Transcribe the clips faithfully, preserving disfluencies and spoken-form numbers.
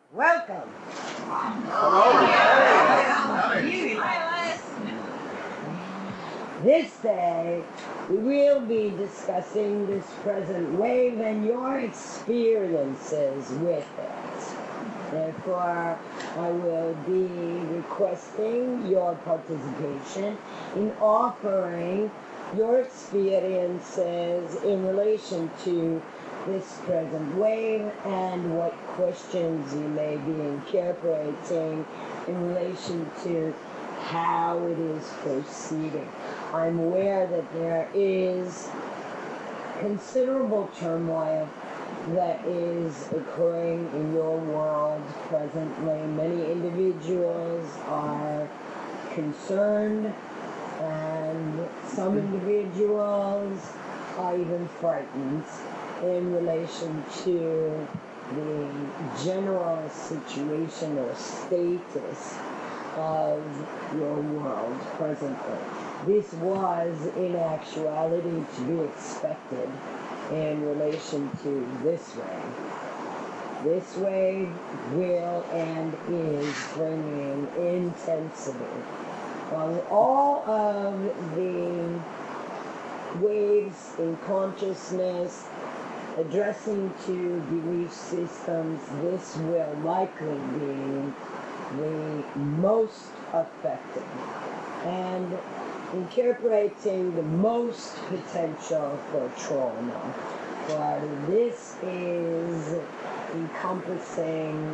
Welcome. This day, we will be discussing this present wave and your experiences with it. Therefore, I will be requesting your participation in offering your experiences in relation to this present wave and what questions you may be incorporating in relation to how it is proceeding. I'm aware that there is considerable turmoil that is occurring in your world presently. Many individuals are concerned, and some individuals are even frightened in relation to the general situation or status of your world presently. This was, in actuality, to be expected in relation to this wave. This wave will and is bringing intensity. While all of the waves in consciousness addressing to belief systems, this will likely be the most effective and incorporating the most potential for trauma. But this is encompassing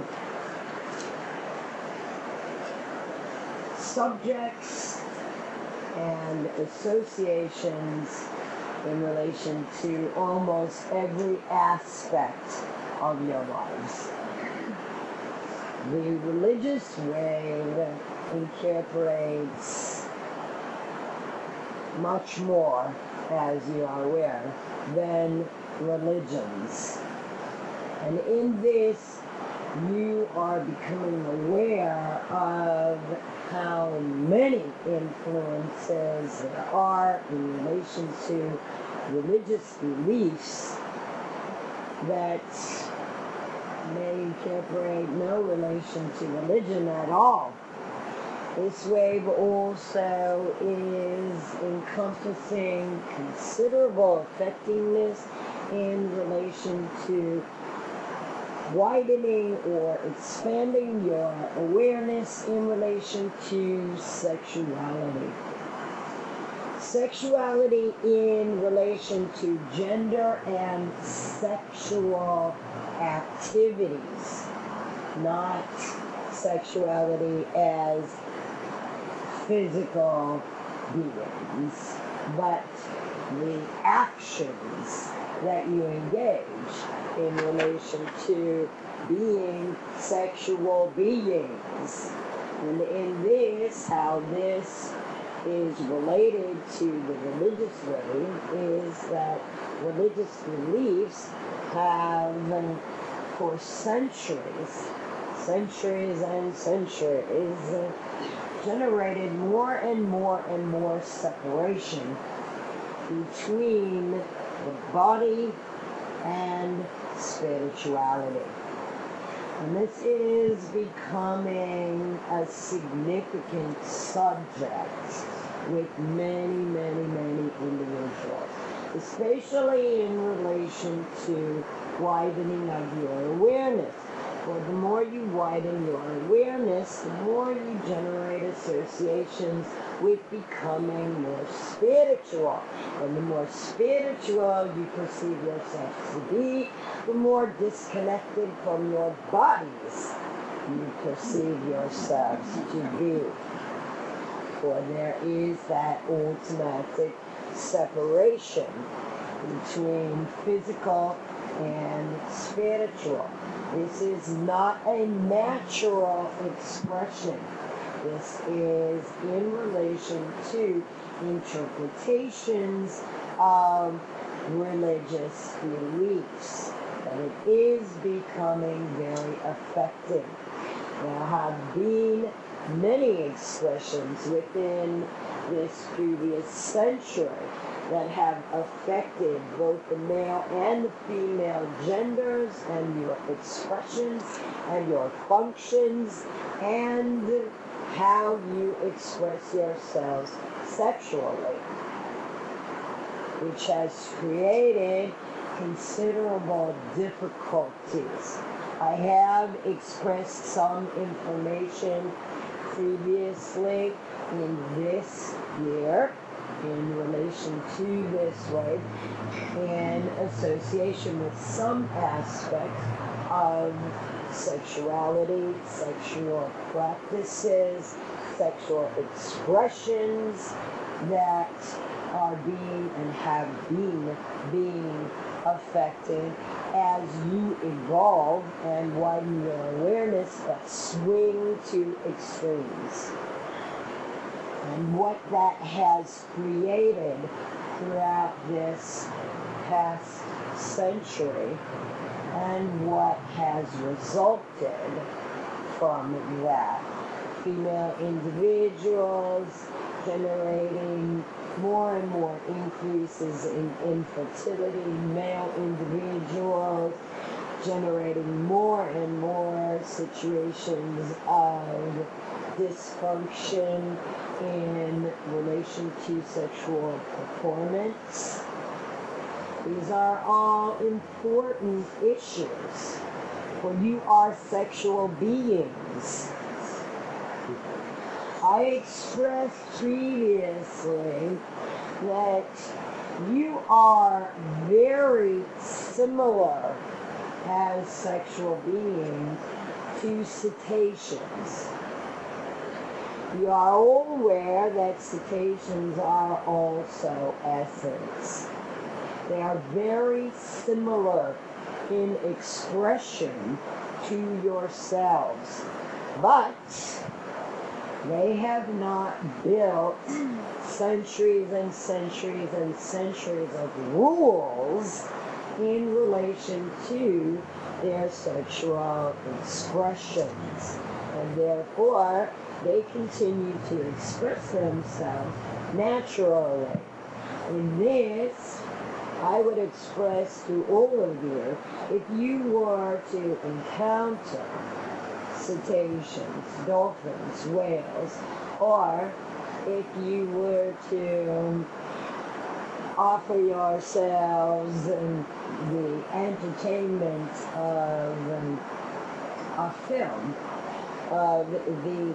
subjects and associations in relation to almost every aspect of your lives. The religious wave incorporates much more, as you are aware, than religions. And in this, you are becoming aware of how many influences there are in relation to religious beliefs that may incorporate no relation to religion at all. This wave also is encompassing considerable effectiveness in relation to widening or expanding your awareness in relation to sexuality. Sexuality in relation to gender and sexual activities, not sexuality as physical beings, but the actions that you engage in relation to being sexual beings. And in this, how this is related to the religious way is that religious beliefs have, for centuries, centuries and centuries, generated more and more and more separation between the body and spirituality. And this is becoming a significant subject with many, many, many individuals, especially in relation to widening of your awareness. Well, the more you widen your awareness, the more you generate associations with becoming more spiritual. And the more spiritual you perceive yourself to be, the more disconnected from your bodies you perceive yourselves to be. For there is that automatic separation between physical and spiritual. This is not a natural expression. This is in relation to interpretations of religious beliefs. And it is becoming very effective. There have been many expressions within this previous century that have affected both the male and the female genders and your expressions and your functions and how you express yourselves sexually, which has created considerable difficulties. I have expressed some information previously in this year in relation to this way in association with some aspects of sexuality, sexual practices, sexual expressions that are being and have been being affected as you evolve and widen your awareness but swing to extremes. And what that has created throughout this past century and what has resulted from that. Female individuals generating more and more increases in infertility, male individuals generating more and more situations of dysfunction in relation to sexual performance. These are all important issues, for you are sexual beings. I expressed previously that you are very similar as sexual beings to cetaceans. You are all aware that cetaceans are also essence. They are very similar in expression to yourselves, but they have not built centuries and centuries and centuries of rules in relation to their sexual expressions. And therefore, they continue to express themselves naturally. In this, I would express to all of you, if you were to encounter cetaceans, dolphins, whales, or if you were to offer yourselves um, the entertainment of um, a film, of the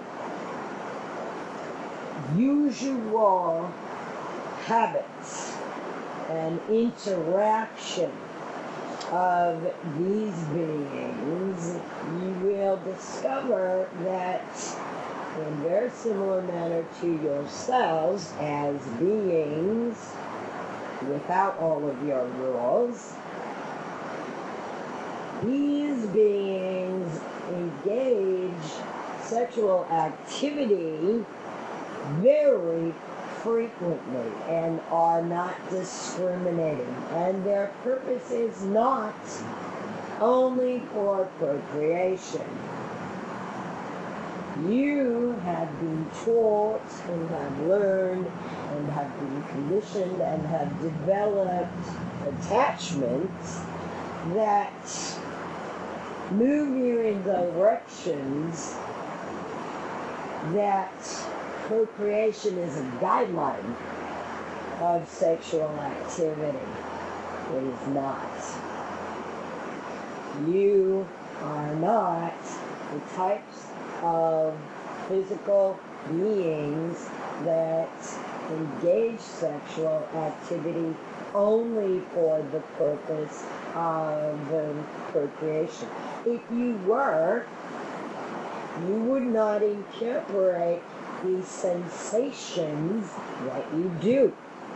usual habits and interaction of these beings, you will discover that in very similar manner to yourselves as beings, without all of your rules, these beings engage sexual activity very frequently and are not discriminating, and their purpose is not only for procreation. You have been taught and have learned and have been conditioned and have developed attachments that move you in directions that procreation is a guideline of sexual activity. It is not. You are not the types of physical beings that engage sexual activity only for the purpose of um, procreation. If you were, you would not incorporate the sensations that you do.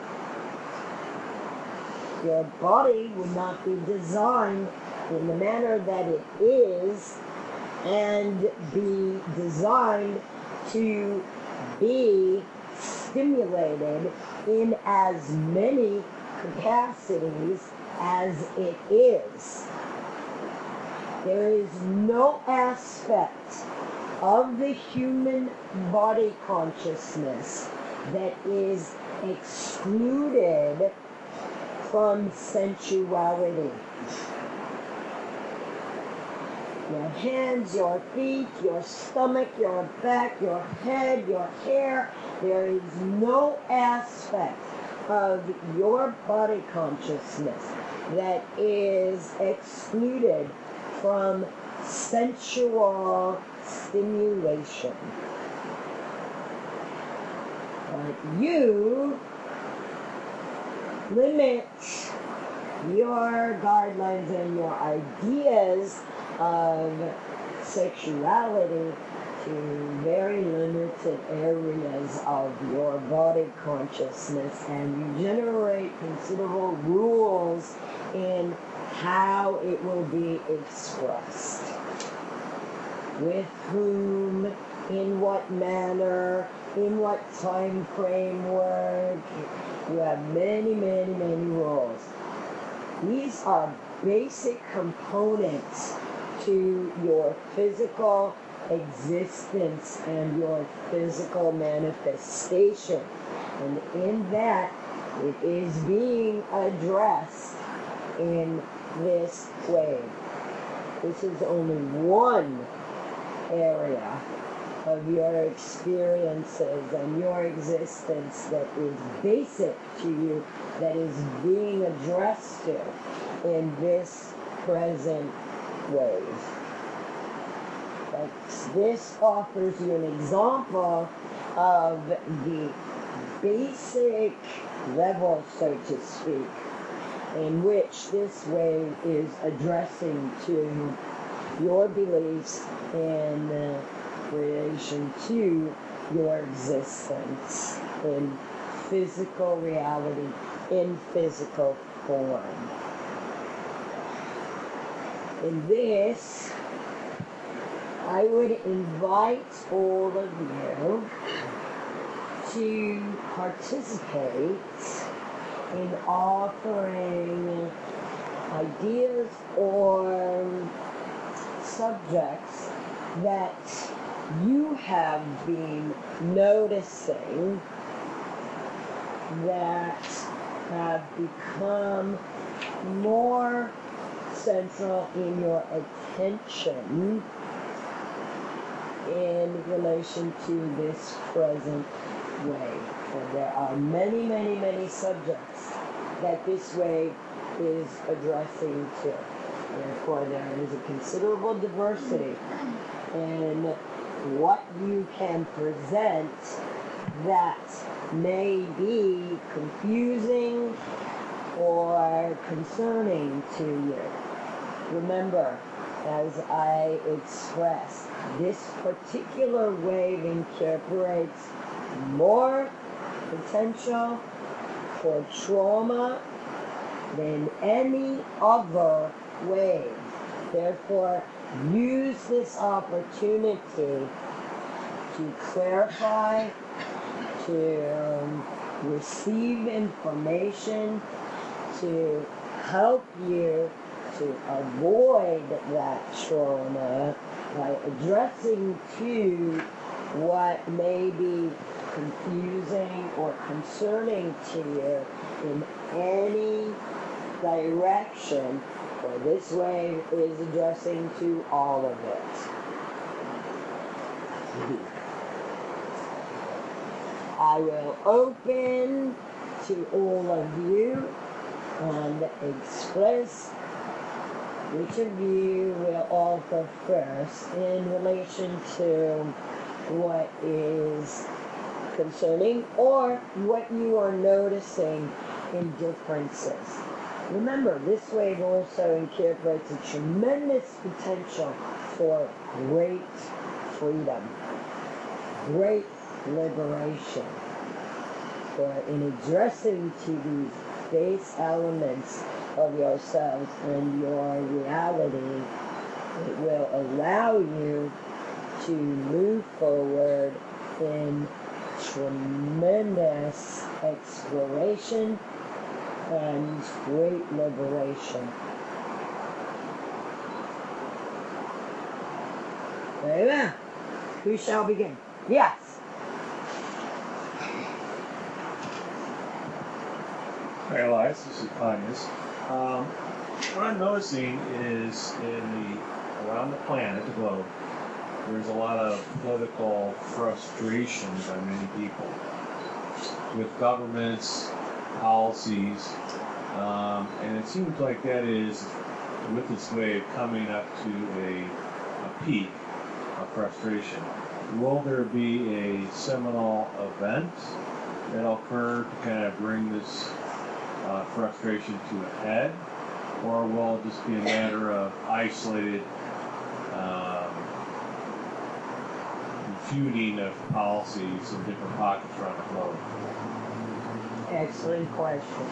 Your body would not be designed in the manner that it is and be designed to be stimulated in as many capacities as it is. There is no aspect of the human body consciousness that is excluded from sensuality. Your hands, your feet, your stomach, your back, your head, your hair. There is no aspect of your body consciousness that is excluded from sensual stimulation. But you limit your guidelines and your ideas of sexuality to very limited areas of your body consciousness, and you generate considerable rules in how it will be expressed, with whom, in what manner, in what time framework. You have many, many, many rules. These are basic components to your physical existence and your physical manifestation. And in that, it is being addressed in this way. This is only one area of your experiences and your existence that is basic to you, that is being addressed to in this present way. But this offers you an example of the basic level, so to speak, in which this way is addressing to your beliefs in uh, relation to your existence in physical reality, in physical form. In this, I would invite all of you to participate in offering ideas or subjects that you have been noticing that have become more central in your attention in relation to this present way. And there are many, many, many subjects that this way is addressing to. Therefore, there is a considerable diversity in what you can present that may be confusing or concerning to you. Remember, as I expressed, this particular wave incorporates more potential for trauma than any other wave. Therefore, use this opportunity to clarify, to um, receive information, to help you to avoid that trauma by addressing to what may be confusing or concerning to you in any direction, for this wave is addressing to all of it. I will open to all of you and express which of you will offer first in relation to what is concerning or what you are noticing in differences. Remember, this wave also incorporates a tremendous potential for great freedom, great liberation. For in addressing to these base elements of yourselves and your reality, it will allow you to move forward in tremendous exploration and great liberation. Very well. Who shall begin? Yes. Hi, Elias. This is Panias. Um, what I'm noticing is in the around the planet, the globe, there's a lot of political frustration by many people with governments, policies, um, and it seems like that is, with its way of coming up to a, a peak of frustration. Will there be a seminal event that'll occur to kind of bring this uh, frustration to a head, or will it just be a matter of isolated um, refuting of policies in different pockets around the globe? Excellent question.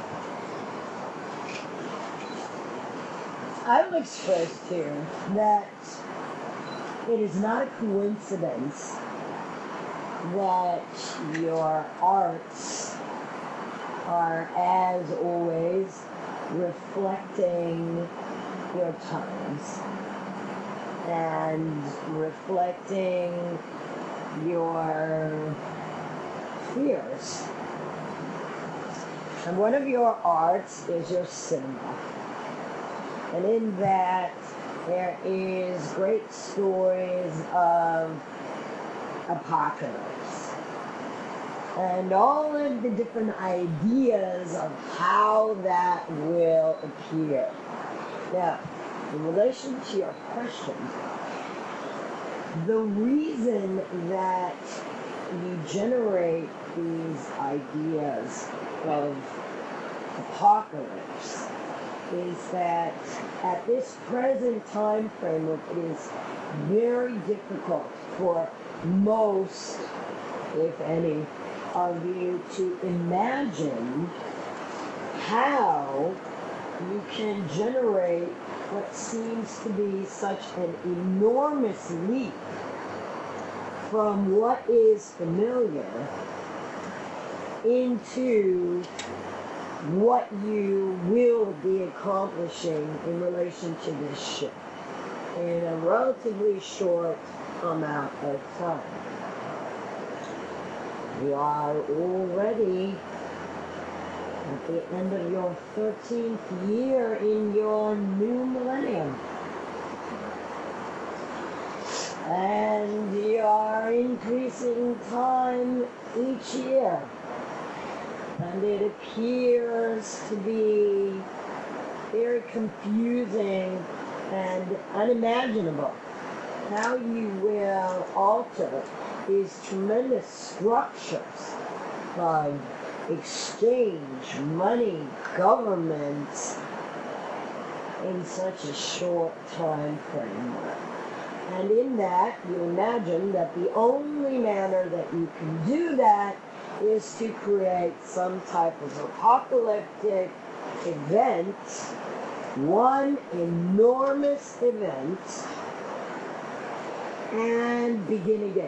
I will express here that it is not a coincidence that your arts are, as always, reflecting your times and reflecting your fears. And one of your arts is your cinema. And in that, there is great stories of apocalypse and all of the different ideas of how that will appear. Now, in relation to your question, the reason that you generate these ideas of apocalypse is that at this present time frame, it is very difficult for most, if any, of you to imagine how you can generate what seems to be such an enormous leap from what is familiar into what you will be accomplishing in relation to this ship in a relatively short amount of time. We are already at the end of your thirteenth year in your new millennium. And you are increasing time each year. And it appears to be very confusing and unimaginable how you will alter these tremendous structures of exchange, money, governments in such a short time frame. And in that, you imagine that the only manner that you can do that is to create some type of apocalyptic event, one enormous event, and begin again.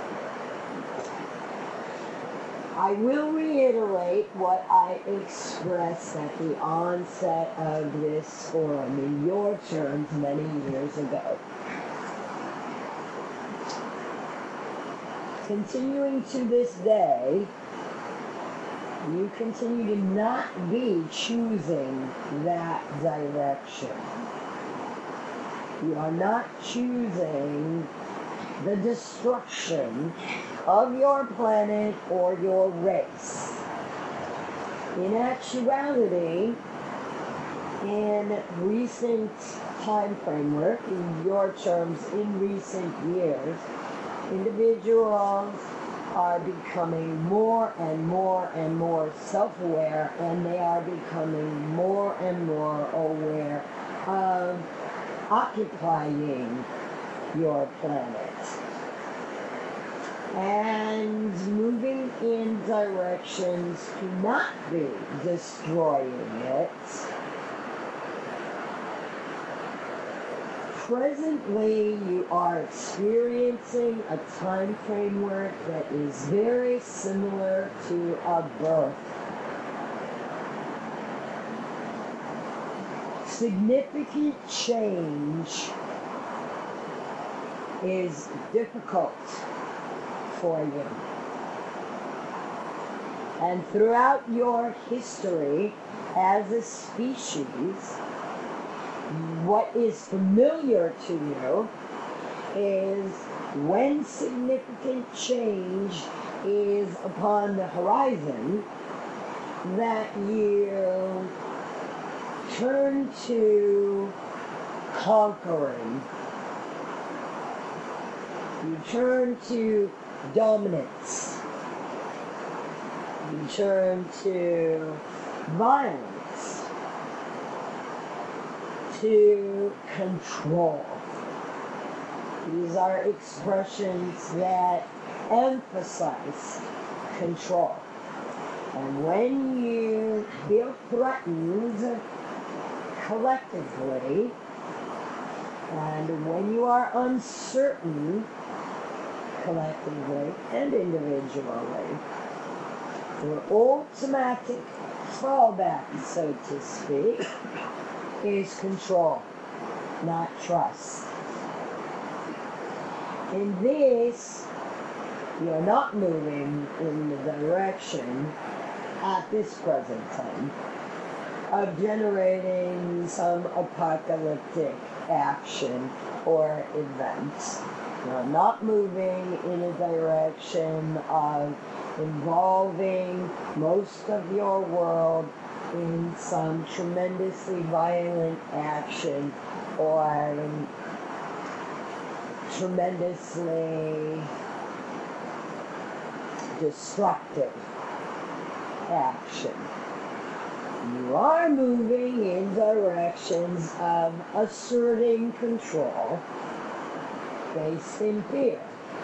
I will reiterate what I expressed at the onset of this forum in your terms many years ago. Continuing to this day, you continue to not be choosing that direction. You are not choosing the destruction of your planet or your race. In actuality, in recent time framework, in your terms, in recent years, individuals are becoming more and more and more self-aware, and they are becoming more and more aware of occupying your planet and moving in directions to not be destroying it. Presently, you are experiencing a time framework that is very similar to a birth. Significant change is difficult for you. And throughout your history as a species, what is familiar to you is when significant change is upon the horizon, that you turn to conquering. You turn to dominance. You turn to violence, to control. These are expressions that emphasize control. And when you feel threatened collectively, and when you are uncertain collectively and individually, your automatic fallback, so to speak, is control, not trust. In this, you're not moving in the direction at this present time of generating some apocalyptic action or event. You're not moving in a direction of involving most of your world in some tremendously violent action or in tremendously destructive action. You are moving in directions of asserting control based in fear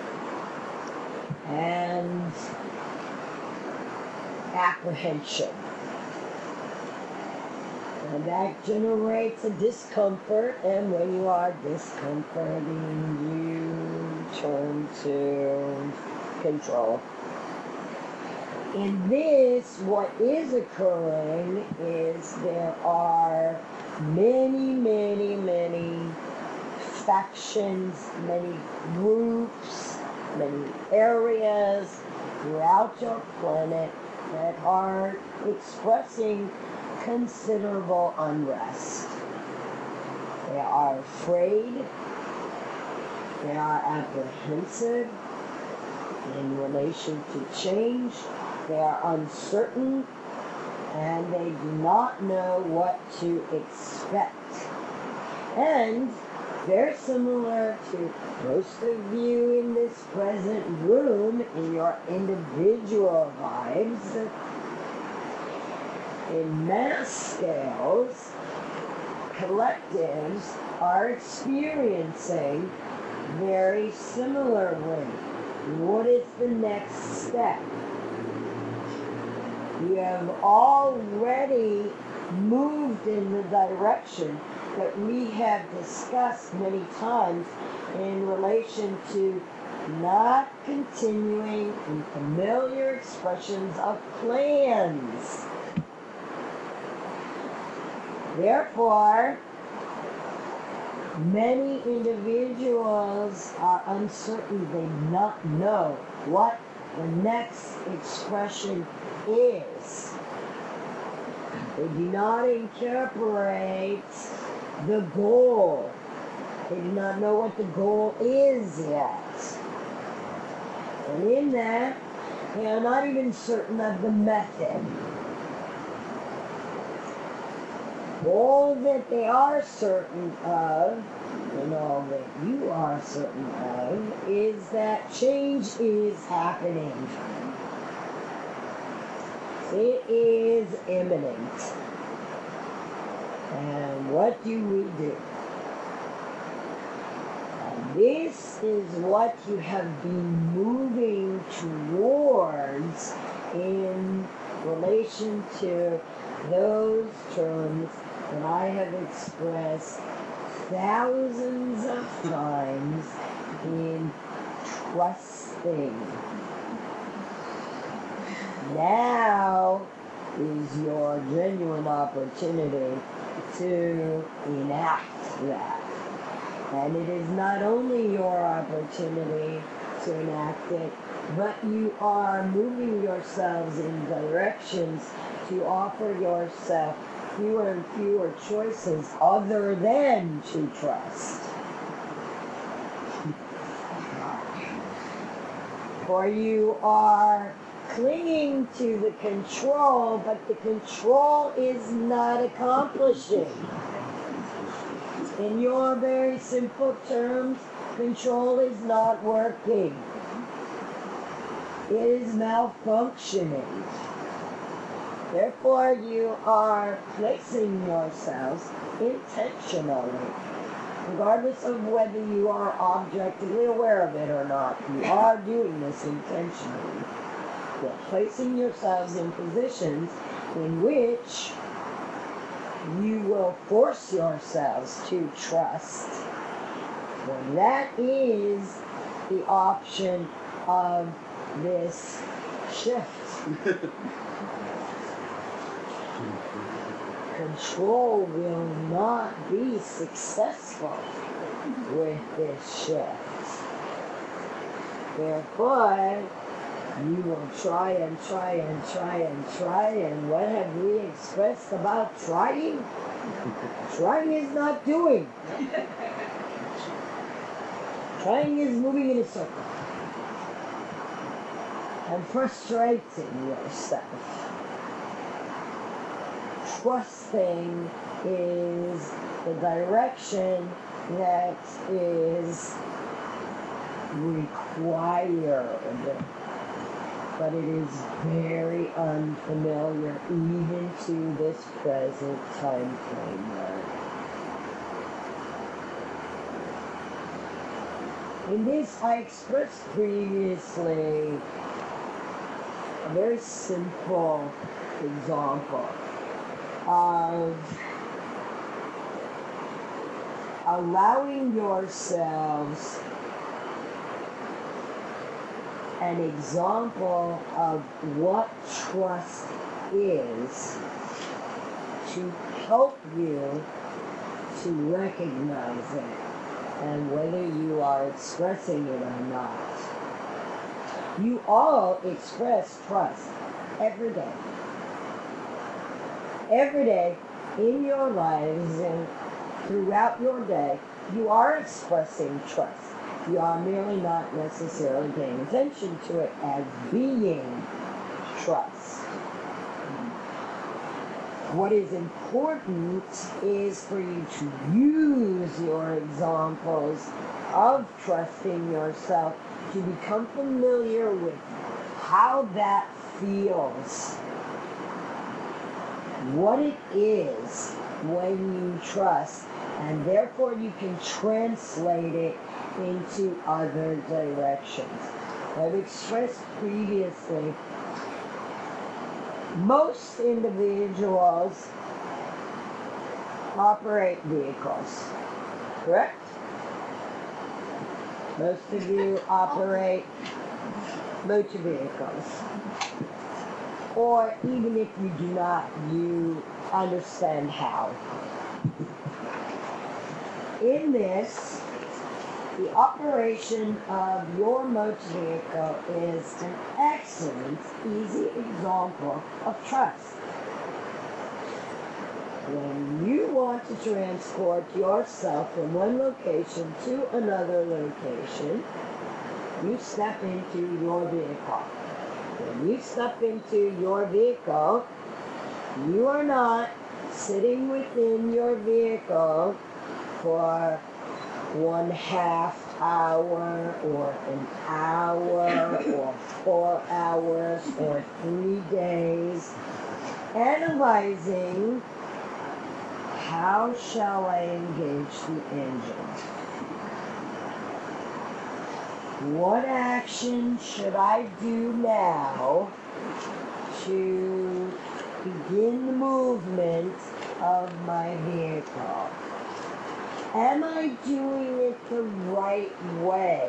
and apprehension. And that generates a discomfort, and when you are discomforting, you turn to control. In this, what is occurring is there are many, many, many factions, many groups, many areas throughout your planet that are expressing considerable unrest. They are afraid, they are apprehensive in relation to change, they are uncertain, and they do not know what to expect. And very similar to most of you in this present room, in your individual lives, in mass scales, collectives are experiencing very similarly. What is the next step? You have already moved in the direction that we have discussed many times in relation to not continuing in familiar expressions of plans. Therefore, many individuals are uncertain. They do not know what the next expression is. They do not incorporate the goal. They do not know what the goal is yet. And in that, they are not even certain of the method. All that they are certain of, and all that you are certain of, is that change is happening. It is imminent. And what do we do? And this is what you have been moving towards in relation to those terms that I have expressed thousands of times in trusting. Now is your genuine opportunity to enact that. And it is not only your opportunity to enact it, but you are moving yourselves in directions to offer yourself fewer and fewer choices other than to trust. For you are clinging to the control, but the control is not accomplishing. In your very simple terms, control is not working. It is malfunctioning. Therefore, you are placing yourselves intentionally, regardless of whether you are objectively aware of it or not. You are doing this intentionally. You're placing yourselves in positions in which you will force yourselves to trust. And that is the option of this shift. Control will not be successful with this shift. Therefore, you will try and try and try and try, and what have we expressed about trying? Trying is not doing. Trying is moving in a circle and frustrating yourself. Trusting is the direction that is required, but it is very unfamiliar even to this present time framework. In this, I expressed previously a very simple example of allowing yourselves an example of what trust is to help you to recognize it and whether you are expressing it or not. You all express trust every day. Every day in your lives and throughout your day, you are expressing trust. You are merely not necessarily paying attention to it as being trust. What is important is for you to use your examples of trusting yourself to become familiar with how that feels. What it is when you trust, and therefore you can translate it into other directions. I've expressed previously, most individuals operate vehicles, correct? Most of you operate motor vehicles. Or even if you do not, you understand how. In this, the operation of your motor vehicle is an excellent, easy example of trust. When you want to transport yourself from one location to another location, you step into your vehicle. When you step into your vehicle, you are not sitting within your vehicle for one half hour or an hour or four hours or three days, analyzing how shall I engage the engine? What action should I do now to begin the movement of my vehicle? Am I doing it the right way?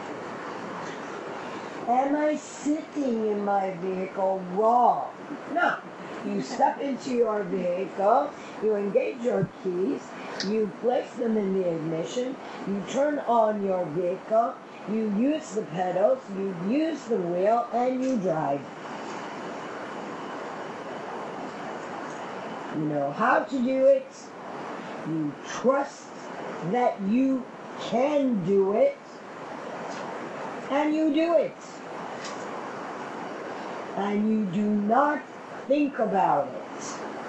Am I sitting in my vehicle wrong? No. You step into your vehicle, you engage your keys, you place them in the ignition, you turn on your vehicle, you use the pedals, you use the wheel, and you drive. You know how to do it. You trust that you can do it, and you do it. And you do not think about it.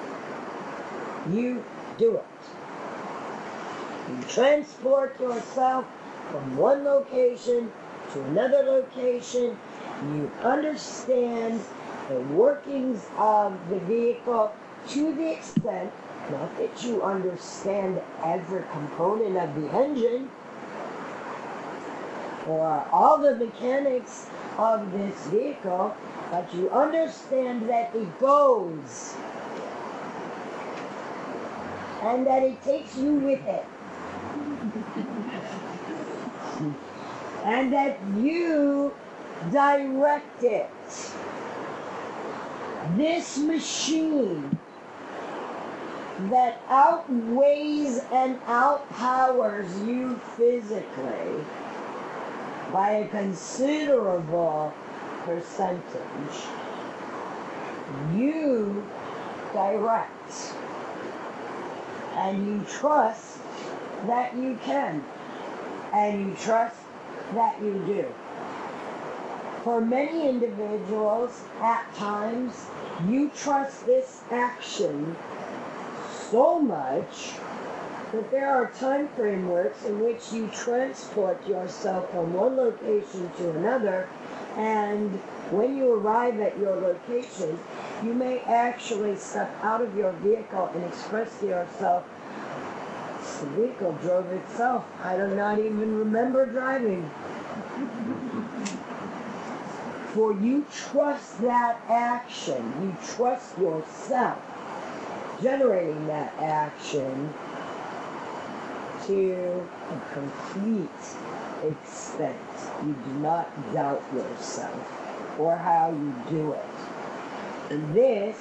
You do it. You transport yourself from one location to another location. You understand the workings of the vehicle to the extent, not that you understand every component of the engine or all the mechanics of this vehicle, but you understand that it goes and that it takes you with it. And that you direct it. This machine that outweighs and outpowers you physically by a considerable percentage, you direct. And you trust that you can. And you trust that you do. For many individuals, at times, you trust this action so much that there are time frameworks in which you transport yourself from one location to another, and when you arrive at your location, you may actually step out of your vehicle and express to yourself, the vehicle drove itself. I do not even remember driving. For you trust that action. You trust yourself generating that action to a complete extent. You do not doubt yourself or how you do it. And this,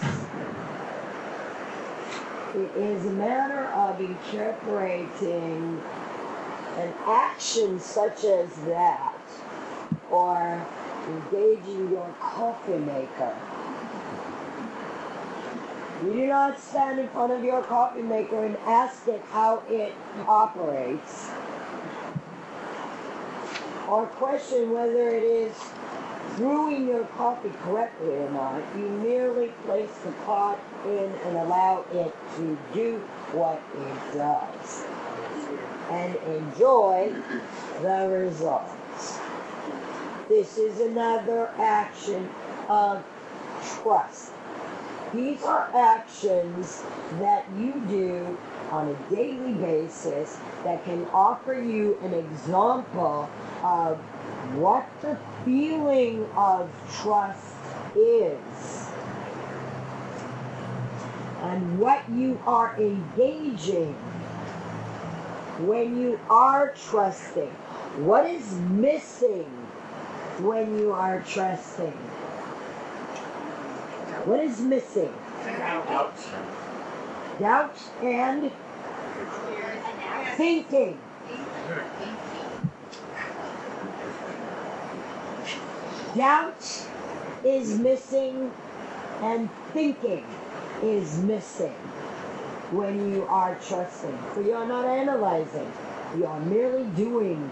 it is a matter of incorporating an action such as that, or engaging your coffee maker. You do not stand in front of your coffee maker and ask it how it operates, or question whether it is brewing your coffee correctly or not. You merely place the pot in and allow it to do what it does, and enjoy the results. This is another action of trust. These are actions that you do on a daily basis that can offer you an example of what the feeling of trust is and what you are engaging when you are trusting. What is missing when you are trusting? What is missing? Doubt. Doubt and thinking. Doubt is missing and thinking is missing when you are trusting. For you are not analyzing. You are merely doing.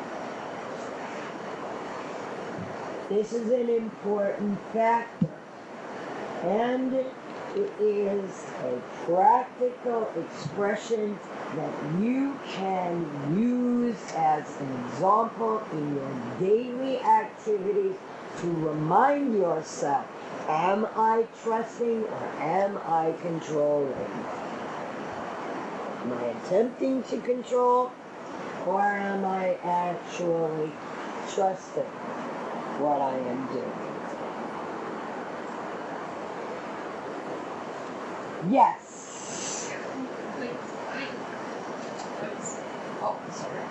This is an important factor. And it is a practical expression that you can use as an example in your daily activities to remind yourself, am I trusting or am I controlling? Am I attempting to control or am I actually trusting what I am doing? Yes. Oh, sorry.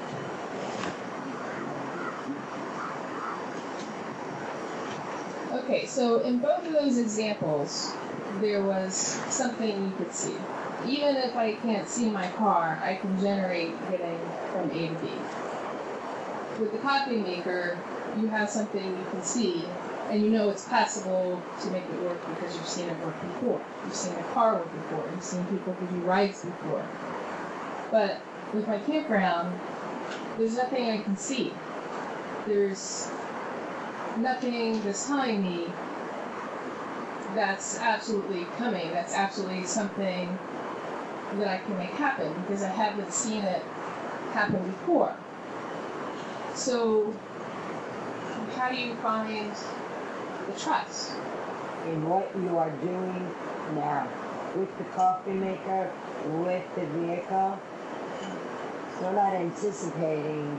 Okay, so in both of those examples, there was something you could see. Even if I can't see my car, I can generate getting from A to B. with the coffee maker, you have something you can see, and you know it's possible to make it work because you've seen it work before. You've seen a car work before. You've seen people give you rides before. But with my campground, there's nothing I can see. There's nothing that's telling me that's absolutely coming. That's absolutely something that I can make happen because I haven't seen it happen before. So, how do you find the trust? In what you are doing now, with the coffee maker, with the vehicle, you're not anticipating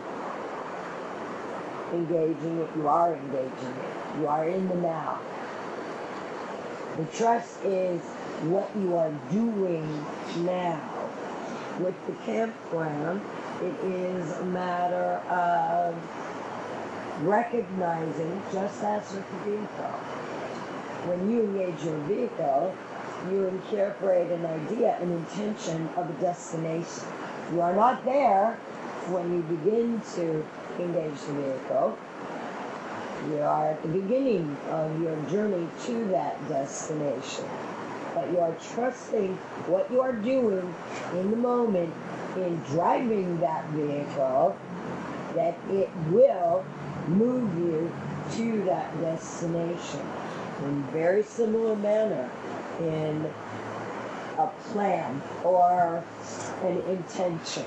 engaging it, you are engaging it. You are in the now. The trust is what you are doing now. With the campground, it is a matter of recognizing, just as with the vehicle. When you engage your vehicle, you incorporate an idea, an intention of a destination. You are not there when you begin to engage the vehicle. You are at the beginning of your journey to that destination. But you are trusting what you are doing in the moment in driving that vehicle, that it will move you to that destination. In very similar manner, in a plan or an intention.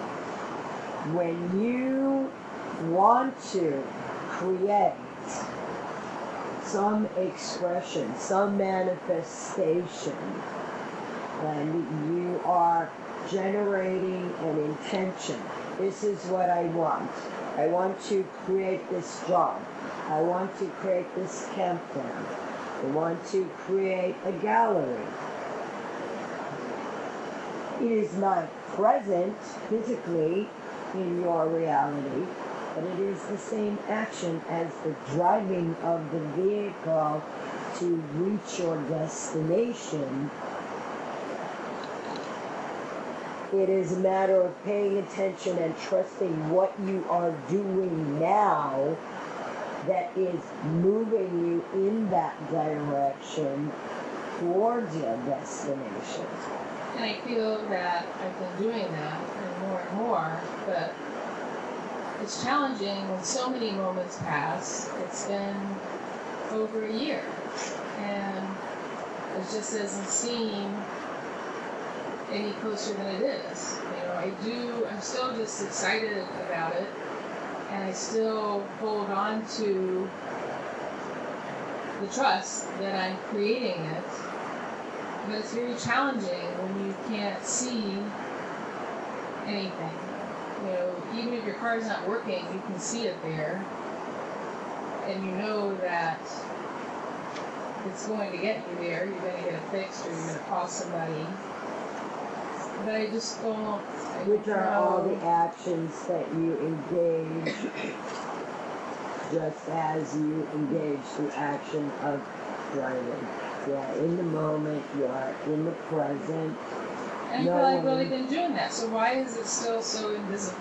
When you want to create some expression, some manifestation, and you are generating an intention. This is what I want. I want to create this job. I want to create this campground. I want to create a gallery. It is not present physically in your reality, but it is the same action as the driving of the vehicle to reach your destination. It is a matter of paying attention and trusting what you are doing now that is moving you in that direction towards your destination. And I feel that I've been doing that and more and more, but it's challenging when so many moments pass. It's been over a year, and it just doesn't seem any closer than it is. You know, I do, I'm still just excited about it, and I still hold on to the trust that I'm creating it. But it's very challenging when you can't see anything. You know, even if your car's not working, you can see it there, and you know that it's going to get you there. You're going to get it fixed, or you're going to call somebody. But I just don't. I Which don't are know. all the actions that you engage, just as you engage the action of driving. You are in the moment, you are in the present. And I feel like I've really been doing that, so why is it still so invisible?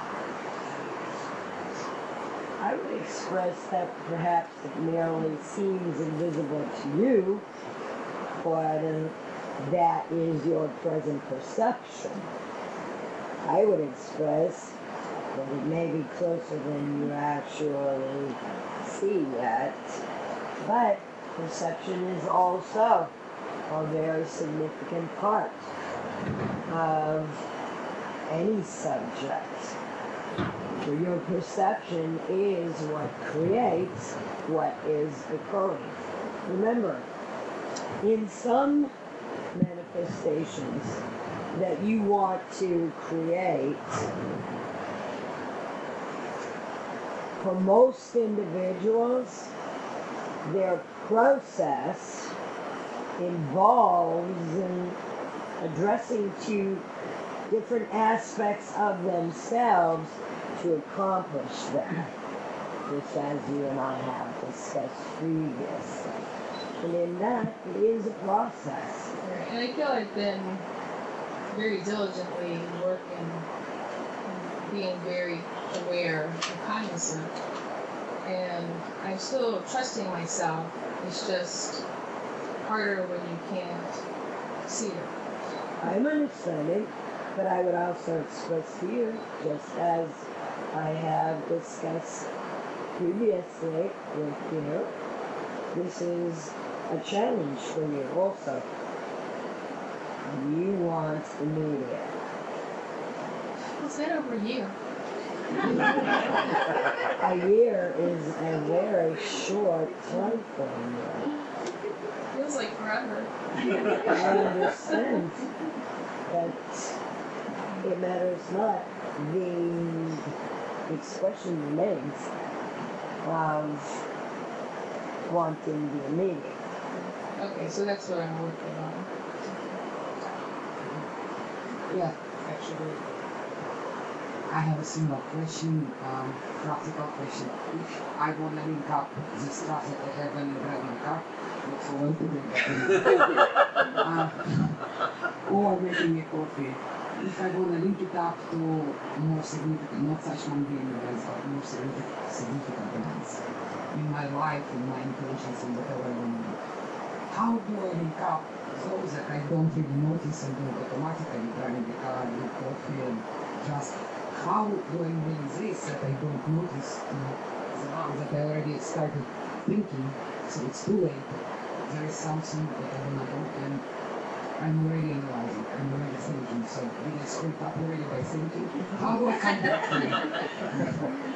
I would express that perhaps it merely seems invisible to you, but uh, that is your present perception. I would express that it may be closer than you actually see yet, but perception is also a very significant part of any subject. So your perception is what creates what is occurring. Remember, in some manifestations that you want to create, for most individuals, their process involves in addressing to different aspects of themselves to accomplish that, just as you and I have discussed previously. And in that, it is a process. And I feel I've been very diligently working and being very aware and opposite. And I'm still trusting myself. It's just harder when you can't see it. I'm understanding, but I would also express to you, just as I have discussed previously with you, this is a challenge for you also. You want immediate. It's been over a year. A year is a very short time frame. Feels like forever. I understand that it matters not. The expression remains of wanting the immediate. Okay, so that's what I'm working on. Yeah, actually, I have a similar question, um, practical question. If I want to link up this class that I have in driving car, not so well today, uh, or making a coffee, if I want to link it up to more significant, not such mundane events, but more significant, significant events in my life, in my intentions, and whatever I want to do, how do I link up those that I don't really notice and do automatically driving the car, with coffee, and just how do I manage this that I don't notice you know, the one that I already started thinking, so it's too late. There is something that I want to do, and I'm already analyzing, I'm already thinking, so did I screw it up already by thinking? How do I come back to it?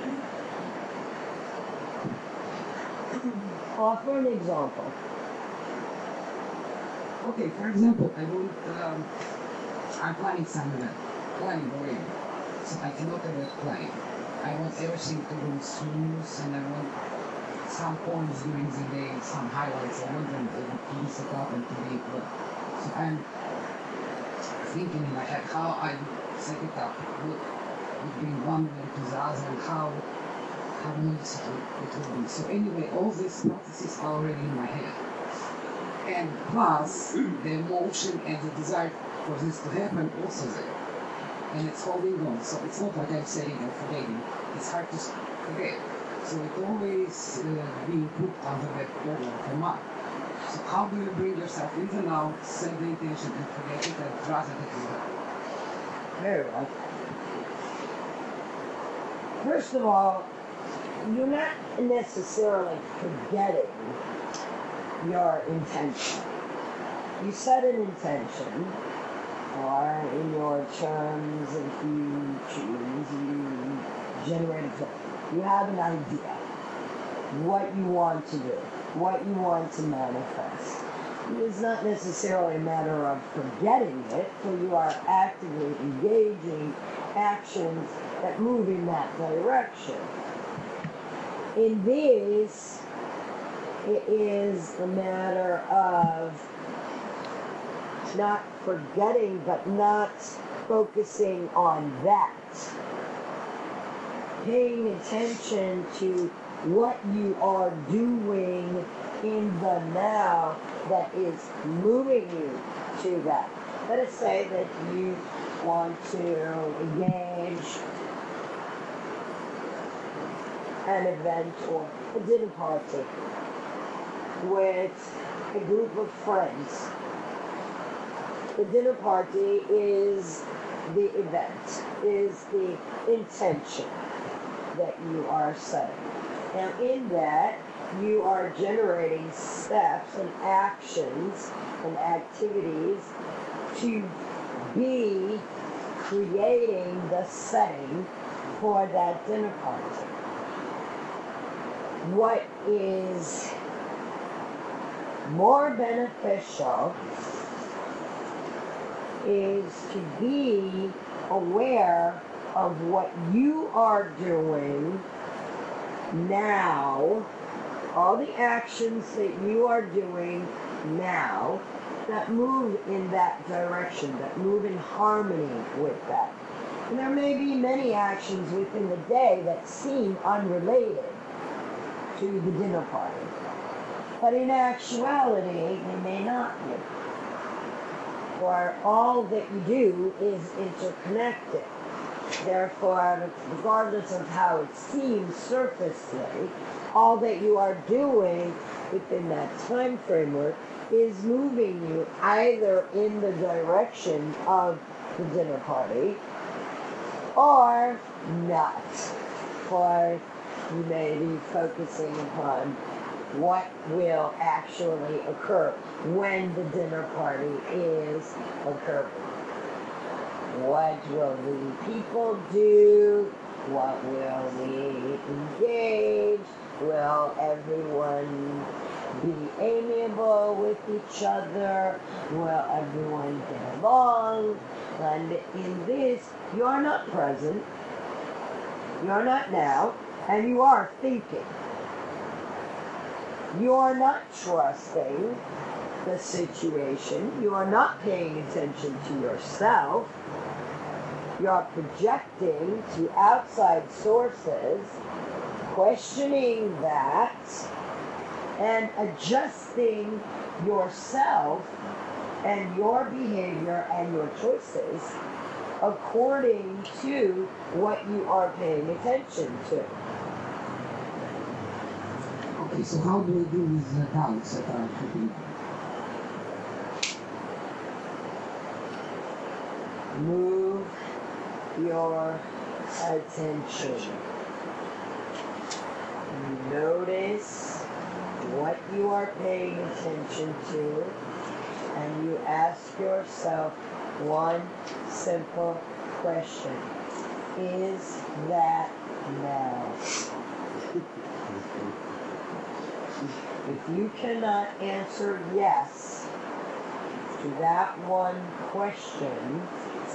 Offer an example. Okay, for example, I want, um, I'm planning some event, planning already, so I cannot avoid planning. I want everything to go smooth, and I want some points during the day, some highlights, I want them to, to be set up and to be well. So I'm thinking in my head how I would set it up, what would bring one event to the other, and how, how noticeable it will be. So anyway, all these processes are already in my head. And plus, the emotion and the desire for this to happen also there. And it's holding on, so it's not like I'm saying and forgetting. It's hard to forget. So it always uh, being put under that order of the mind. So how do you bring yourself in the now, set the intention and forget it and trust that it will happen? Very well. First of all, you're not necessarily forgetting your intention. You set an intention, or in your terms, if you choose, you generate a plan. You have an idea, what you want to do, what you want to manifest. It's not necessarily a matter of forgetting it, for you are actively engaging actions that move in that direction. In this, it is a matter of not forgetting, but not focusing on that. Paying attention to what you are doing in the now that is moving you to that. Let us say that you want to engage an event or a dinner party with a group of friends. The dinner party is the event, is the intention that you are setting. Now in that, you are generating steps and actions and activities to be creating the setting for that dinner party. What is more beneficial is to be aware of what you are doing now, all the actions that you are doing now that move in that direction, that move in harmony with that. And there may be many actions within the day that seem unrelated to the dinner party. But in actuality, they may not be. For all that you do is interconnected. Therefore, regardless of how it seems surfacely, all that you are doing within that time framework is moving you either in the direction of the dinner party or not. For you may be focusing upon what will actually occur when the dinner party is occurring. What will the people do? What will we engage? Will everyone be amiable with each other? Will everyone get along? And in this, you are not present, you are not now, and you are thinking. You are not trusting the situation. You are not paying attention to yourself. You are projecting to outside sources, questioning that, and adjusting yourself and your behavior and your choices according to what you are paying attention to. Okay, so how do we do with the doubts that are creeping up? Move your attention. Notice what you are paying attention to, and you ask yourself one simple question. Is that now? If you cannot answer yes to that one question,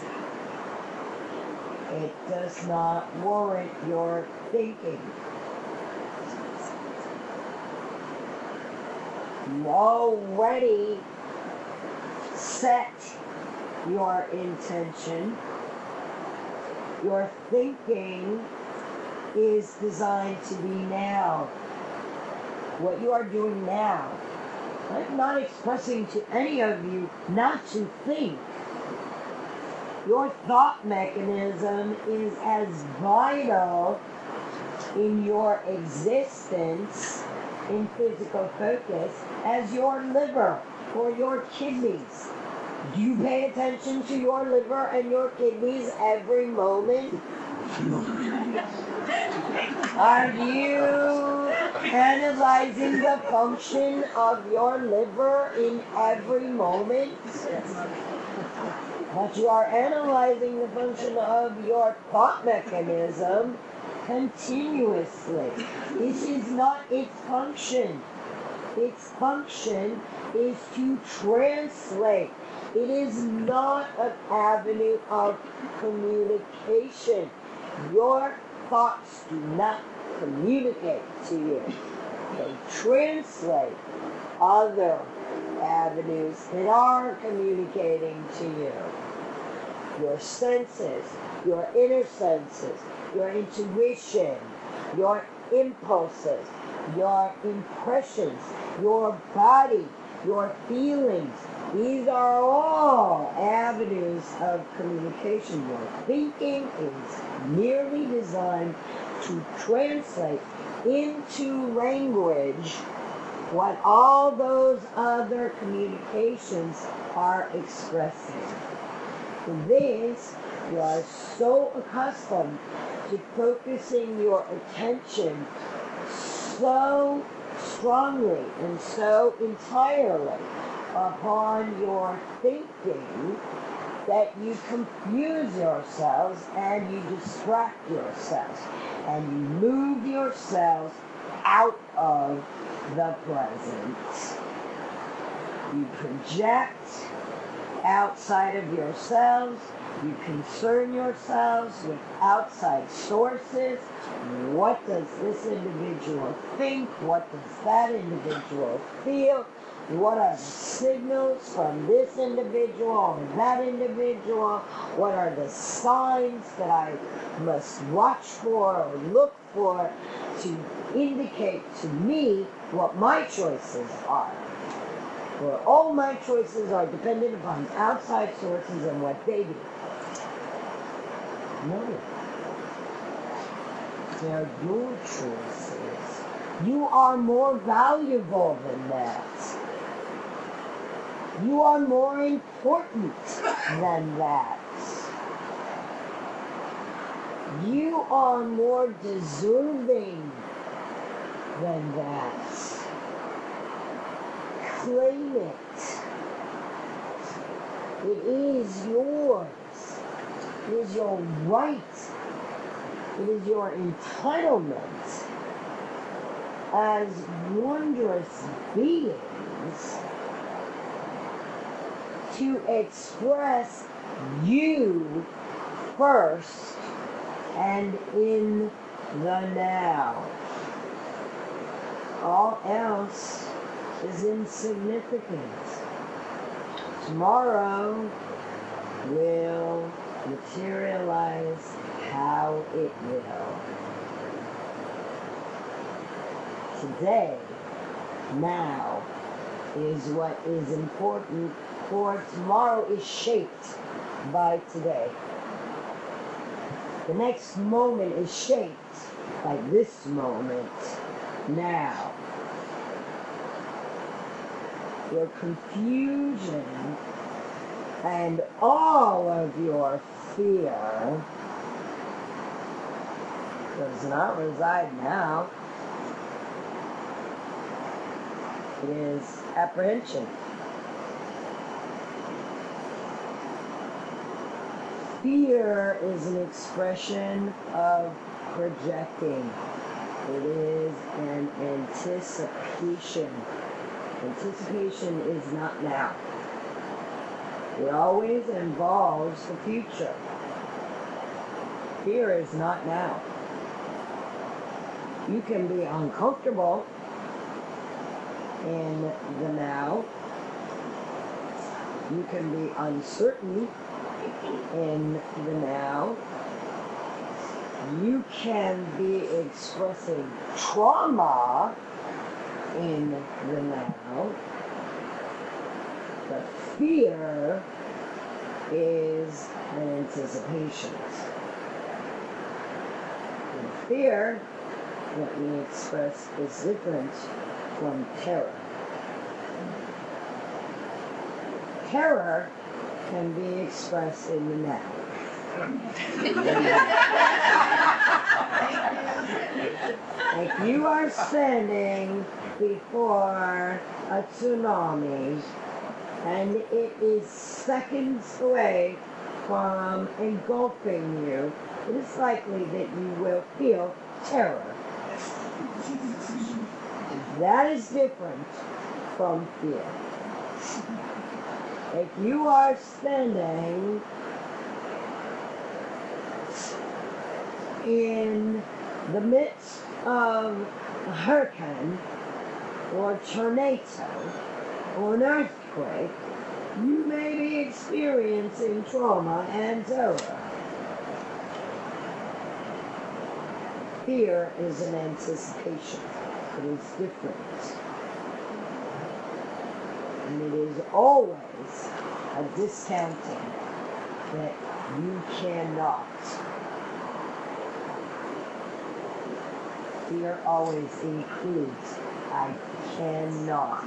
it does not warrant your thinking. You already set your intention. Your thinking is designed to be now. What you are doing now. I'm not expressing to any of you not to think. Your thought mechanism is as vital in your existence in physical focus as your liver or your kidneys. Do you pay attention to your liver and your kidneys every moment? Are you analyzing the function of your liver in every moment? But you are analyzing the function of your thought mechanism continuously. This is not its function. Its function is to translate. It is not an avenue of communication. Your thoughts do not communicate to you. They translate other avenues that are communicating to you. Your senses, your inner senses, your intuition, your impulses, your impressions, your body, your feelings. These are all avenues of communication. Your thinking is merely designed to translate into language what all those other communications are expressing. This, you are so accustomed to focusing your attention so strongly and so entirely upon your thinking that you confuse yourselves and you distract yourselves and you move yourselves out of the present. You project outside of yourselves. You concern yourselves with outside sources. What does this individual think? What does that individual feel? What are the signals from this individual or that individual? What are the signs that I must watch for or look for to indicate to me what my choices are? For all my choices are dependent upon outside sources and what they do. No. They're your choices. You are more valuable than that. You are more important than that. You are more deserving than that. Claim it. It is yours. It is your right. It is your entitlement as wondrous beings to express you first and in the now. All else is insignificant. Tomorrow will materialize how it will. Today, now, is what is important, for tomorrow is shaped by today. The next moment is shaped by this moment, now. Your confusion and all of your fear does not reside now. It is apprehension. Fear is an expression of projecting. It is an anticipation. Anticipation is not now. It always involves the future. Fear is not now. You can be uncomfortable in the now. You can be uncertain in the now. You can be expressing trauma in the now. But fear is an anticipation. And fear, let me express, is different from terror. Terror can be expressed in the now. If you are standing before a tsunami and it is seconds away from engulfing you, it is likely that you will feel terror. That is different from fear. If you are standing in the midst of a hurricane or a tornado or an earthquake, you may be experiencing trauma and terror. Fear is an anticipation. It is different. And it is always a discounting that you cannot. Fear always includes, I cannot.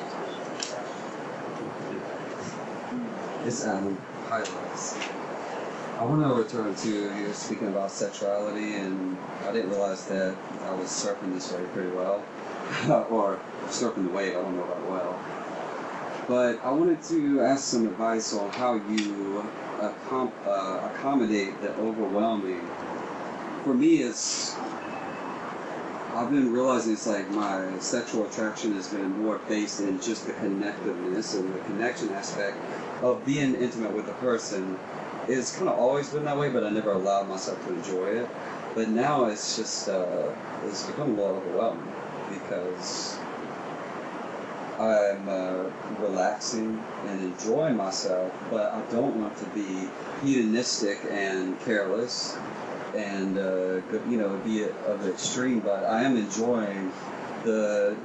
It's Adam. Hi, Lex. I want to return to you speaking about sexuality, and I didn't realize that I was surfing this way pretty well. Or surfing the wave, I don't know about well. But I wanted to ask some advice on how you accom- uh, accommodate the overwhelming. For me, it's I've been realizing it's like my sexual attraction has been more based in just the connectiveness and the connection aspect of being intimate with a person. It's kind of always been that way, but I never allowed myself to enjoy it. But now it's just, uh, it's become a little overwhelming because I'm uh, relaxing and enjoying myself, but I don't want to be hedonistic and careless and uh, you know, be of the extreme. But I am enjoying the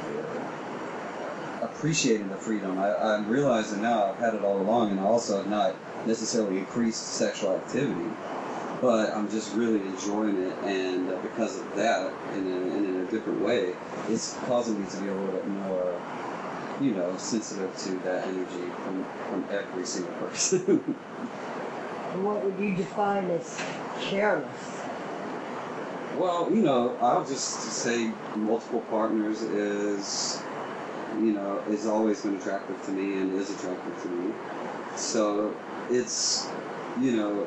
uh, appreciating the freedom. I, I'm realizing now I've had it all along, and I also have not necessarily increased sexual activity. but I'm just really enjoying it, and uh, because of that, in a, and in a different way, it's causing me to be a little bit more, you know, sensitive to that energy from, from every single person. And what would you define as careless? Well, you know, I'll just say multiple partners is, you know, is always been attractive to me and is attractive to me. So it's, you know,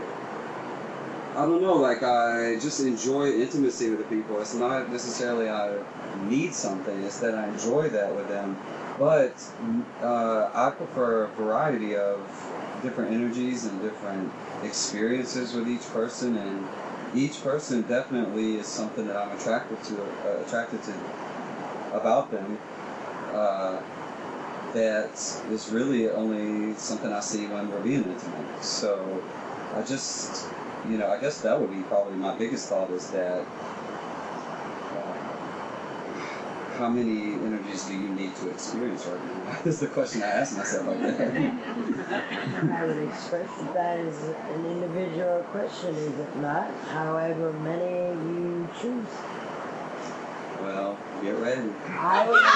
I don't know, like I just enjoy intimacy with the people. It's not necessarily I need something, it's that I enjoy that with them. But uh, I prefer a variety of different energies and different experiences with each person, and each person definitely is something that I'm attracted to, uh, attracted to about them. Uh, that is really only something I see when we're being intimate. So I just, you know, I guess that would be probably my biggest thought is that uh, how many energies do you need to experience right now? That's the question I ask myself like that. I would express that that is an individual question, is it not? However many you choose. Well, get ready. I would,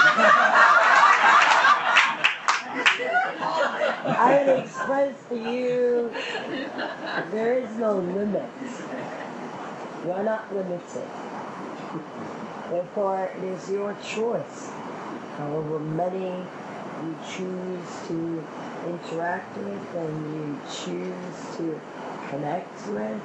I would express to you there is no limit. You're not limited. Therefore, it is your choice. However many you choose to interact with and you choose to connect with,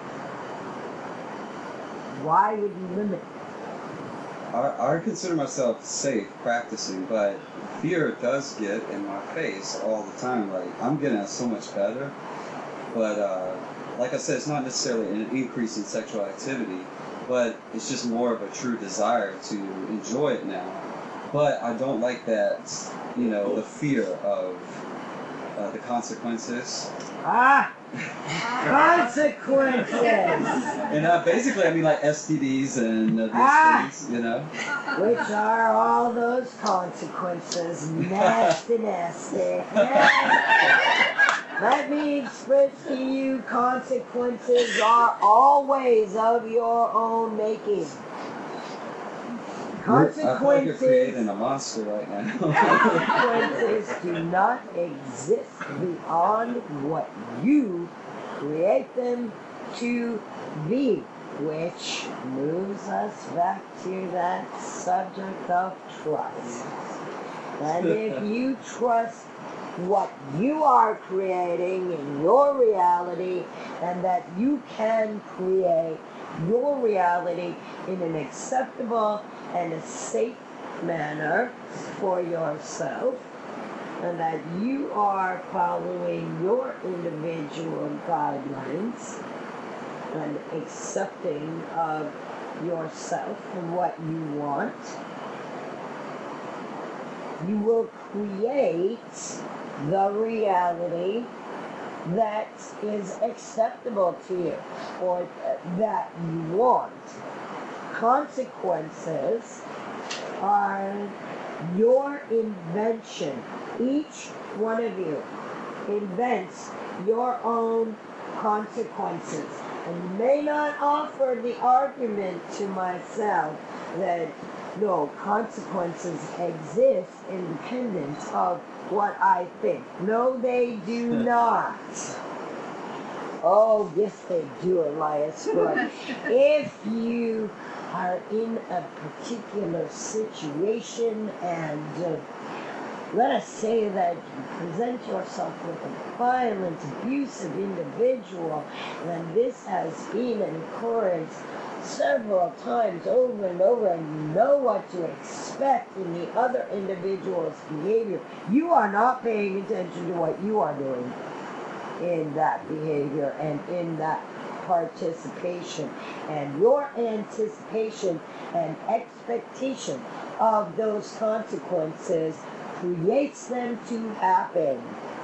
why would you limit? I, I consider myself safe practicing, but fear does get in my face all the time. Like, I'm getting so much better, but uh, like I said, it's not necessarily an increase in sexual activity, but it's just more of a true desire to enjoy it now. But I don't like that, you know, the fear of uh, the consequences. Ah! Consequences! And uh, basically, I mean, like S T Ds and uh, these Ah! things, you know? Which are all those consequences? Nasty, nasty, nasty. Let me express to you, consequences are always of your own making. I feel like you're Consequences, creating a monster right now. consequences do not exist beyond what you create them to be, which moves us back to that subject of trust. And if you trust what you are creating in your reality, and that you can create your reality in an acceptable and a safe manner for yourself, and that you are following your individual guidelines and accepting of yourself and what you want, you will create the reality that is acceptable to you or that you want. Consequences are your invention. Each one of you invents your own consequences. And you may not offer the argument to myself that no, consequences exist independent of what I think. No, they do not. Oh, yes, they do, Elias. But if you are in a particular situation and uh, let us say that you present yourself with a violent, abusive individual, and this has been encouraged several times over and over, and you know what to expect in the other individual's behavior, you are not paying attention to what you are doing in that behavior and in that participation. And your anticipation and expectation of those consequences creates them to happen.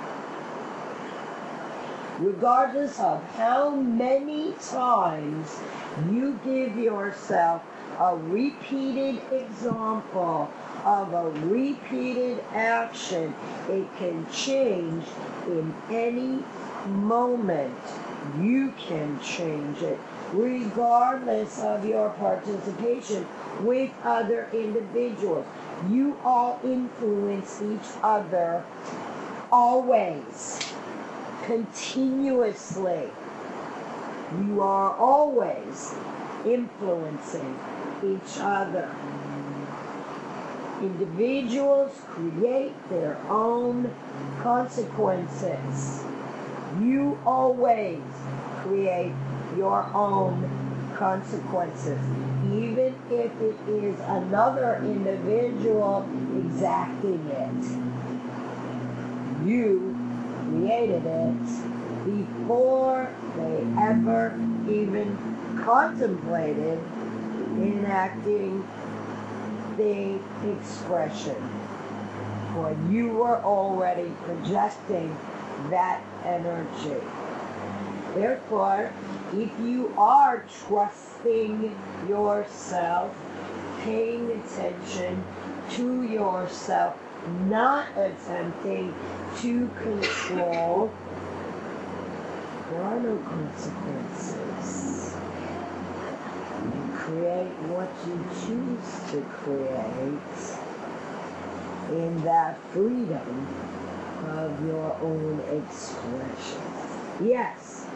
Regardless of how many times you give yourself a repeated example of a repeated action, it can change in any moment You can change it regardless of your participation with other individuals. You all influence each other always, continuously. You are always influencing each other. Individuals create their own consequences. You always create your own consequences, even if it is another individual exacting it. You created it before they ever even contemplated enacting the expression. For you were already projecting that energy. Therefore, if you are trusting yourself, paying attention to yourself, not attempting to control, there are no consequences. You create what you choose to create in that freedom of your own expression. Yes.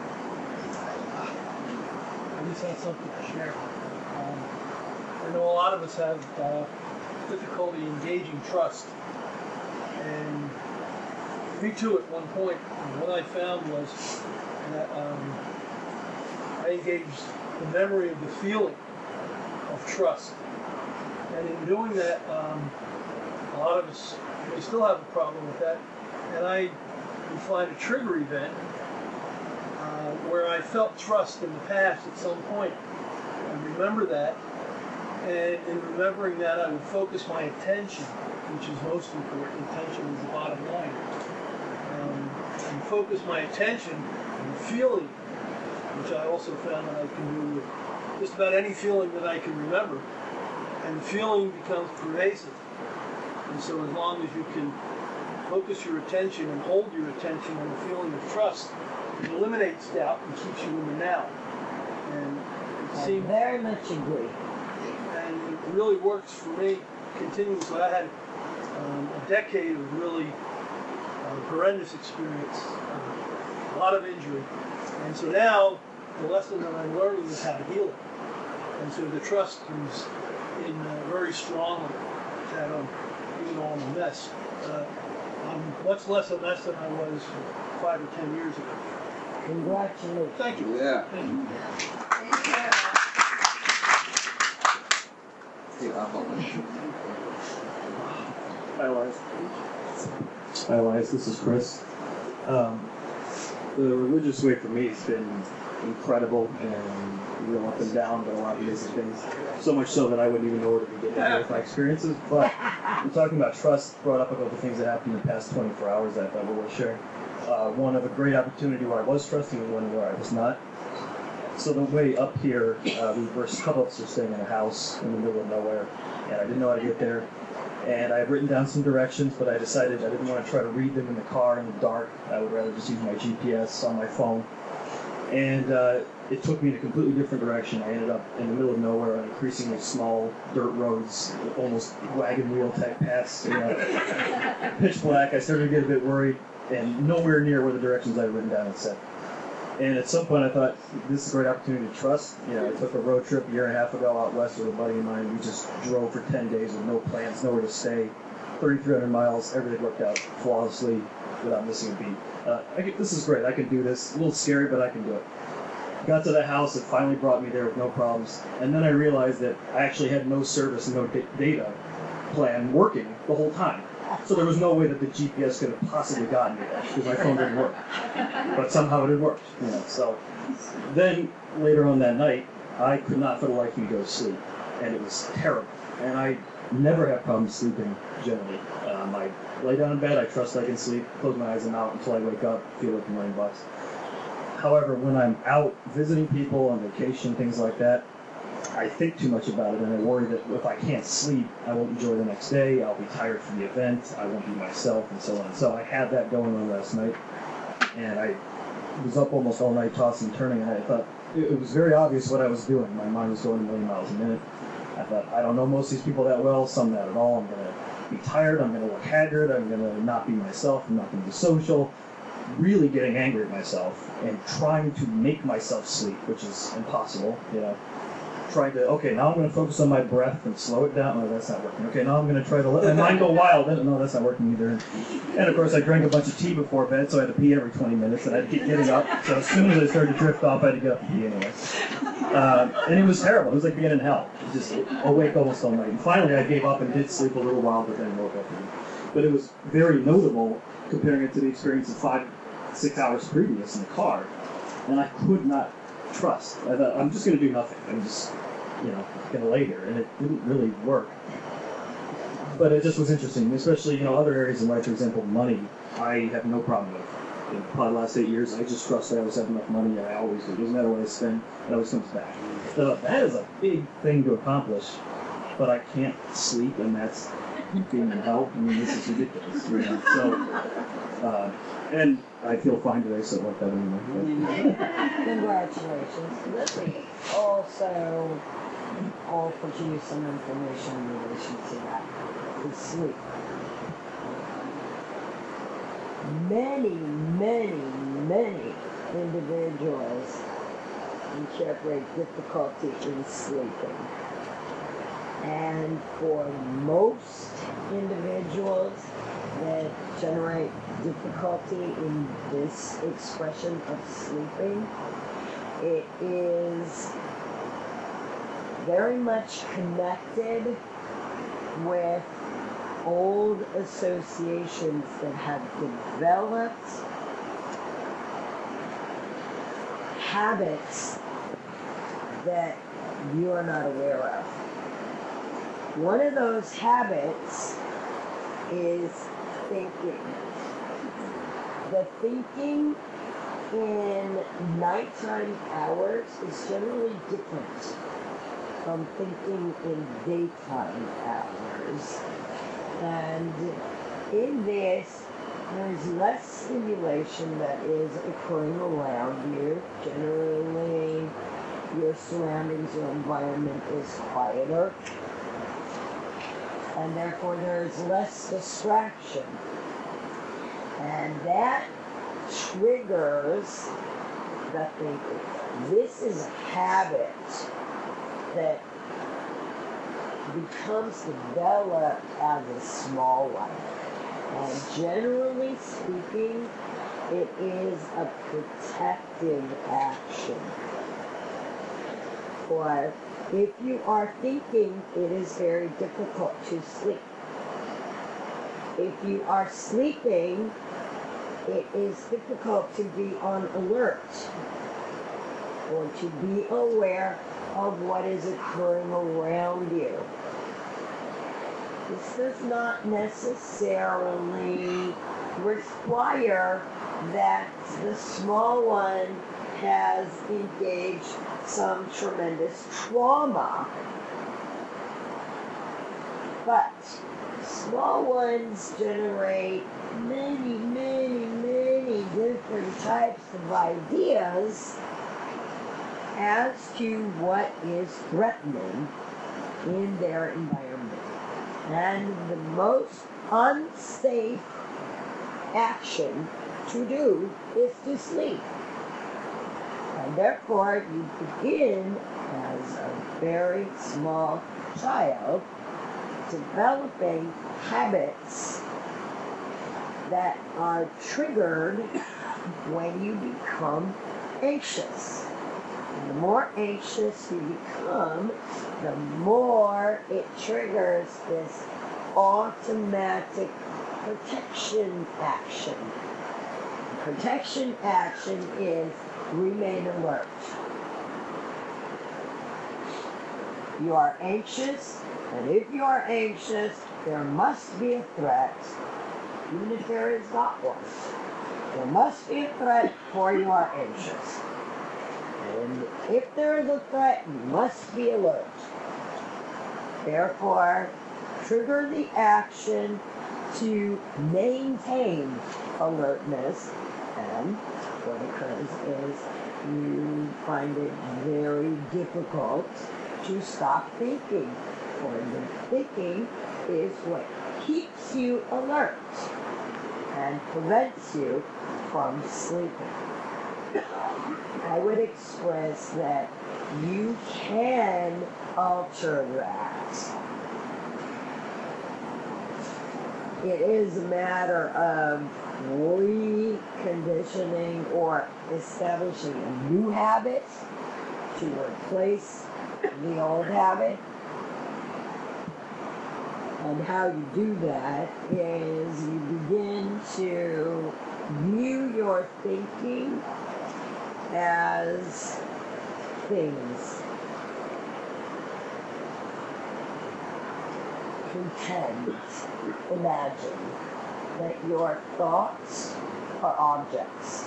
I just had something to share. Um, I know a lot of us have uh, difficulty engaging trust. And me too at one point. And what I found was that um, I engaged the memory of the feeling of trust. And in doing that, um, a lot of us we still have a problem with that. And I would find a trigger event uh, where I felt trust in the past at some point. I remember that. And in remembering that, I would focus my attention, which is most important. Attention is the bottom line. Um, and focus my attention on the feeling, which I also found that I can do with just about any feeling that I can remember. And the feeling becomes pervasive. And so as long as you can focus your attention and hold your attention on the feeling of trust, it eliminates doubt and keeps you in the now. And it I seems very much agree. and it really works for me continuously. I had um, a decade of really uh, horrendous experience, uh, a lot of injury. And so now the lesson that I'm learning is how to heal it. And so the trust comes in uh, very strongly that um, even though I'm a mess, uh, I'm much less a mess than I was five or ten years ago. Congratulations. Thank you. Yeah. Thank you. Hey, I'll hold it. Hi, Elias. Hi, Elias. This is Chris. Um, the religious way for me has been incredible and real up and down, but a lot of basic things. So much so that I wouldn't even know where to begin with my experiences. But I'm talking about trust. Brought up a couple things that happened in the past twenty-four hours that I thought we were sharing. Uh, one of a great opportunity where I was trusting, and one where I was not. So the way up here, uh, we were a couple of us were staying in a house in the middle of nowhere, and I didn't know how to get there. And I had written down some directions, but I decided I didn't want to try to read them in the car in the dark. I would rather just use my G P S on my phone. And uh, it took me in a completely different direction. I ended up in the middle of nowhere on increasingly small dirt roads, almost wagon wheel type paths, you know, pitch black. I started to get a bit worried, and nowhere near where the directions I had written down had said. And at some point I thought, this is a great opportunity to trust. You know, I took a road trip a year and a half ago out west with a buddy of mine. We just drove for ten days with no plans, nowhere to stay. thirty-three hundred miles, everything worked out flawlessly without missing a beat. Uh, I can, this is great, I can do this. A little scary, but I can do it. Got to the house, it finally brought me there with no problems. And then I realized that I actually had no service and no da- data plan working the whole time. So there was no way that the G P S could have possibly gotten me there because my phone didn't work. But somehow it had worked. You know, so then later on that night, I could not for the life of me go to sleep. And it was terrible. And I never have problems sleeping generally. Um, I lay down in bed, I trust I can sleep, close my eyes and out until I wake up, feel like a million bucks. However, when I'm out visiting people on vacation, things like that, I think too much about it, and I worry that if I can't sleep, I won't enjoy the next day, I'll be tired from the event, I won't be myself, and so on. So I had that going on last night, and I was up almost all night tossing and turning, and I thought it, it was very obvious what I was doing. My mind was going a million miles a minute. I thought, I don't know most of these people that well, some not at all. I'm going to be tired, I'm going to look haggard, I'm going to not be myself, I'm not going to be social. Really getting angry at myself and trying to make myself sleep, which is impossible, you know. Trying to, okay, now I'm going to focus on my breath and slow it down. No, that's not working. Okay, now I'm going to try to let my mind go wild. No, that's not working either. And of course, I drank a bunch of tea before bed, so I had to pee every twenty minutes, and I had to keep getting up. So as soon as I started to drift off, I had to get up and pee anyway. Uh, and it was terrible. It was like being in hell. Just awake almost all night. And finally, I gave up and did sleep a little while, but then woke up again. But it was very notable comparing it to the experience of five, six hours previous in the car, and I could not trust. I thought, I'm just going to do nothing. I'm just, you know, going to lay here, and it didn't really work. But it just was interesting, especially, you know, other areas in life, for example, money, I have no problem with. In probably the last eight years, I just trust that I always have enough money, and I always do. It doesn't matter what I spend, it always comes back. So that is a big thing to accomplish, but I can't sleep, and that's being in hell. I mean, this is ridiculous, you know. So, uh, and I feel fine today, so it worked out anyway. Congratulations. Let me also offer to you some information in relation to that. To sleep. Many, many, many individuals incorporate difficulty in sleeping. And for most individuals that generate difficulty in this expression of sleeping, it is very much connected with old associations that have developed habits that you are not aware of. One of those habits is thinking. The thinking in nighttime hours is generally different from thinking in daytime hours. And in this, there's less stimulation that is occurring around you. Generally, your surroundings, your environment is quieter. And therefore, there's less distraction. And that triggers the thinking. This is a habit that becomes developed as a small one. And generally speaking, it is a protective action. Or if you are thinking, it is very difficult to sleep. If you are sleeping, it is difficult to be on alert or to be aware of what is occurring around you. This does not necessarily require that the small one has engaged some tremendous trauma. But small ones generate many, many, many different types of ideas as to what is threatening in their environment. And the most unsafe action to do is to sleep. And therefore, you begin as a very small child developing habits that are triggered when you become anxious. And the more anxious you become, the more it triggers this automatic protection action. Protection action is remain alert. You are anxious, and if you are anxious, there must be a threat, even if there is not one. There must be a threat before you are anxious. And if there is a threat, you must be alert. Therefore, trigger the action to maintain alertness and what occurs is you find it very difficult to stop thinking. For the thinking is what keeps you alert and prevents you from sleeping. I would express that you can alter that. It is a matter of reconditioning or establishing a new habit to replace the old habit. And how you do that is you begin to view your thinking as things. Pretend, imagine that your thoughts are objects.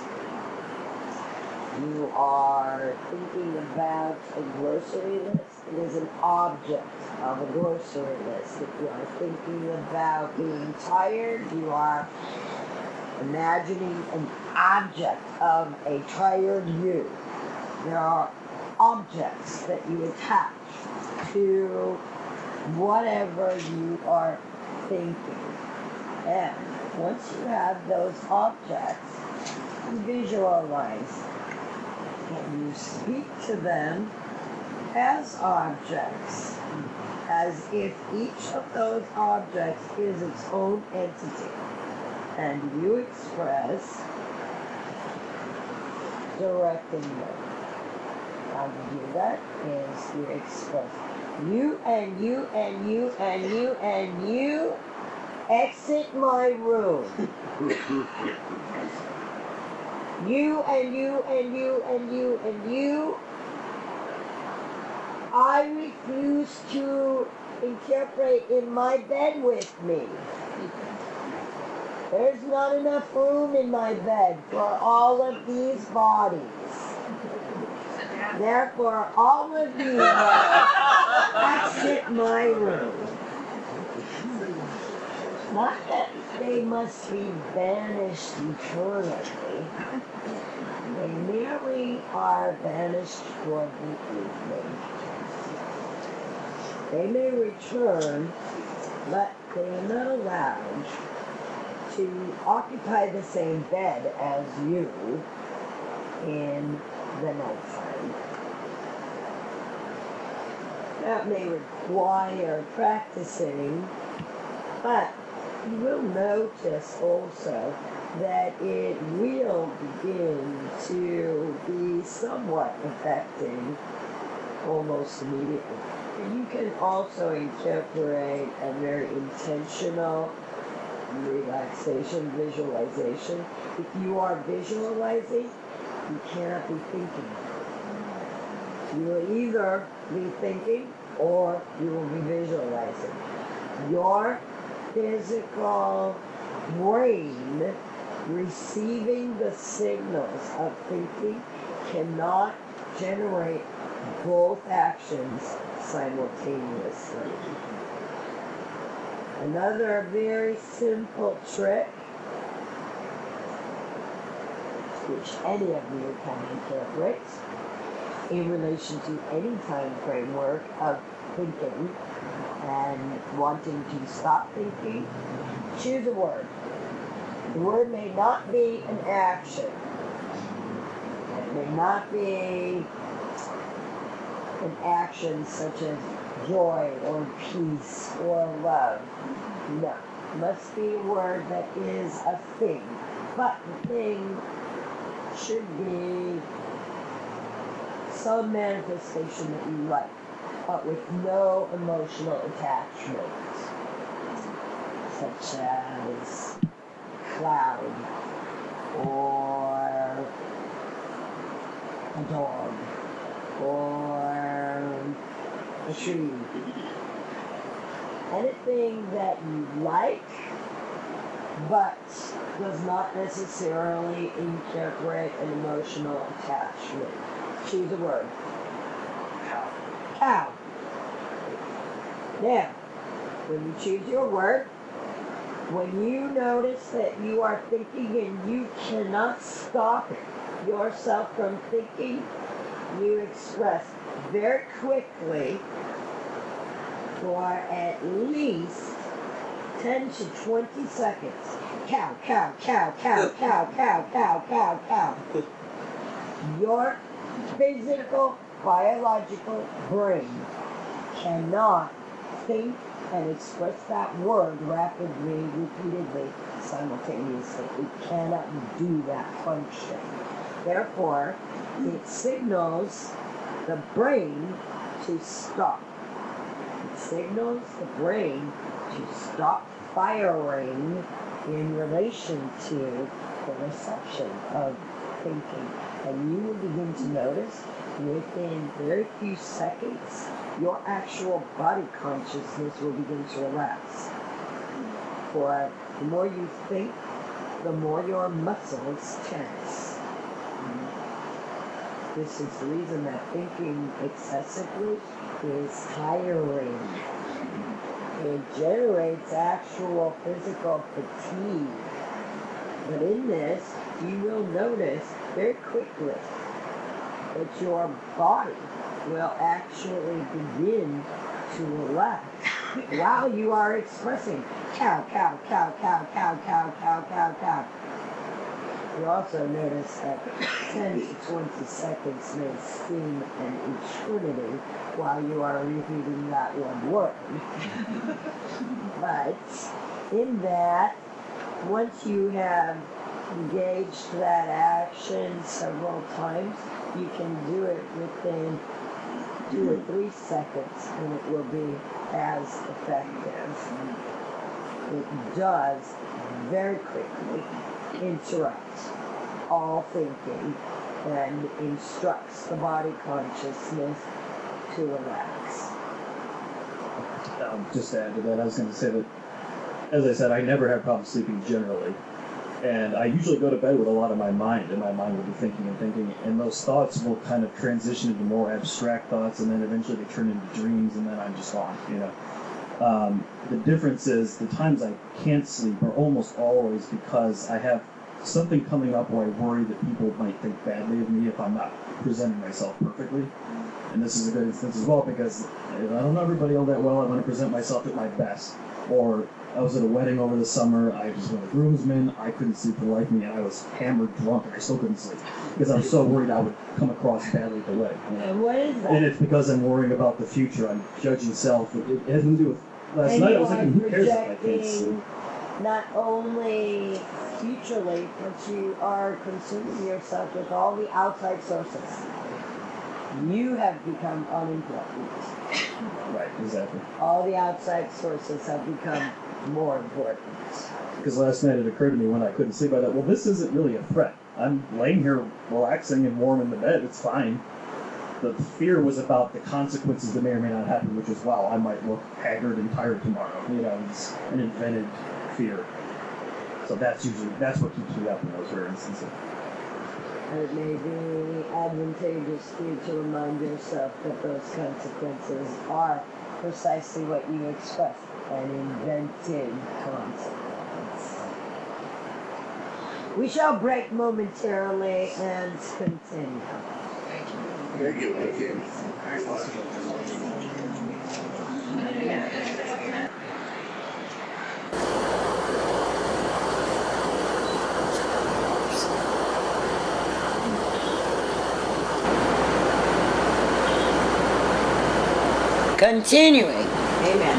You are thinking about a grocery list. It is an object of a grocery list. If you are thinking about being tired, you are imagining an object of a tired you. There are objects that you attach to whatever you are thinking. And once you have those objects, you visualize and you speak to them as objects, as if each of those objects is its own entity. And you express directing them. How you do that is you express you and you and you and you and you exit my room. You and you and you and you and you. I refuse to incorporate in my bed with me. There's not enough room in my bed for all of these bodies. Therefore, all of you exit my room. Not that they must be banished eternally. They merely are banished for the evening. They may return, but they are not allowed to occupy the same bed as you in the nighttime. That may require practicing, but you will notice also that it will begin to be somewhat affecting almost immediately. You can also incorporate a very intentional relaxation, visualization. If you are visualizing, you cannot be thinking. You will either be thinking or you will be visualizing. Your physical brain receiving the signals of thinking cannot generate both actions simultaneously. Another very simple trick, which any of you can incorporate in relation to any time framework of thinking and wanting to stop thinking, choose a word. The word may not be an action. It may not be an action such as joy or peace or love. No. It must be a word that is a thing. But the thing should be some manifestation that you like, but with no emotional attachment, such as cloud or a dog or a tree. Anything that you like, but does not necessarily incorporate an emotional attachment. Choose a word. Cow. Cow. Now, when you choose your word, when you notice that you are thinking and you cannot stop it, yourself from thinking, you express very quickly for at least ten to twenty seconds. Cow, cow, cow, cow, cow, cow, cow, cow, cow. Your physical, biological brain cannot think and express that word rapidly, repeatedly, simultaneously. It cannot do that function. Therefore, it signals the brain to stop. It signals the brain to stop firing in relation to the reception of thinking. And you will begin to notice within very few seconds, your actual body consciousness will begin to relax. For the more you think, the more your muscles tense. This is the reason that thinking excessively is tiring. It generates actual physical fatigue. But in this, you will notice very quickly that your body will actually begin to relax while you are expressing cow, cow, cow, cow, cow, cow, cow, cow, cow. You also notice that ten to twenty seconds may seem an eternity while you are repeating that one word. But in that, once you have engaged that action several times, you can do it within two or three seconds and it will be as effective. It does very quickly interrupt all thinking and instructs the body consciousness to relax. Um, just to add to that, I was going to say that, as I said, I never have problems sleeping generally. And I usually go to bed with a lot of my mind, and my mind will be thinking and thinking, and those thoughts will kind of transition into more abstract thoughts, and then eventually they turn into dreams, and then I'm just gone, you know. Um, the difference is the times I can't sleep are almost always because I have something coming up where I worry that people might think badly of me if I'm not presenting myself perfectly. And this is a good instance as well because I don't know everybody all that well. I want to present myself at my best. Or I was at a wedding over the summer. I was with a groomsman. I couldn't sleep for the life of me, and I was hammered drunk, and I still couldn't sleep because I was so worried I would come across badly at the wedding. You know? And what is that? And it's because I'm worrying about the future. I'm judging self. It, it has nothing to do with last and night. you I was are thinking, who cares if I can't sleep? projecting not only futurely, but you are consuming yourself with all the outside sources. You have become unimportant. Right, exactly. All the outside sources have become more important. Because last night it occurred to me when I couldn't sleep, I thought, well, this isn't really a threat. I'm laying here relaxing and warm in the bed. It's fine. The fear was about the consequences that may or may not happen, which is, wow, I might look haggard and tired tomorrow. You know, it's an invented fear. So that's usually, that's what keeps me up in those rare instances. And it may be advantageous for you to remind yourself that those consequences are precisely what you expressed, an invented consequence. We shall break momentarily and continue. Thank you. Thank you. Continuing. Amen.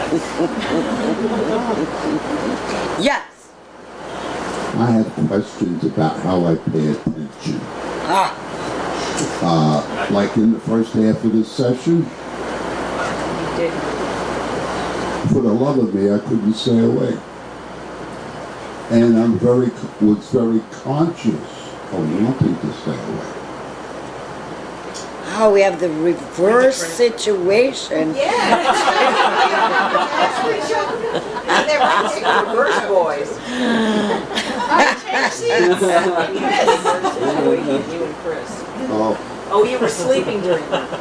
Yes. I have questions about how I pay attention. Ah. Uh, like in the first half of this session, You did. for the love of me, I couldn't stay awake. And I'm very, was very conscious of wanting to stay awake. Oh, we have the reverse situation. Yeah. They're right, reverse boys. I changed seats. Chris. You and Chris. Oh, Oh, you were sleeping during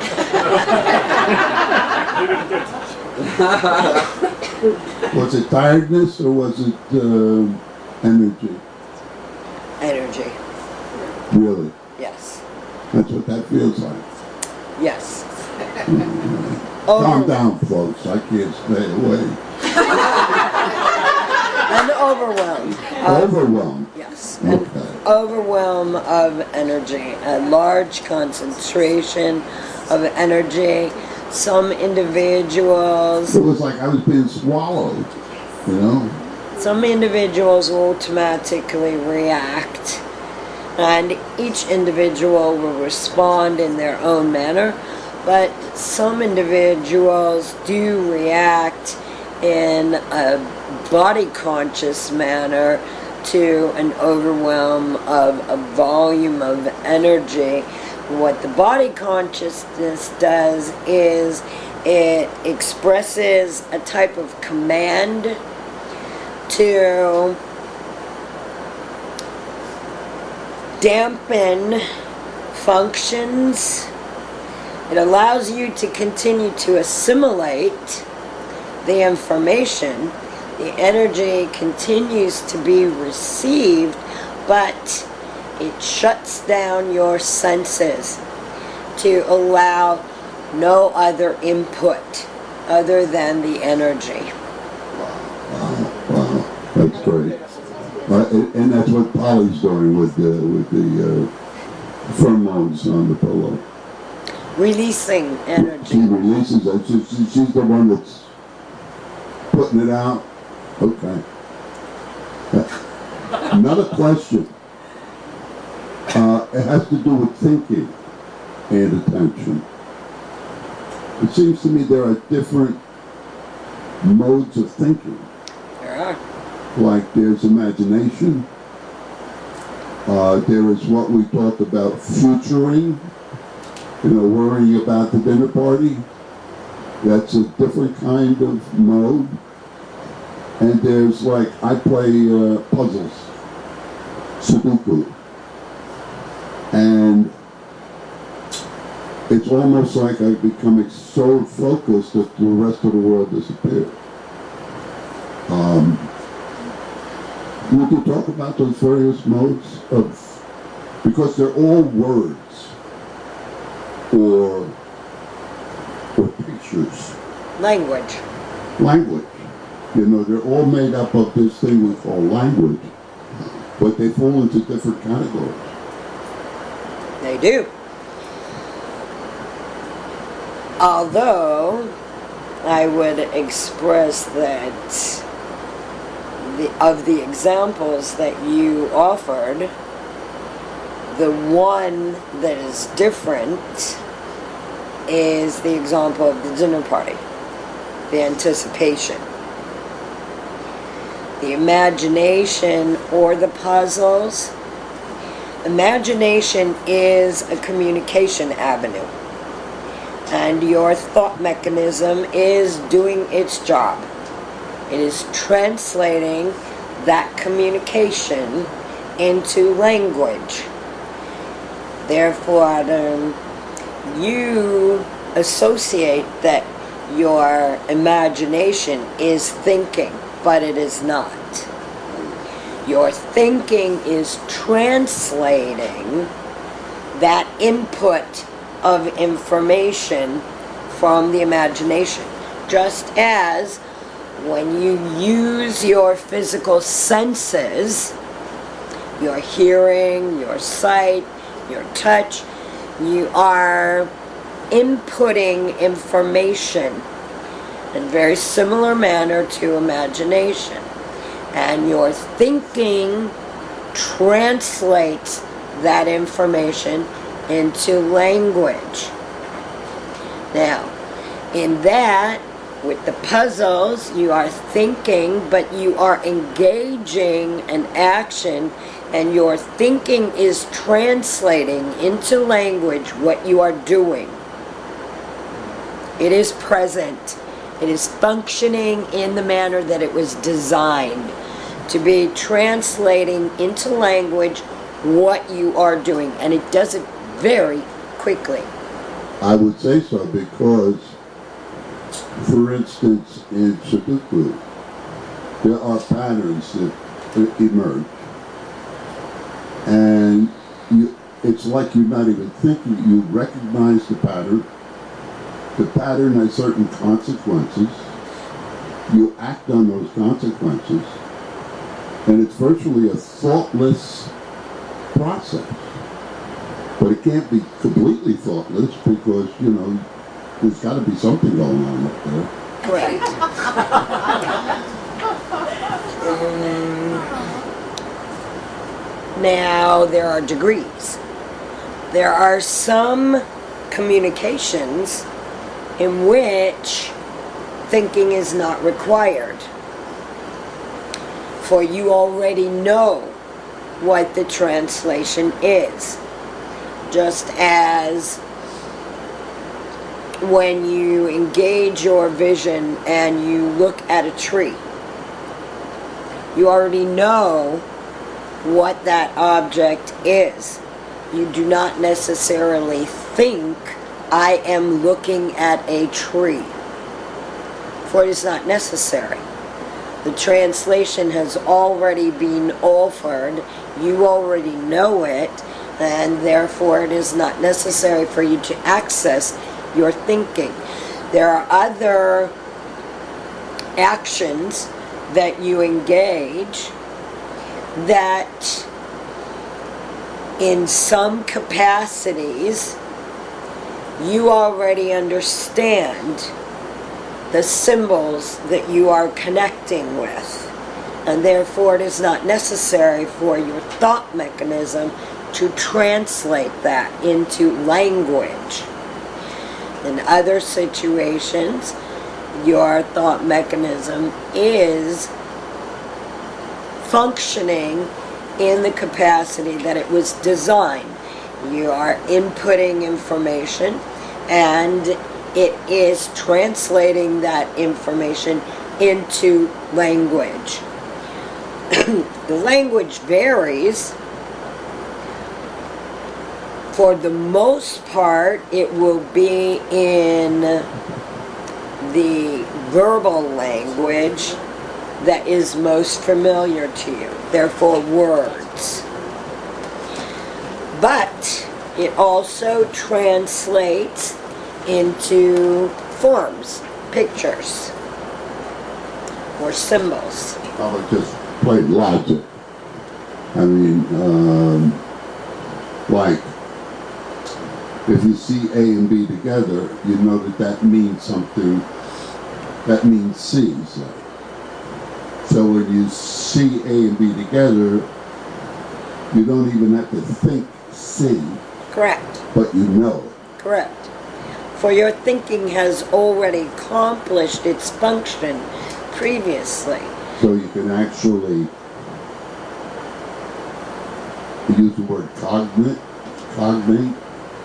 was it tiredness or was it uh, energy? Energy. Really? Yes. That's what that feels like. Yes. Calm Over- down, folks. I can't stay away. An overwhelm. Of, Overwhelmed. yes. An Okay. overwhelm of energy. A large concentration of energy. Some individuals, It was like I was being swallowed, you know? some individuals will automatically react, and each individual will respond in their own manner, but some individuals do react in a body conscious manner to an overwhelm of a volume of energy. What the body consciousness does is it expresses a type of command to dampen functions. It allows you to continue to assimilate the information. The energy continues to be received, but it shuts down your senses to allow no other input other than the energy. Wow, wow. That's great. Uh, and, and that's what Polly's doing with the, with the uh, pheromones on the pillow. Releasing She energy. releases it. She, she, she's the one that's putting it out. Okay. Another question. Uh, it has to do with thinking and attention. It seems to me there are different modes of thinking. There are. Like there's imagination. Uh, there is what we talk about futuring. You know, worrying about the dinner party. That's a different kind of mode. And there's like, I play uh, puzzles, Sudoku. And it's almost like I've become so focused that the rest of the world disappeared. Um, we can talk about those various modes of, because they're all words or, or pictures. Language. Language. You know, they're all made up of this thing we call language, but they fall into different categories. They do. Although I would express that the, of the examples that you offered, the one that is different is the example of the dinner party, the anticipation. The imagination or the puzzles. Imagination is a communication avenue, and your thought mechanism is doing its job. It is translating that communication into language. Therefore, um, you associate that your imagination is thinking, but it is not. Your thinking is translating that input of information from the imagination. Just as when you use your physical senses, your hearing, your sight, your touch, you are inputting information in a very similar manner to imagination. And your thinking translates that information into language. Now, in that, with the puzzles, you are thinking, but you are engaging an action, and your thinking is translating into language what you are doing. It is present. It is functioning in the manner that it was designed to be, translating into language what you are doing, and it does it very quickly. I would say so because, for instance, in Sudoku, there are patterns that emerge, and you, it's like you're not even thinking. You recognize the pattern. The pattern has certain consequences. You act on those consequences. And it's virtually a thoughtless process. But it can't be completely thoughtless because, you know, there's got to be something going on up there. Correct. Mm. Now, there are degrees. There are some communications in which thinking is not required. For you already know what the translation is. Just as when you engage your vision and you look at a tree, you already know what that object is. You do not necessarily think, I am looking at a tree, for it is not necessary. The translation has already been offered, you already know it, and therefore it is not necessary for you to access your thinking. There are other actions that you engage that in some capacities you already understand the symbols that you are connecting with, and therefore it is not necessary for your thought mechanism to translate that into language. In other situations, your thought mechanism is functioning in the capacity that it was designed. You are inputting information and it is translating that information into language. The language varies. For the most part, it will be in the verbal language that is most familiar to you, therefore words. But it also translates into forms, pictures, or symbols. I would just play logic. I mean, um, like, if you see A and B together, you know that that means something, that means C, say. So when you see A and B together, you don't even have to think C. Correct. But you know it. Correct. For your thinking has already accomplished its function previously. So you can actually use the word cognate, cognate.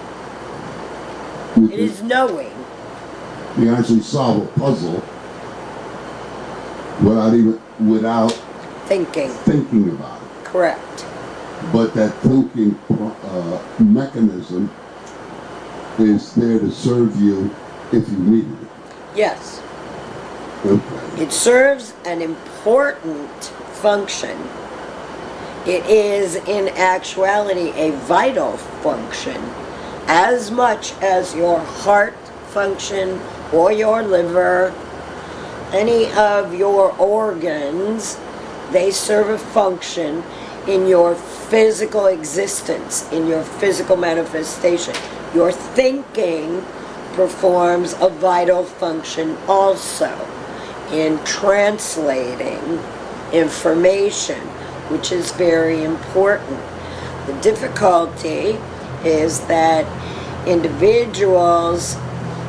It is knowing. You actually solve a puzzle without even without thinking thinking about it. Correct. But that thinking uh, mechanism is there to serve you if you need it. Yes. Okay. It serves an important function. It is in actuality a vital function, as much as your heart function or your liver, any of your organs. They serve a function in your physical existence, in your physical manifestation. Your thinking performs a vital function also in translating information, which is very important. The difficulty is that individuals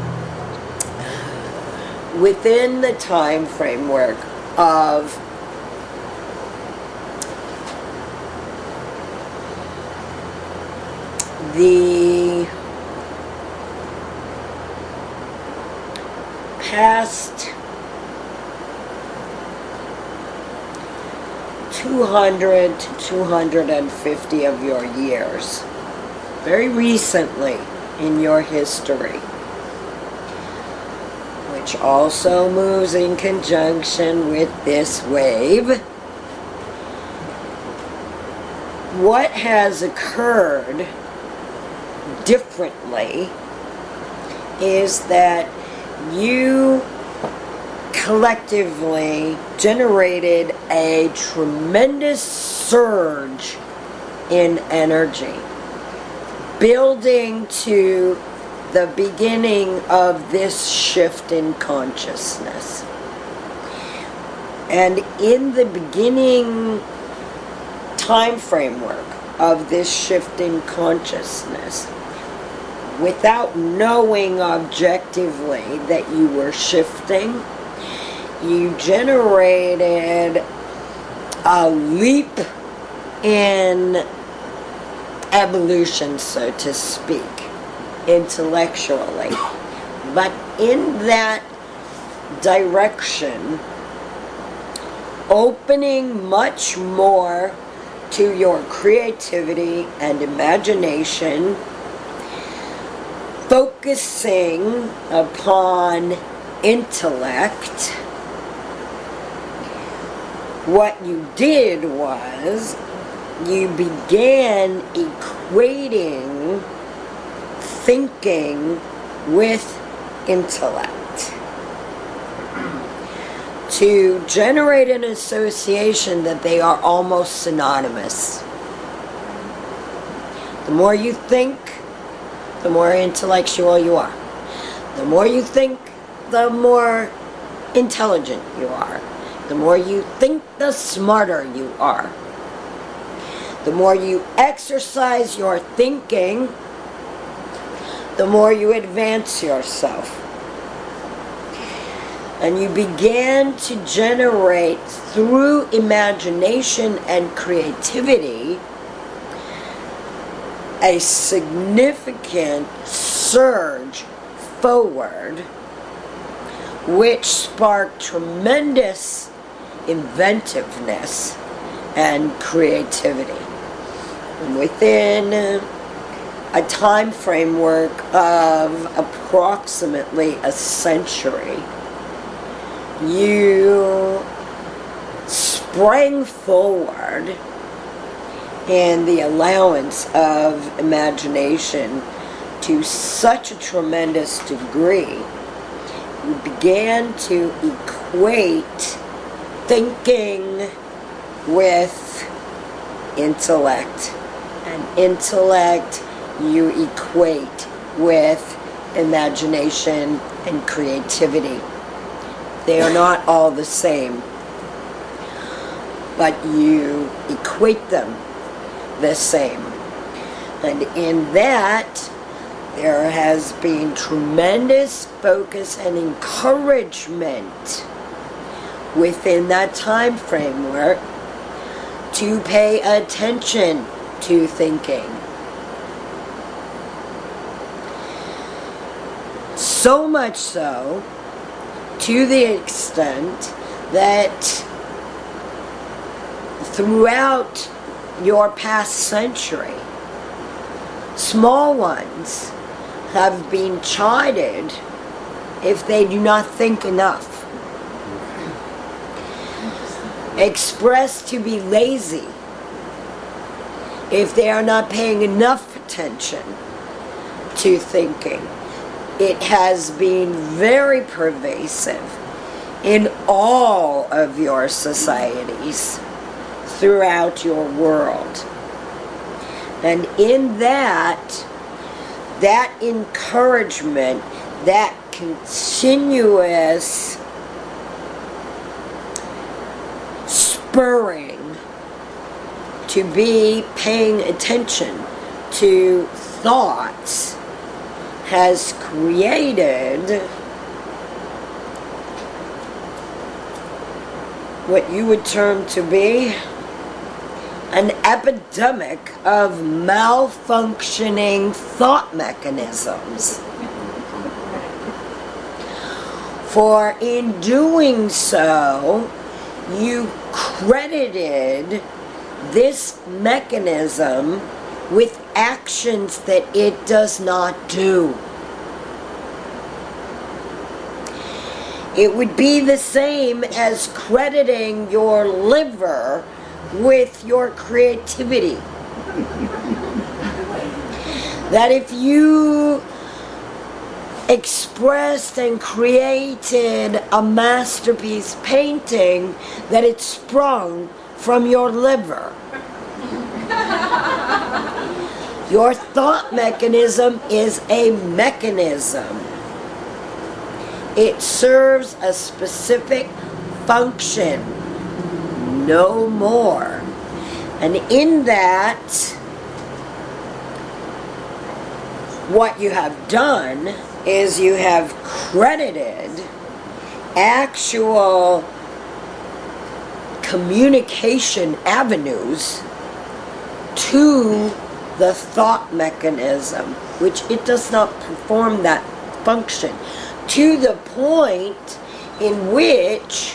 within the time framework of the past two hundred to two hundred fifty of your years, very recently in your history, which also moves in conjunction with this wave, what has occurred differently is that you collectively generated a tremendous surge in energy, building to the beginning of this shift in consciousness. And in the beginning time framework of this shift in consciousness, without knowing objectively that you were shifting, you generated a leap in evolution, so to speak, intellectually. But in that direction, opening much more to your creativity and imagination, focusing upon intellect, what you did was you began equating thinking with intellect to generate an association that they are almost synonymous. The more you think, the more intellectual you are. The more you think, the more intelligent you are. The more you think, the smarter you are. The more you exercise your thinking, the more you advance yourself. And you began to generate, through imagination and creativity, a significant surge forward, which sparked tremendous inventiveness and creativity. And within a time framework of approximately a century, you sprang forward in the allowance of imagination to such a tremendous degree. You began to equate thinking with intellect, and intellect you equate with imagination and creativity. They are not all the same, but you equate them the same. And in that, there has been tremendous focus and encouragement within that time framework to pay attention to thinking. So much so, to the extent that throughout your past century, small ones have been chided if they do not think enough, expressed to be lazy if they are not paying enough attention to thinking. It has been very pervasive in all of your societies throughout your world. And in that, that encouragement, that continuous spurring to be paying attention to thoughts has created what you would term to be an epidemic of malfunctioning thought mechanisms. For in doing so, you credited this mechanism with actions that it does not do. It would be the same as crediting your liver with your creativity. That if you expressed and created a masterpiece painting, that it sprung from your liver. Your thought mechanism is a mechanism. It serves a specific function, no more. And in that, what you have done is you have credited actual communication avenues to the thought mechanism, which it does not perform that function, to the point in which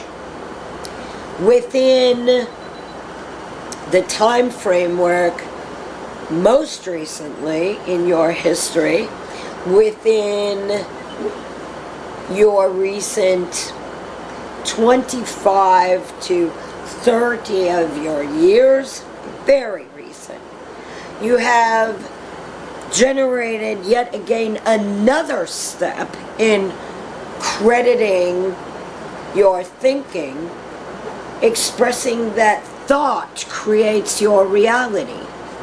within the time framework most recently in your history, within your recent twenty-five to thirty of your years, very recent, you have generated yet again another step in crediting your thinking, expressing that thought creates your reality.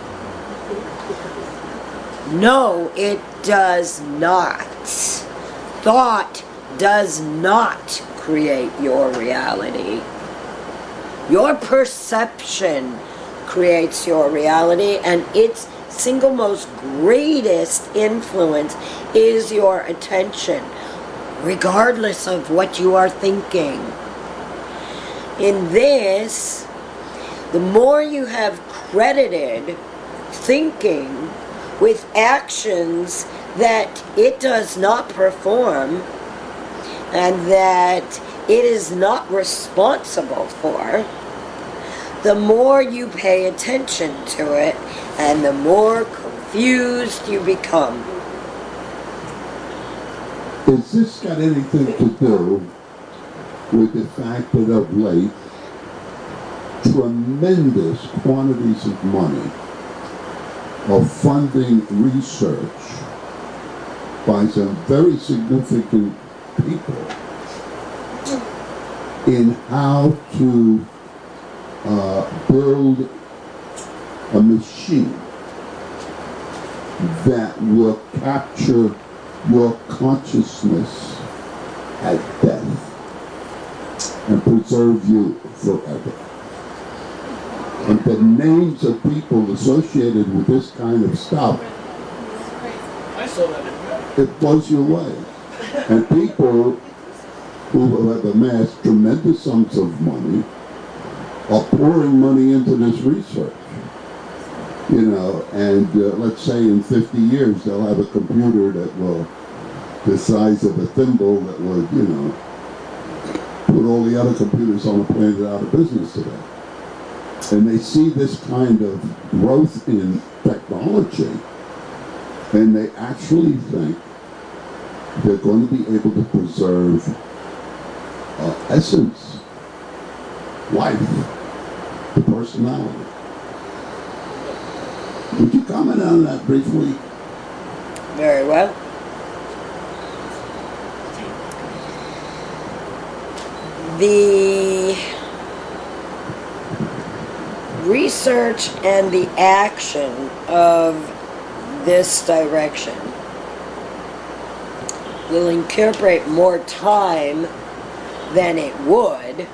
No, it does not. Thought does not create your reality. Your perception creates your reality, and its single most greatest influence is your attention, regardless of what you are thinking. In this, the more you have credited thinking with actions that it does not perform and that it is not responsible for, the more you pay attention to it and the more confused you become. Has this got anything to do with the fact that of late, tremendous quantities of money are funding research by some very significant people in how to uh, build a machine that will capture your consciousness at death and preserve you forever. And the names of people associated with this kind of stuff, I saw that. it blows you away. And people who have amassed tremendous sums of money are pouring money into this research. You know, and uh, let's say in fifty years they'll have a computer that will, the size of a thimble, that would, you know, put all the other computers on the planet out of business today. And they see this kind of growth in technology, and they actually think they're going to be able to preserve uh, essence, life, the personality. Would you comment on that briefly? Very well. The research and the action of this direction will incorporate more time than it would,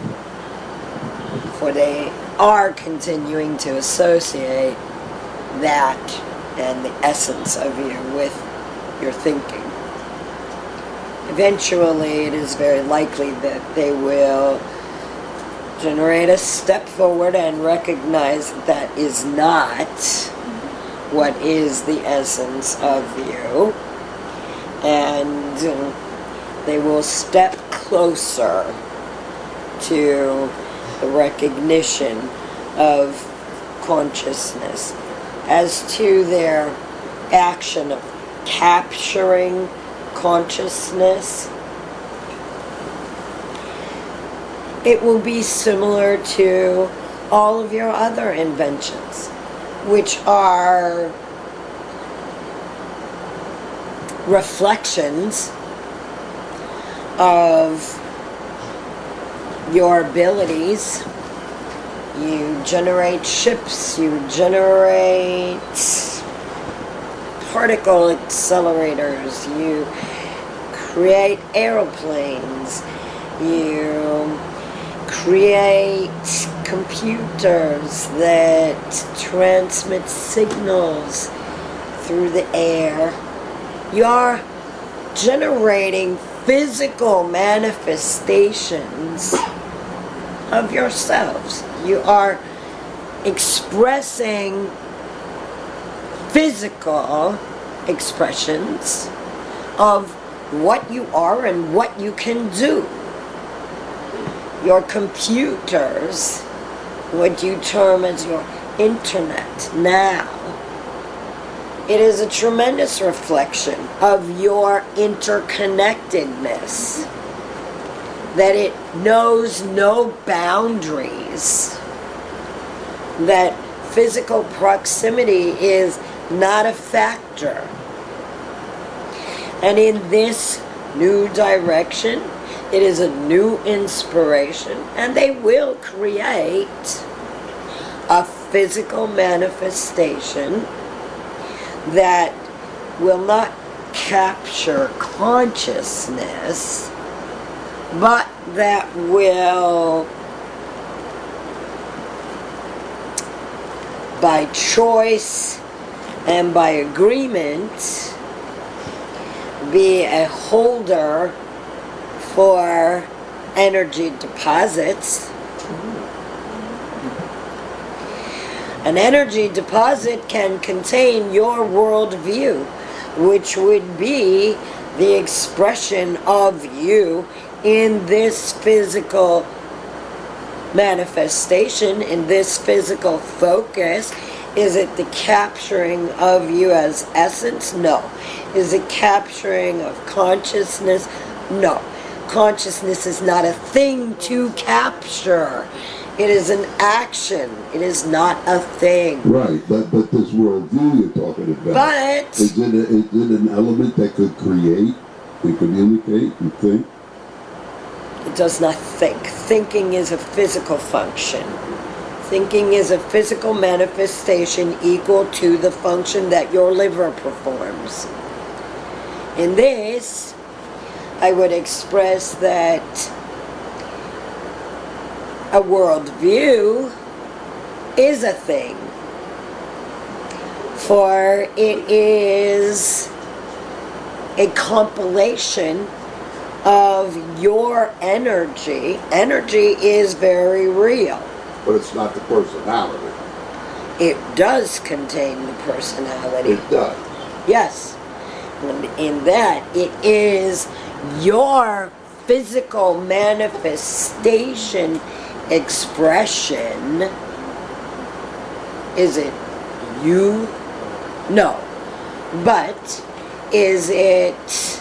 for they are continuing to associate that and the essence of you with your thinking. Eventually, it is very likely that they will generate a step forward and recognize that that is not what is the essence of you, and uh, they will step closer to the recognition of consciousness. As to their action of capturing consciousness, it will be similar to all of your other inventions. which are reflections of your abilities. You generate ships, you generate particle accelerators, you create aeroplanes, you create computers that transmit signals through the air. You're generating physical manifestations of yourselves. You are expressing physical expressions of what you are and what you can do. Your computers, what you term as your internet now, it is a tremendous reflection of your interconnectedness, that it knows no boundaries, that physical proximity is not a factor. And in this new direction, it is a new inspiration, and they will create a physical manifestation that will not capture consciousness, but that will, by choice and by agreement, be a holder for energy deposits. An energy deposit can contain your worldview, which would be the expression of you in this physical manifestation, in this physical focus. Is it the capturing of you as essence? No. Is it capturing of consciousness? No. Consciousness is not a thing to capture. It is an action. It is not a thing. Right, but, but this worldview you're talking about, But is it, a, is it an element that could create and communicate and think? it does not think. Thinking is a physical function. Thinking is a physical manifestation equal to the function that your liver performs. In this, I would express that a worldview is a thing, for it is a compilation of your energy. Energy is very real. But it's not the personality. It does contain the personality. It does. Yes. In that, it is your physical manifestation, expression. Is it you? No. But is it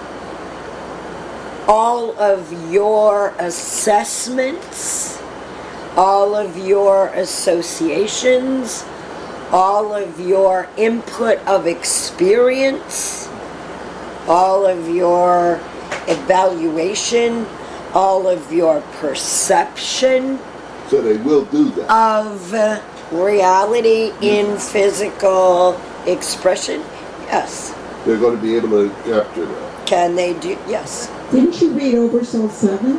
all of your assessments, all of your associations, all of your input of experience, all of your evaluation, all of your perception? So they will do that. Of reality in physical expression? Yes. They're going to be able to capture that. Can they do? Yes. Didn't you read Obersoul seven?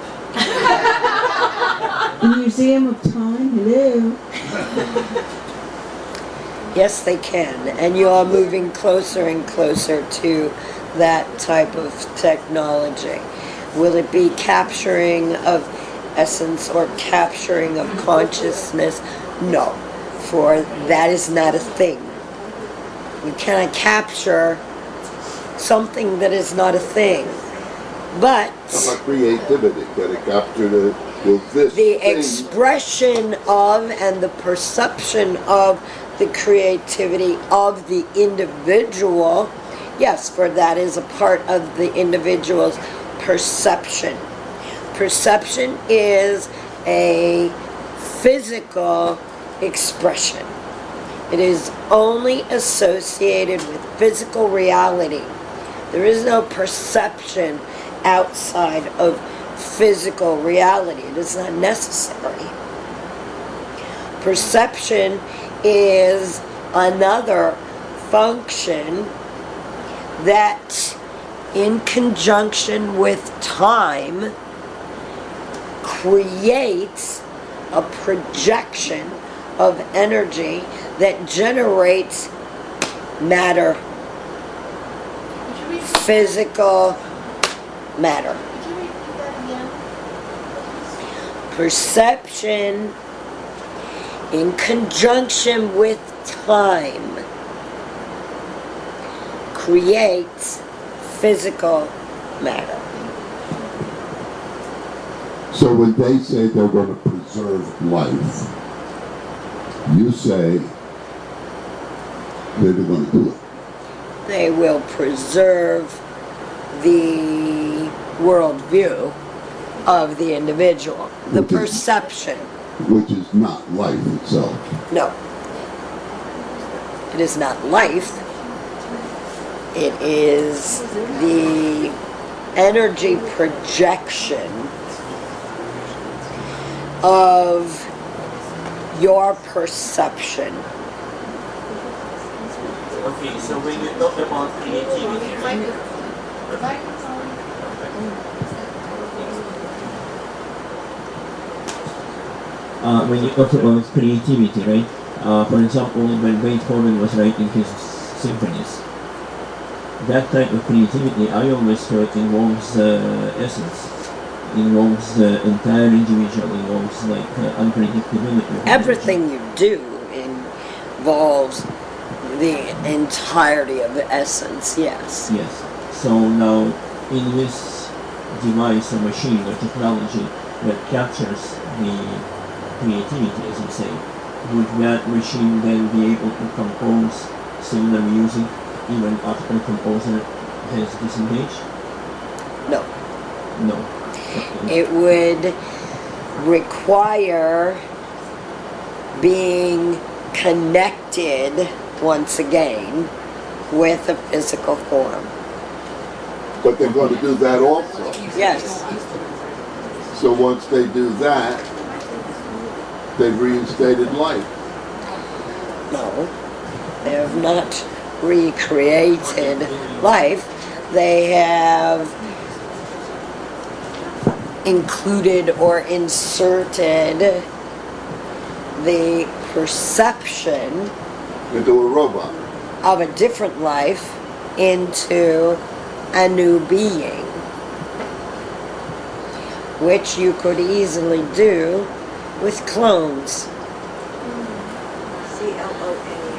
The Museum of Time? Hello? Yes, they can. And you are moving closer and closer to that type of technology. Will it be capturing of essence or capturing of consciousness? No, for that is not a thing. You cannot capture something that is not a thing. But How about creativity? Can it capture the, will this the thing, expression of and the perception of the creativity of the individual? Yes, for that is a part of the individual's perception. Perception is a physical expression. It is only associated with physical reality. There is no perception outside of physical reality. It is not necessary. Perception is another function that, in conjunction with time, creates a projection of energy that generates matter, physical matter. Could you repeat that again? Perception, in conjunction with time, creates physical matter. So when they say they're going to preserve life, you say they're going to do it. They will preserve the worldview of the individual, the Which is- perception. Which is not life itself. No. It is not life. It is the energy projection of your perception. Okay, so when you talk about creativity, right? Uh, when you talk about creativity, right? Uh, for example, when Beethoven was writing his symphonies, that type of creativity, I always thought involves uh, essence, involves uh, entire individual, involves like uh, unpredictability. Everything you do involves the entirety of the essence, yes. Yes. So now, in this device or machine or technology that captures the creativity, as you say, would that machine then be able to compose similar music even after the composer has disengaged? No. No. Okay. It would require being connected once again with a physical form. But they're going to do that also. Yes. So once they do that, they've reinstated life. No. They have not recreated life. They have included or inserted the perception Into a robot. of a different life into a new being, which you could easily do with clones. C L O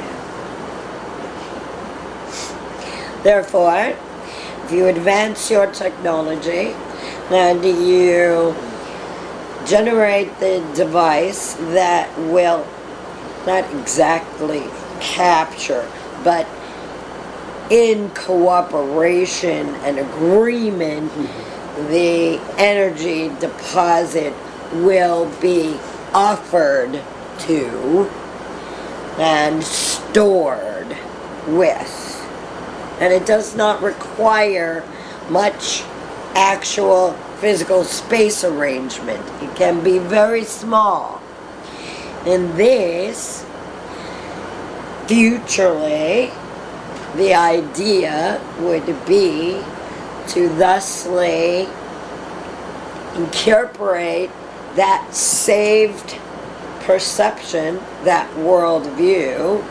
N E. Therefore, if you advance your technology and you generate the device that will not exactly capture, but in cooperation and agreement, the energy deposit will be offered to and stored with. And it does not require much actual physical space arrangement. It can be very small. And this, futurely, the idea would be to thusly incorporate that saved perception, that worldview,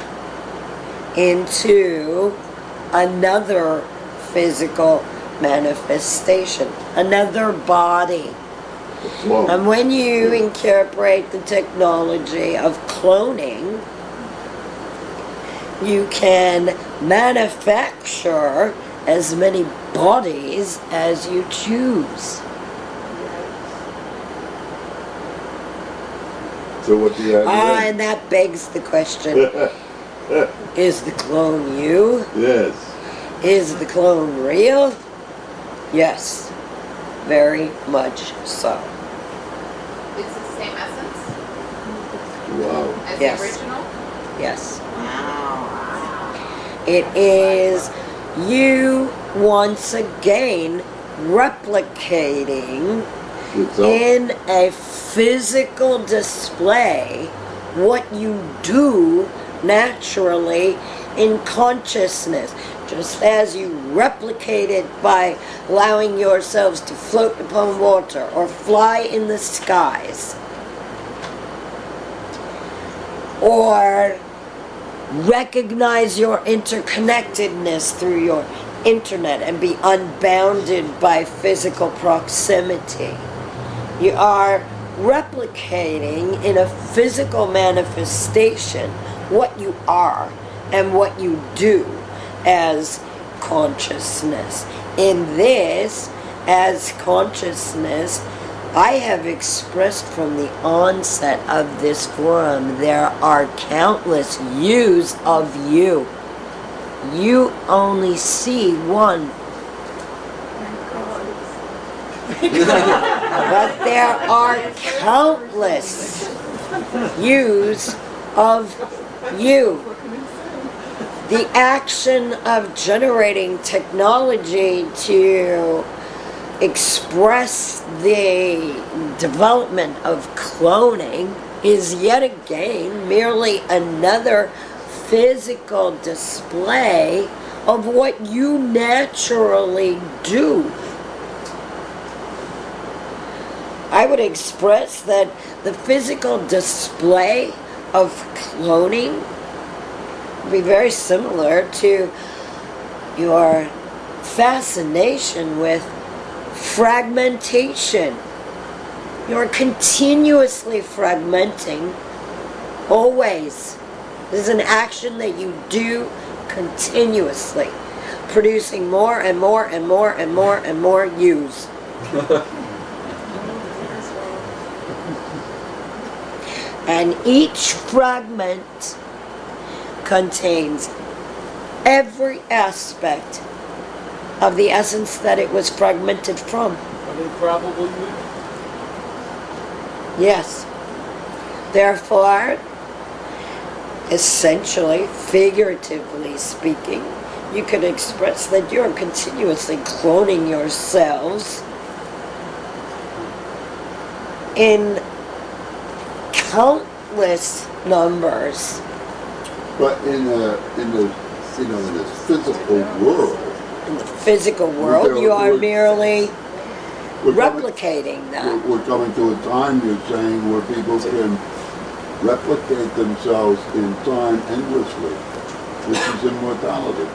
into another physical manifestation, another body. Whoa. And when you incorporate the technology of cloning, you can manufacture as many bodies as you choose. So what do you have? Ah, and that begs the question, is the clone you? Yes. Is the clone real? Yes, very much so. It's the same essence Wow. as Yes. the original? Yes. It is you once again replicating in a physical display what you do naturally in consciousness, just as you replicate it by allowing yourselves to float upon water or fly in the skies, or recognize your interconnectedness through your internet and be unbounded by physical proximity. You are replicating in a physical manifestation what you are and what you do as consciousness. In this, as consciousness, I have expressed from the onset of this forum, there are countless yous of you. You only see one. But there are countless yous of you. The action of generating technology to express the development of cloning is yet again merely another physical display of what you naturally do. I would express that the physical display of cloning would be very similar to your fascination with fragmentation. You're continuously fragmenting, always. This is an action that you do continuously, producing more and more and more and more and more yous. And each fragment contains every aspect of the essence that it was fragmented from. Are they probably you? Yes. Therefore, essentially, figuratively speaking, you could express that you're continuously cloning yourselves in countless numbers. But in the in the you know in this physical world, in the physical world, you are merely replicating that. We're, we're coming to a time, you're saying, where people can replicate themselves in time endlessly, which is immortality.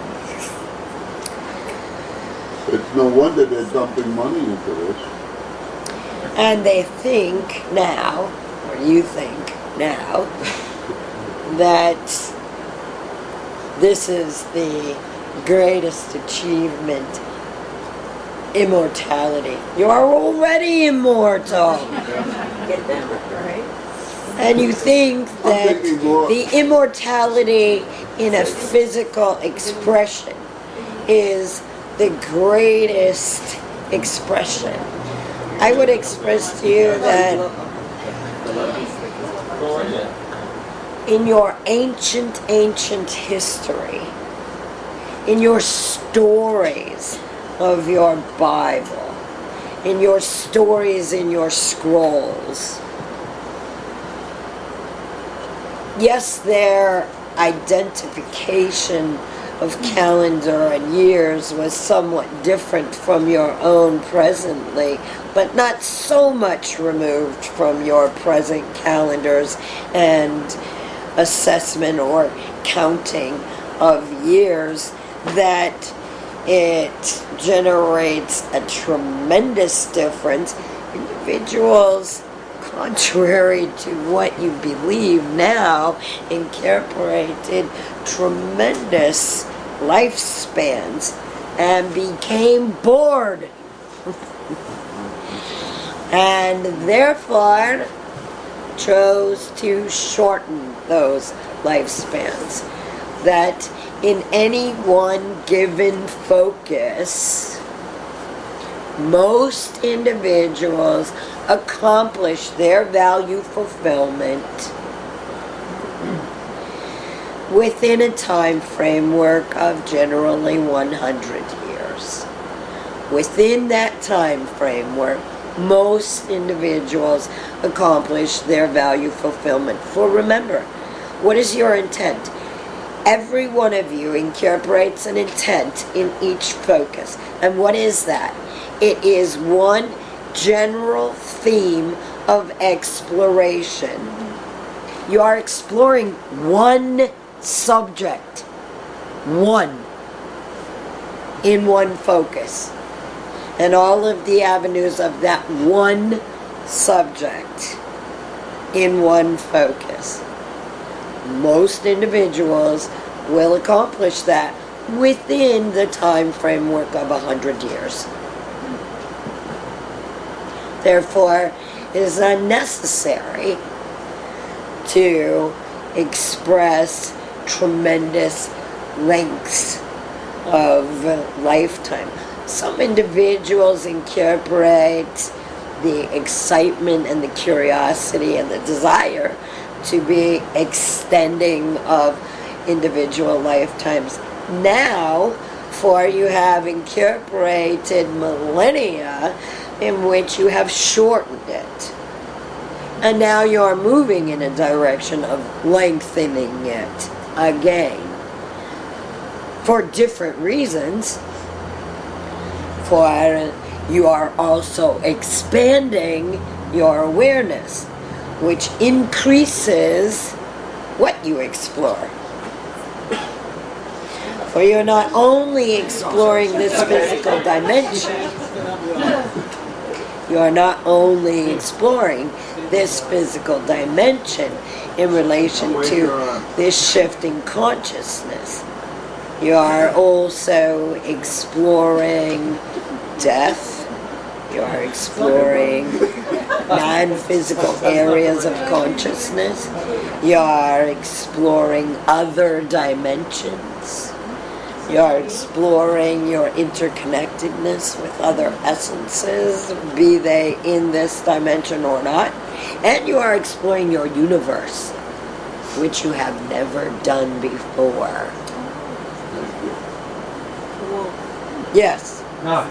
It's no wonder they're dumping money into this. And they think now, or you think now, that this is the greatest achievement, immortality. You are already immortal. Get them, right? And you think that the immortality in a physical expression is the greatest expression. I would express to you that in your ancient, ancient history, in your stories of your Bible, in your stories in your scrolls, yes, their identification of calendar and years was somewhat different from your own presently, but not so much removed from your present calendars and assessment or counting of years that it generates a tremendous difference. Individuals, contrary to what you believe now, incorporated tremendous lifespans and became bored. And therefore chose to shorten those lifespans. That in any one given focus, most individuals accomplish their value fulfillment within a time framework of generally one hundred years. Within that time framework, most individuals accomplish their value fulfillment. For remember, what is your intent? Every one of you incorporates an intent in each focus. And what is that? It is one general theme of exploration. You are exploring one subject, one, in one focus. And all of the avenues of that one subject in one focus. Most individuals will accomplish that within the time framework of a hundred years. Therefore, it is unnecessary to express tremendous lengths of lifetime. Some individuals incorporate the excitement and the curiosity and the desire to be extending of individual lifetimes. Now, for you have incorporated millennia in which you have shortened it. And now you are moving in a direction of lengthening it again. For different reasons. For you are also expanding your awareness, which increases what you explore. For you're not only exploring this physical dimension, you are not only exploring this physical dimension in relation to this shifting consciousness, you are also exploring death. You are exploring non-physical areas of consciousness. You are exploring other dimensions. You are exploring your interconnectedness with other essences, be they in this dimension or not. And you are exploring your universe, which you have never done before. Yes. No.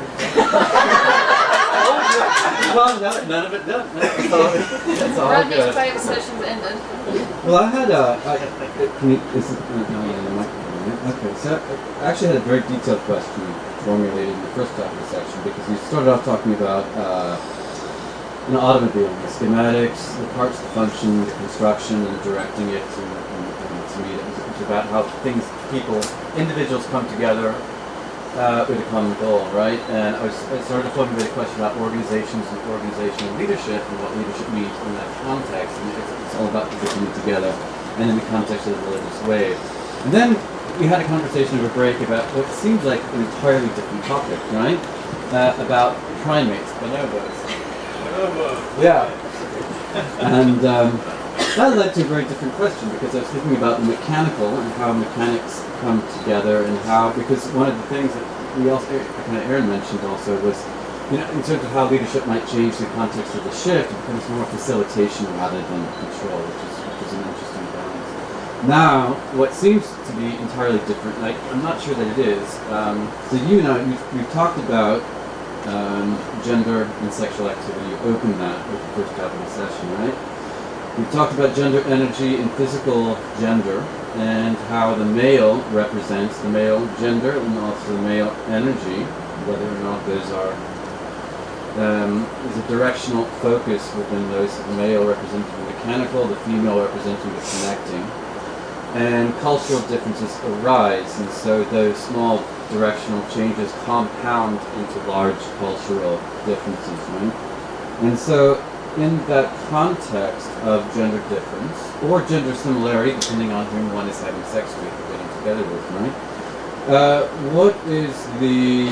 Well, no, none of it done. That's all, that's all Rodney's good. five sessions ended. Well, I had a. I, can you, is it, no, yeah, the microphone, right? Okay, so I actually had a very detailed question formulated in the first half of the section because you started off talking about uh, an automobile, the schematics, the parts, the function, the construction, and directing it. And, and, and to me, it was, it was about how things, people, individuals come together. Uh, with a common goal, right? And I, was, I started to formulate a question about organizations and organizational leadership and what leadership means in that context. And it's, it's all about people coming together and in the context of the religious wave. And then we had a conversation over break about what seems like an entirely different topic, right? Uh, about primates, bonobos. Yeah. And um, that led to a very different question because I was thinking about the mechanical and how mechanics come together and how, because one of the things that we also, kind of Aaron mentioned also was, you know, in terms of how leadership might change the context of the shift, it becomes more facilitation rather than control, which is, which is an interesting balance. Now, what seems to be entirely different, like, I'm not sure that it is, um, so you know, we've, we've talked about um, gender and sexual activity. You opened that with the first half of the session, right? We've talked about gender energy and physical gender and how the male represents the male gender and also the male energy, whether or not those are, um, is a directional focus within those, the male representing the mechanical, the female representing the connecting. And cultural differences arise, and so those small directional changes compound into large cultural differences, right? And so in that context of gender difference, or gender similarity, depending on whom one is having sex with or getting together with, right? Uh, what is the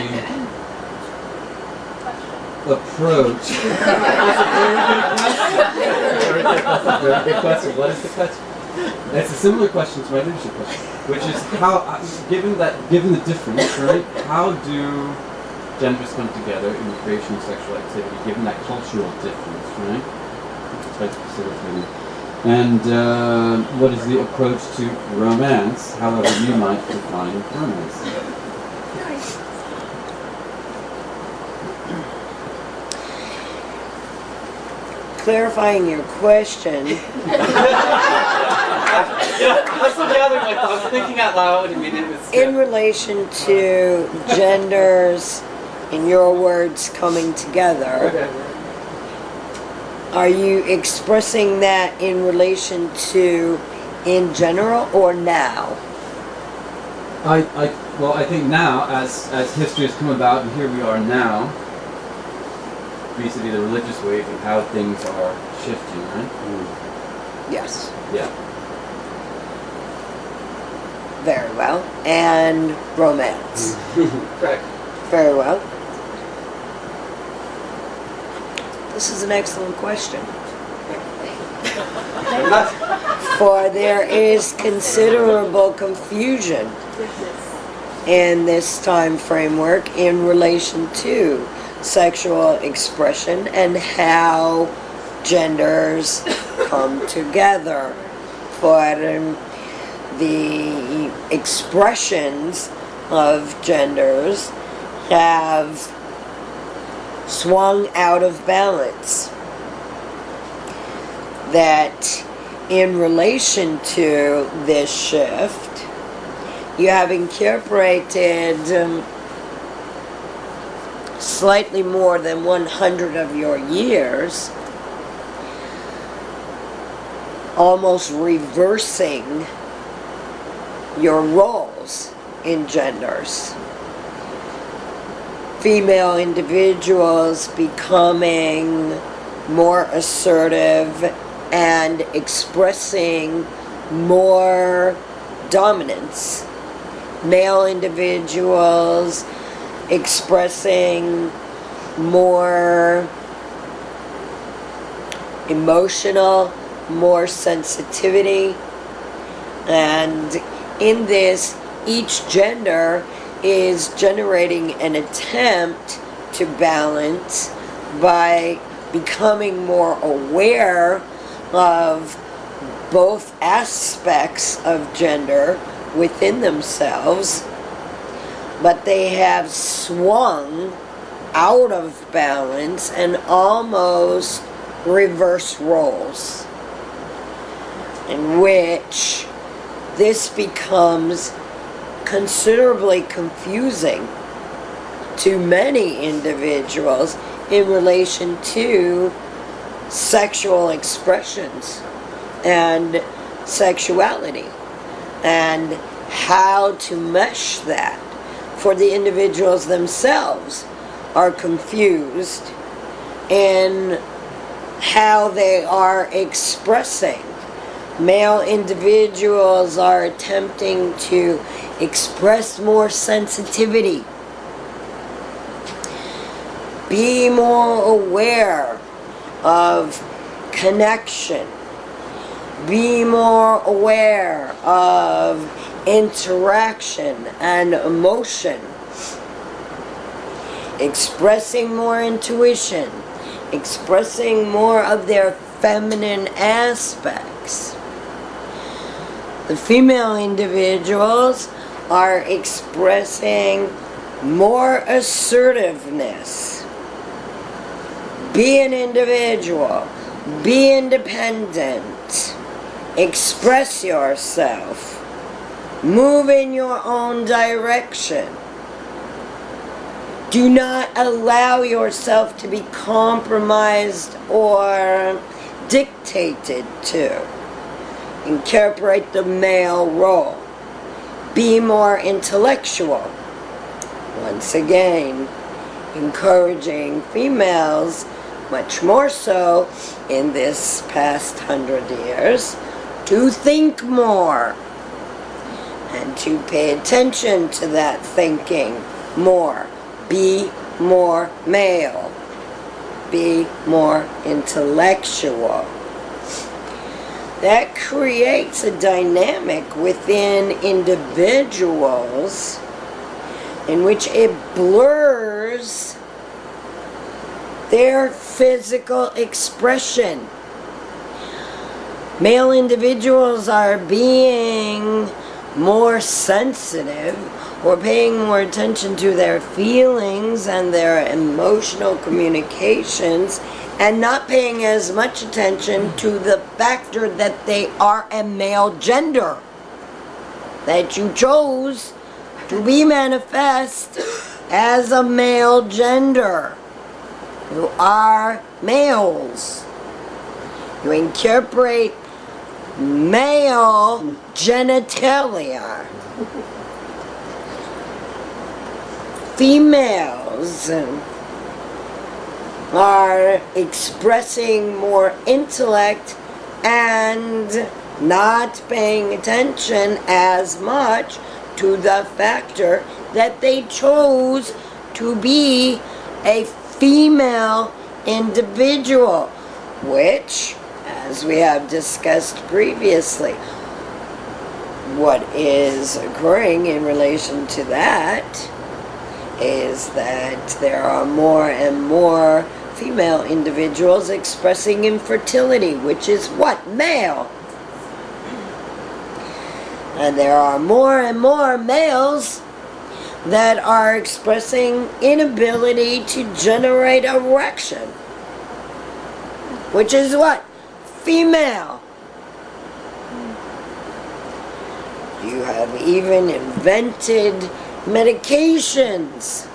approach? That's a very good question. What is the question? It's a similar question to my leadership question, which is how, uh, given that, given the difference, right? How do genders come together in the creation of sexual activity, given that cultural difference, right? It's quite facilitating. And uh, what is the approach to romance, however you might define romance? Clarifying your question. Yeah, that's the other one. I was thinking out loud. I mean, it was. In relation to genders, in your words, coming together, Okay. are you expressing that in relation to in general or now? I, I, well, I think now, as as history has come about, and here we are now, vis-a-vis the religious wave and how things are shifting, right? Yes. Yeah. Very well. And romance. Correct. Very well. This is an excellent question. For there is considerable confusion in this time framework in relation to sexual expression and how genders come together. For um, the expressions of genders have swung out of balance. That in relation to this shift, you have incorporated um, slightly more than one hundred of your years, almost reversing your roles in genders. Female individuals becoming more assertive and expressing more dominance. Male individuals expressing more emotional, more sensitivity. And in this, each gender is generating an attempt to balance by becoming more aware of both aspects of gender within themselves, but they have swung out of balance and almost reverse roles, in which this becomes considerably confusing to many individuals in relation to sexual expressions and sexuality and how to mesh that. For the individuals themselves are confused in how they are expressing. Male individuals are attempting to express more sensitivity, be more aware of connection, be more aware of interaction and emotion, expressing more intuition, expressing more of their feminine aspects. The female individuals are expressing more assertiveness. Be an individual. Be independent. Express yourself. Move in your own direction. Do not allow yourself to be compromised or dictated to. Incorporate the male role. Be more intellectual. Once again, encouraging females, much more so in this past hundred years, to think more and to pay attention to that thinking more. Be more male. Be more intellectual. That creates a dynamic within individuals in which it blurs their physical expression. Male individuals are being more sensitive or paying more attention to their feelings and their emotional communications and not paying as much attention to the factor that they are a male gender, that you chose to be manifest as a male gender. You are males. You incorporate male genitalia. Females are expressing more intellect and not paying attention as much to the factor that they chose to be a female individual, which, as we have discussed previously, what is occurring in relation to that is that there are more and more female individuals expressing infertility, which is what? Male. And there are more and more males that are expressing inability to generate erection, which is what? Female. You have even invented medications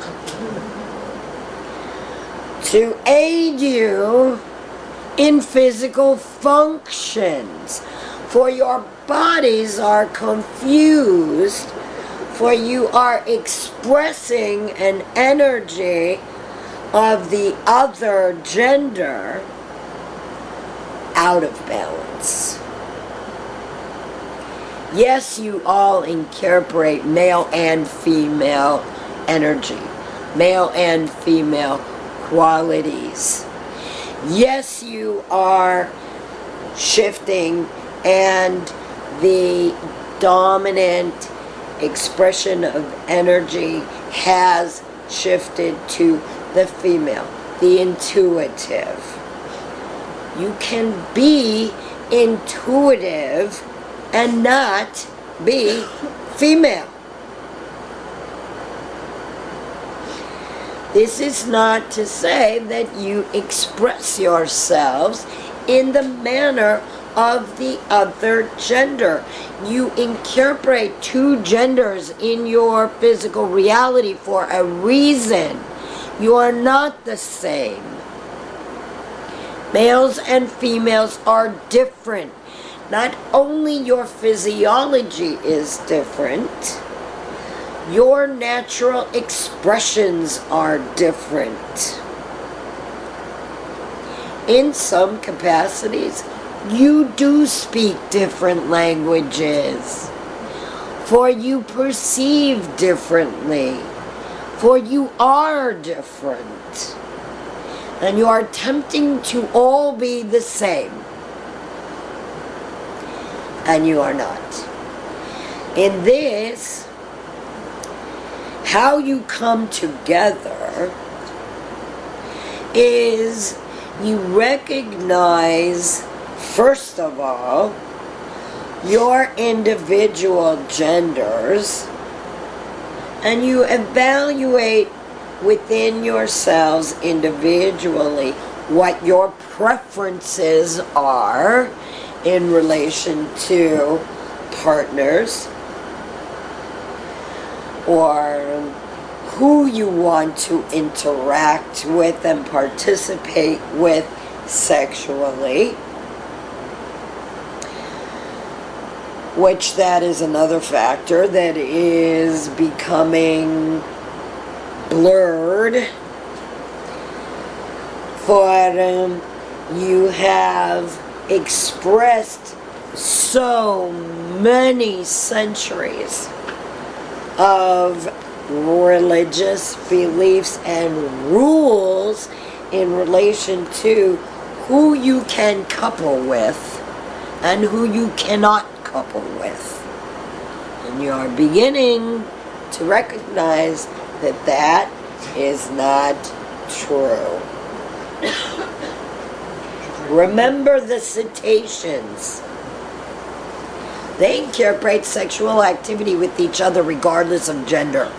to aid you in physical functions, for your bodies are confused, for you are expressing an energy of the other gender out of balance. Yes, you all incorporate male and female energy, male and female qualities. Yes, you are shifting, and the dominant expression of energy has shifted to the female, the intuitive. You can be intuitive and not be female. This is not to say that you express yourselves in the manner of the other gender. You incorporate two genders in your physical reality for a reason. You are not the same. Males and females are different. Not only your physiology is different, your natural expressions are different. In some capacities, you do speak different languages, for you perceive differently, for you are different, and you are attempting to all be the same. And you are not. In this, how you come together is you recognize, first of all, your individual genders, and you evaluate within yourselves individually what your preferences are in relation to partners, or who you want to interact with and participate with sexually, which that is another factor that is becoming blurred. For um, you have expressed so many centuries of religious beliefs and rules in relation to who you can couple with and who you cannot couple with. And you are beginning to recognize that that is not true. Remember the cetaceans. They incorporate sexual activity with each other regardless of gender.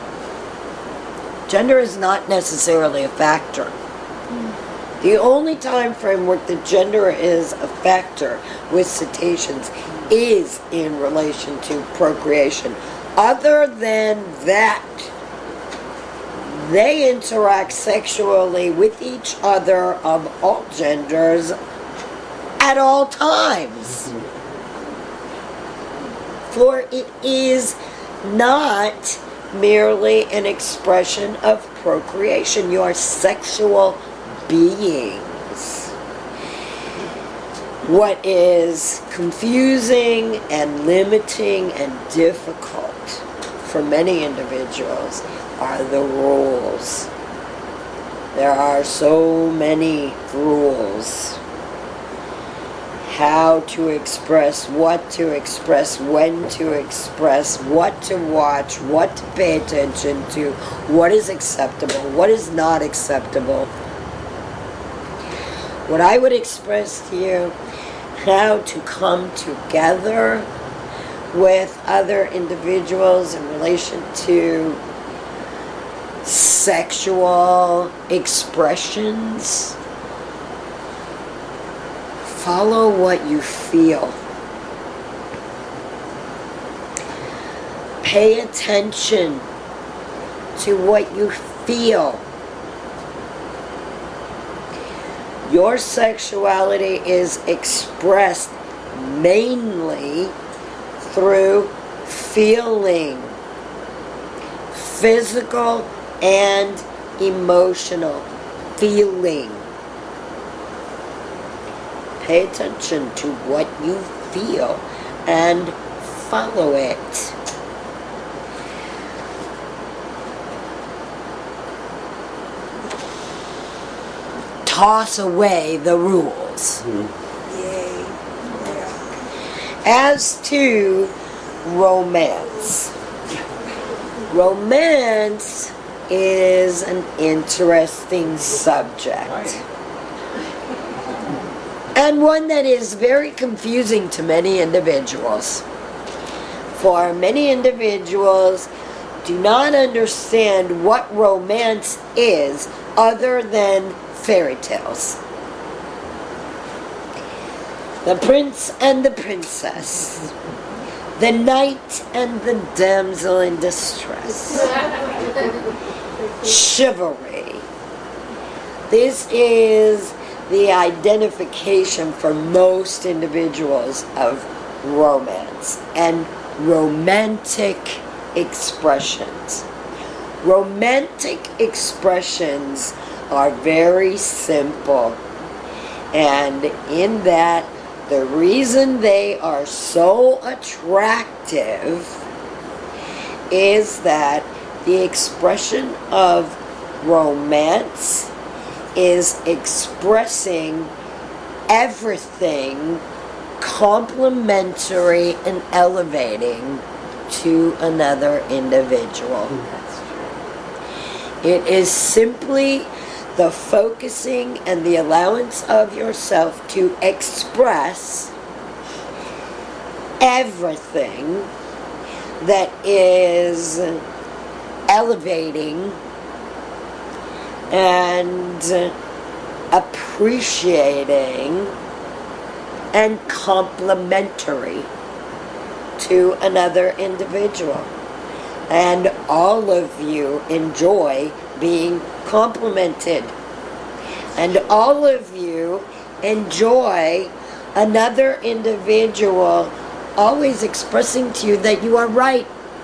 Gender is not necessarily a factor. The only time framework that gender is a factor with cetaceans is in relation to procreation. Other than that, they interact sexually with each other of all genders at all times. For it is not merely an expression of procreation. You are sexual beings. What is confusing and limiting and difficult for many individuals are the rules. There are so many rules. How to express, what to express, when to express, what to watch, what to pay attention to, what is acceptable, what is not acceptable. What I would express to you, how to come together with other individuals in relation to sexual expressions. Follow what you feel. Pay attention to what you feel. Your sexuality is expressed mainly through feeling, physical and emotional feeling. Pay attention to what you feel and follow it. Toss away the rules. Yay. As to romance. Romance is an interesting subject. And one that is very confusing to many individuals. For many individuals do not understand what romance is other than fairy tales. The prince and the princess. The knight and the damsel in distress. Chivalry. This is the identification for most individuals of romance and romantic expressions. Romantic expressions are very simple, and in that the reason they are so attractive is that the expression of romance is expressing everything complimentary and elevating to another individual. It is simply the focusing and the allowance of yourself to express everything that is elevating and appreciating and complimentary to another individual. And all of you enjoy being complimented. And all of you enjoy another individual always expressing to you that you are right.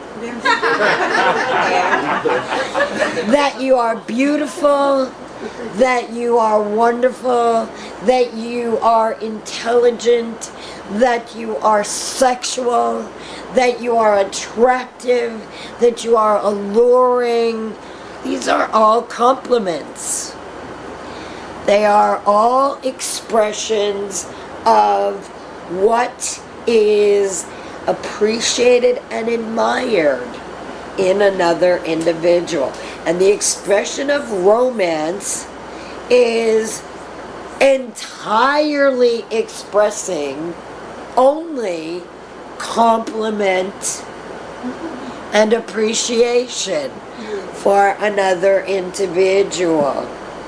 That you are beautiful, that you are wonderful, that you are intelligent, that you are sexual, that you are attractive, that you are alluring. These are all compliments. They are all expressions of what is appreciated and admired in another individual. And the expression of romance is entirely expressing only compliment and appreciation for another individual.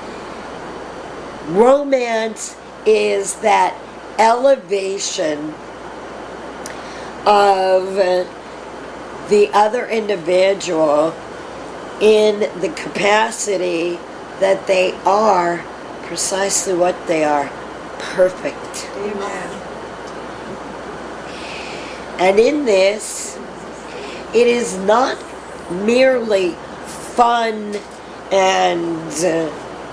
Romance is that elevation of the other individual in the capacity that they are precisely what they are, perfect. Amen. And in this, it is not merely fun and uh,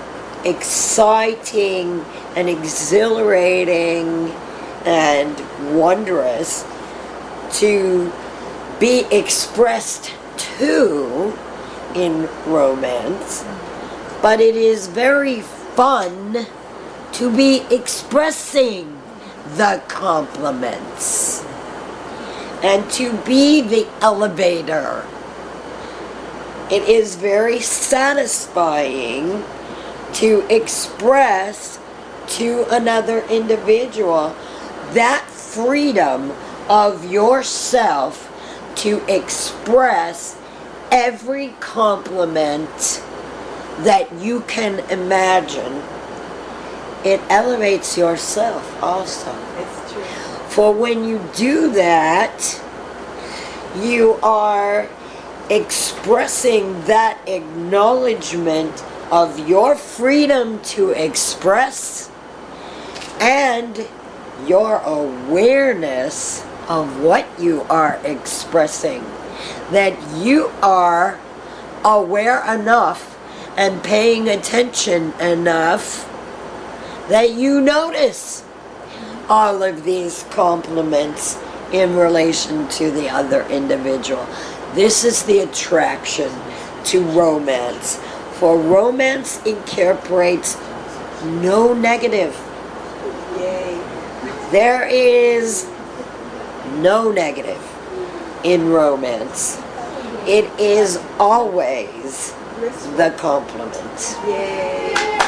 exciting and exhilarating and wondrous to be expressed to in romance, but it is very fun to be expressing the compliments and to be the elevator. It is very satisfying to express to another individual that freedom of yourself to express every compliment that you can imagine. It elevates yourself also. It's true. For when you do that, you are expressing that acknowledgement of your freedom to express and your awareness of what you are expressing. That you are aware enough and paying attention enough that you notice all of these compliments in relation to the other individual. This is the attraction to romance. For romance incorporates no negative. Yay. There is no negative in romance. It is always the compliment. Yay.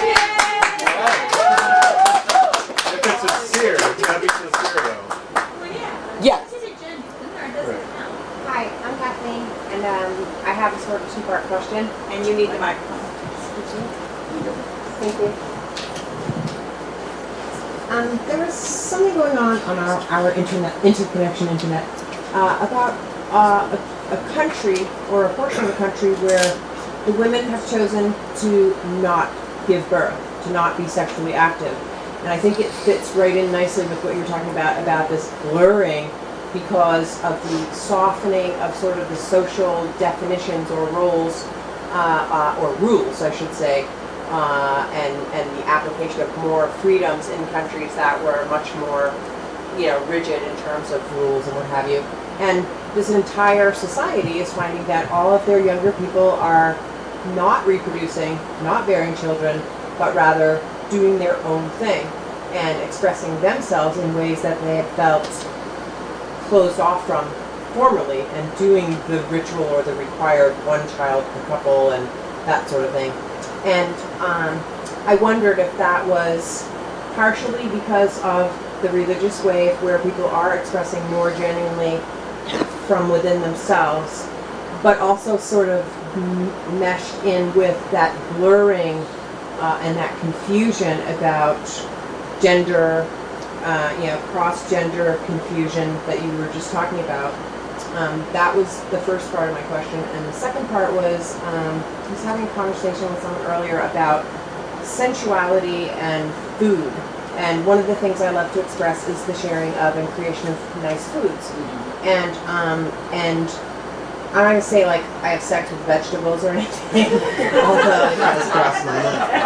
If it's sincere, it's gotta be sincere though. Yeah. Hi, I'm Kathleen, and um, I have a sort of two-part question. And you need the microphone. Thank you. Um, there was something going on on our, our internet, interconnection internet, uh, about uh, a, a country, or a portion of the country, where the women have chosen to not give birth, to not be sexually active. And I think it fits right in nicely with what you're talking about, about this blurring because of the softening of sort of the social definitions or roles, uh, uh, or rules, I should say, uh, and, and the application of more freedoms in countries that were much more, you know, rigid in terms of rules and what have you. And this entire society is finding that all of their younger people are not reproducing, not bearing children, but rather doing their own thing and expressing themselves in ways that they had felt closed off from formerly, and doing the ritual or the required one child per couple and that sort of thing. And um, I wondered if that was partially because of the religious wave where people are expressing more genuinely from within themselves, but also sort of m- meshed in with that blurring uh, and that confusion about gender, uh, you know, cross-gender confusion that you were just talking about. Um, that was the first part of my question. And the second part was, um, I was having a conversation with someone earlier about sensuality and food. And one of the things I love to express is the sharing of and creation of nice foods. And um, and I'm not gonna say like I have sex with vegetables or anything, although it has crossed my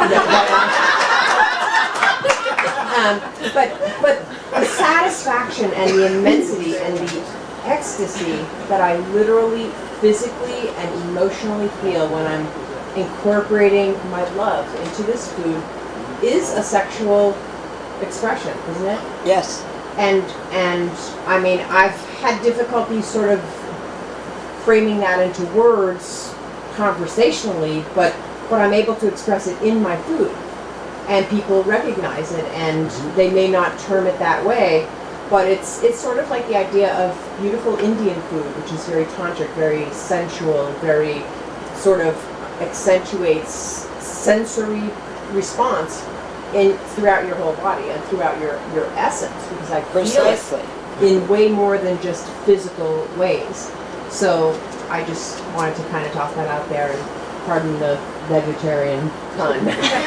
mind. um, but but the satisfaction and the immensity and the ecstasy that I literally, physically, and emotionally feel when I'm incorporating my love into this food is a sexual expression, isn't it? Yes. And and I mean, I've had difficulty sort of framing that into words conversationally, but but I'm able to express it in my food. and people recognize it, and they may not term it that way, but it's it's sort of like the idea of beautiful Indian food, which is very tantric, very sensual, very sort of accentuates sensory response in throughout your whole body and throughout your, your essence, because I feel Precisely. it in way more than just physical ways. So I just wanted to kind of toss that out there, and pardon the vegetarian pun.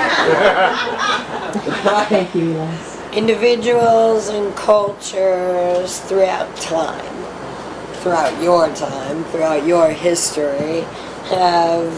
Thank you, Les. Individuals and cultures throughout time, throughout your time, throughout your history, have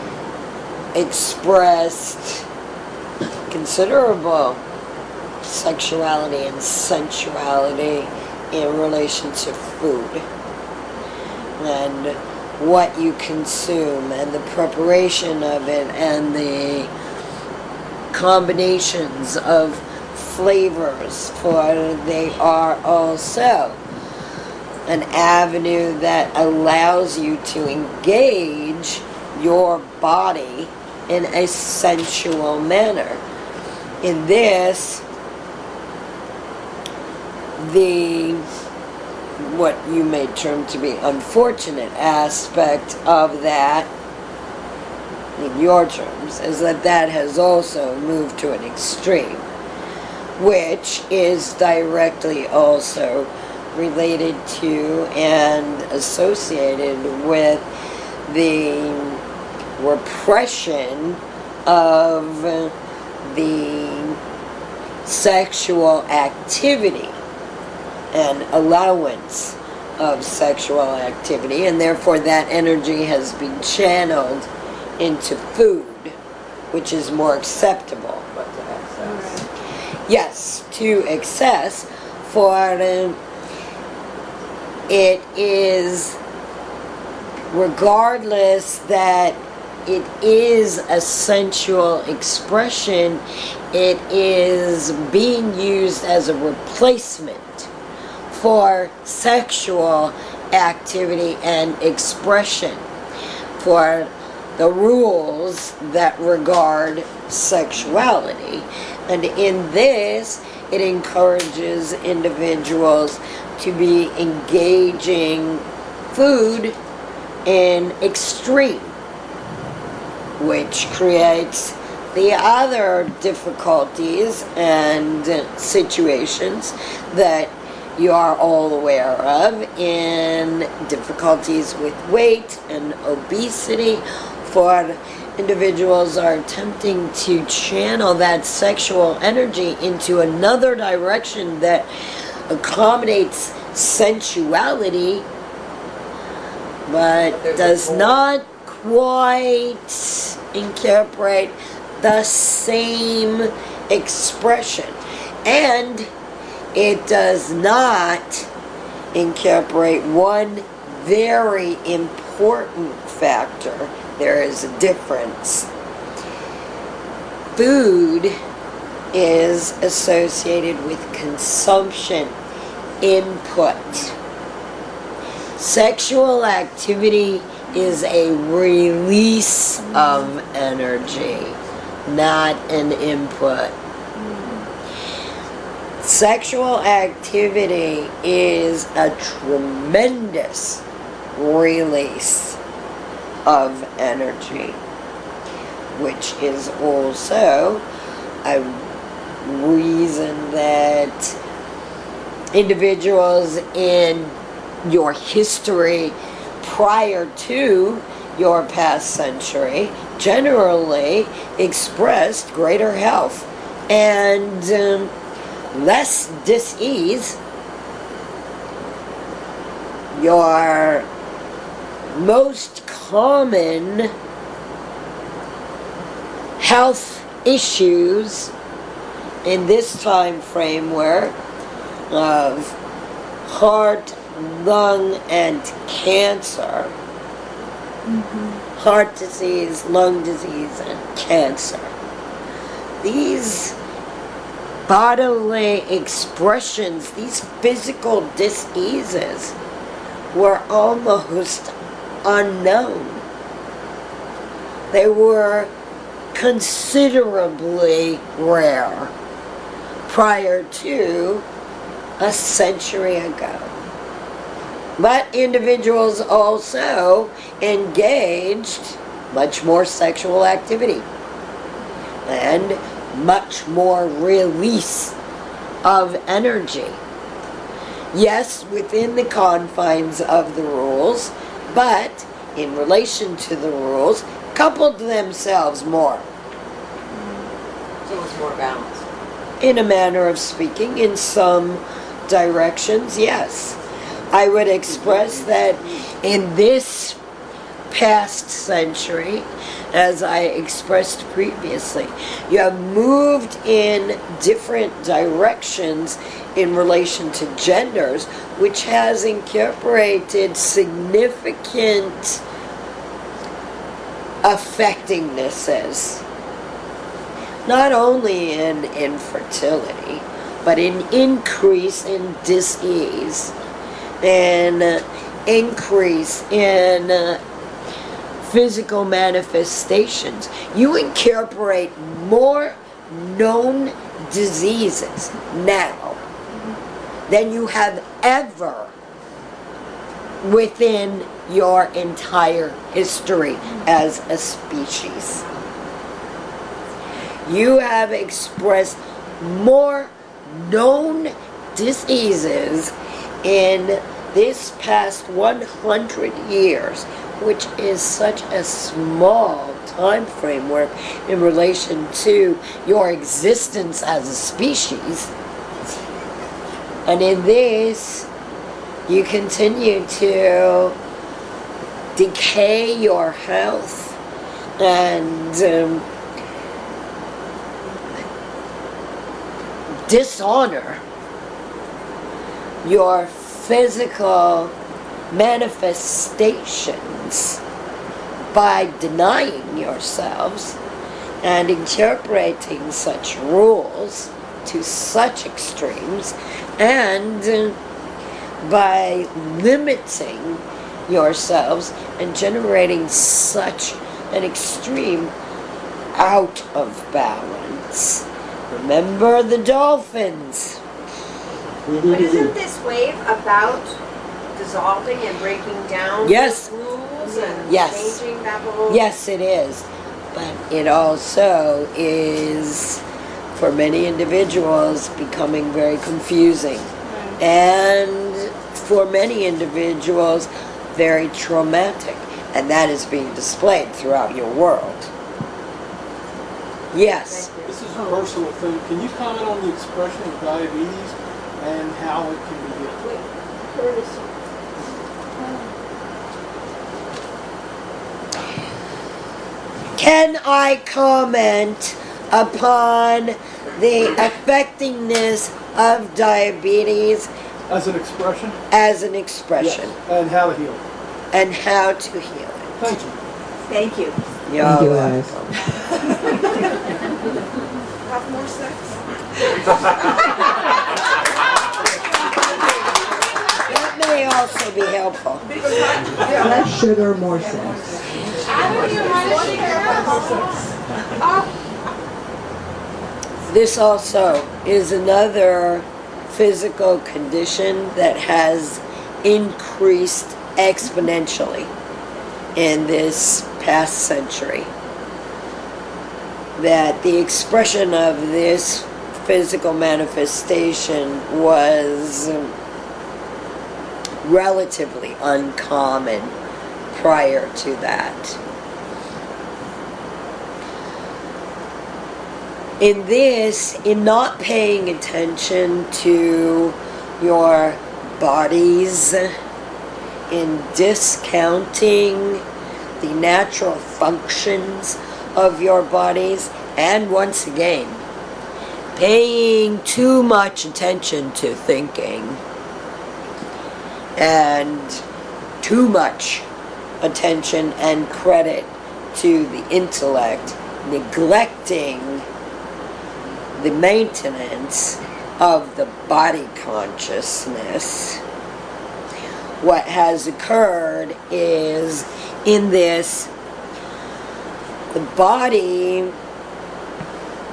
expressed considerable sexuality and sensuality in relation to food and what you consume and the preparation of it and the combinations of flavors, for they are also an avenue that allows you to engage your body in a sensual manner. In this, the what you may term to be unfortunate aspect of that, in your terms, is that that has also moved to an extreme, which is directly also related to and associated with the repression of the sexual activity and allowance of sexual activity, and therefore that energy has been channeled into food, which is more acceptable. But to excess. Yes, to excess, for um, it is, regardless that it is a sensual expression, it is being used as a replacement for sexual activity and expression, for the rules that regard sexuality. And in this, it encourages individuals to be engaging food in extreme, which creates the other difficulties and situations that you are all aware of, in difficulties with weight and obesity, for individuals are attempting to channel that sexual energy into another direction that accommodates sensuality, but does not quite incorporate the same expression. And it does not incorporate one very important factor. There is a difference. Food is associated with consumption, input. Sexual activity is a release of energy, not an input. Sexual activity is a tremendous release of energy, which is also a reason that individuals in your history prior to your past century generally expressed greater health and um, less dis-ease. Your most common health issues in this time framework of heart, lung, and cancer, mm-hmm. heart disease, lung disease, and cancer. These bodily expressions, these physical diseases, were almost unknown. They were considerably rare prior to a century ago. But individuals also engaged much more sexual activity and much more release of energy. Yes, within the confines of the rules, but in relation to the rules, coupled themselves more. So it's more balanced. In a manner of speaking, in some directions, yes. I would express that in this past century, as I expressed previously, you have moved in different directions in relation to genders, which has incorporated significant affectingnesses, not only in infertility, but in increase in dis-ease, and uh, increase in uh, physical manifestations. You incorporate more known diseases now than you have ever within your entire history as a species. You have expressed more known diseases in this past one hundred years, which is such a small time framework in relation to your existence as a species. And in this, you continue to decay your health and um, dishonor your physical manifestations by denying yourselves and interpreting such rules to such extremes, and uh, by limiting yourselves and generating such an extreme out of balance. Remember the dolphins. But isn't this wave about dissolving and breaking down Yes. those rules and Yes. changing that whole... Yes, it is. But it also is, for many individuals, becoming very confusing. And for many individuals, very traumatic. And that is being displayed throughout your world. Yes. This is a personal thing. Can you comment on the expression of diabetes and how it can be healed? Can I comment upon the affectingness of diabetes As an expression? as an expression? Yes. And how to heal it. And how to heal it? Thank you. Thank you. You're Thank you, welcome. guys. Have more sex? That may also be helpful. Less sugar, more sex. This also is another physical condition that has increased exponentially in this past century. That the expression of this physical manifestation was relatively uncommon prior to that. In this, in not paying attention to your bodies, in discounting the natural functions of your bodies, and once again, paying too much attention to thinking, and too much attention and credit to the intellect, neglecting the maintenance of the body consciousness. What has occurred is, in this, the body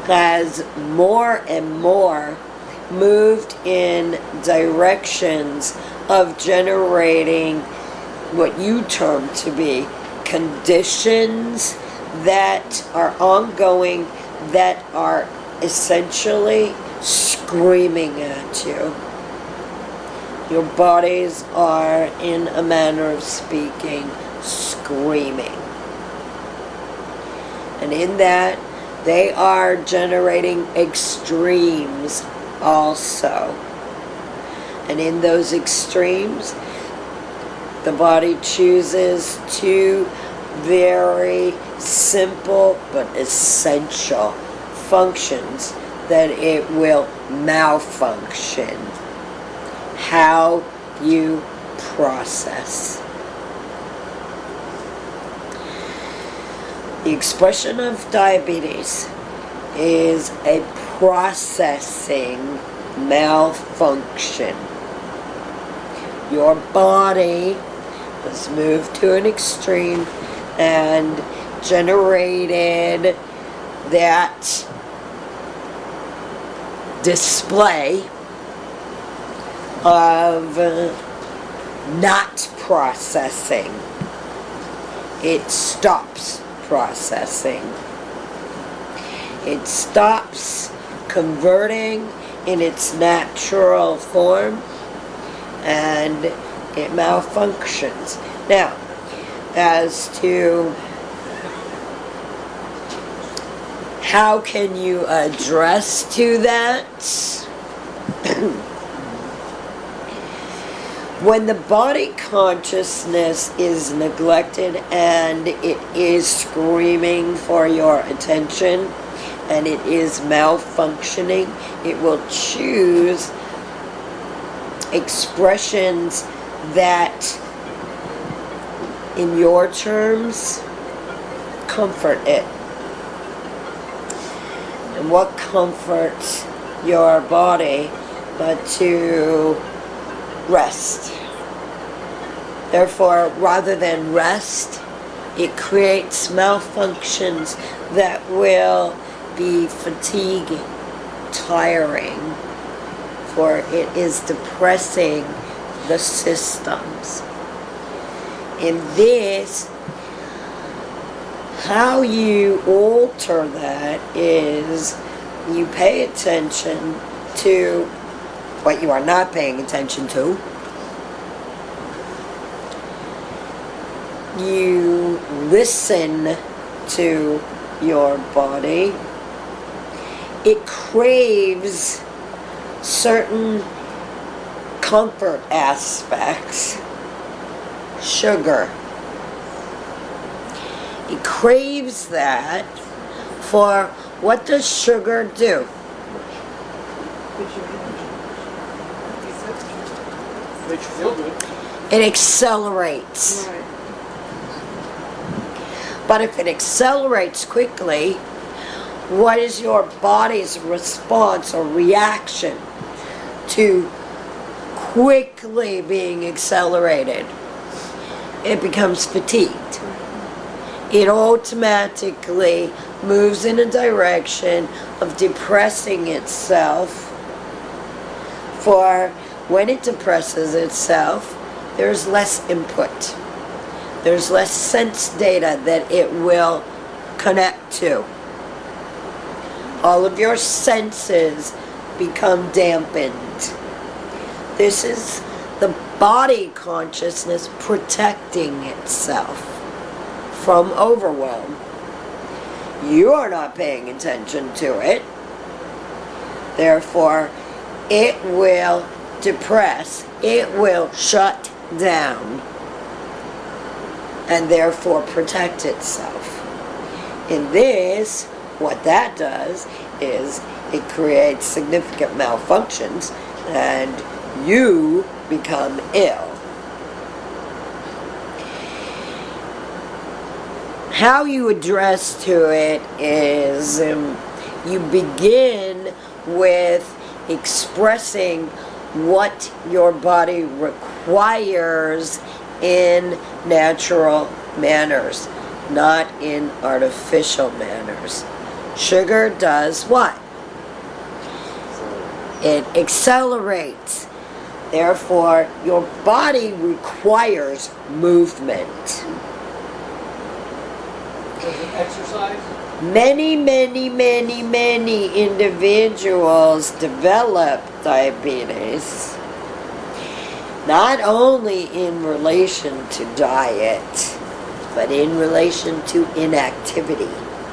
has more and more moved in directions of generating what you term to be conditions that are ongoing, that are essentially screaming at you. Your bodies are, in a manner of speaking, screaming. And in that, they are generating extremes also. And in those extremes, the body chooses two very simple but essential functions that it will malfunction. How you process. The expression of diabetes is a processing malfunction. Your body has moved to an extreme and generated that display of not processing. It stops processing. It stops converting in its natural form, and it malfunctions. Now, as to how can you address to that? When the body consciousness is neglected and it is screaming for your attention and it is malfunctioning, it will choose expressions that, in your terms, comfort it. And what comforts your body but to rest? Therefore, rather than rest, it creates malfunctions that will be fatiguing, tiring, for it is depressing the systems. In this, how you alter that is you pay attention to what you are not paying attention to. You listen to your body. It craves certain comfort aspects. Sugar. It craves that for what does sugar do? Makes you feel good. It accelerates. Right. But if it accelerates quickly, what is your body's response or reaction to quickly being accelerated? It becomes fatigued. It automatically moves in a direction of depressing itself, for when it depresses itself, there's less input. There's less sense data that it will connect to. All of your senses become dampened. This is the body consciousness protecting itself from overwhelm. You are not paying attention to it. Therefore, it will depress. It will shut down. And therefore protect itself. In this, what that does is it creates significant malfunctions and you become ill. How you address to it is um, you begin with expressing what your body requires in natural manners, not in artificial manners. Sugar does what? It accelerates. Therefore, your body requires movement. Does it exercise? Many, many, many, many individuals develop diabetes not only in relation to diet, but in relation to inactivity.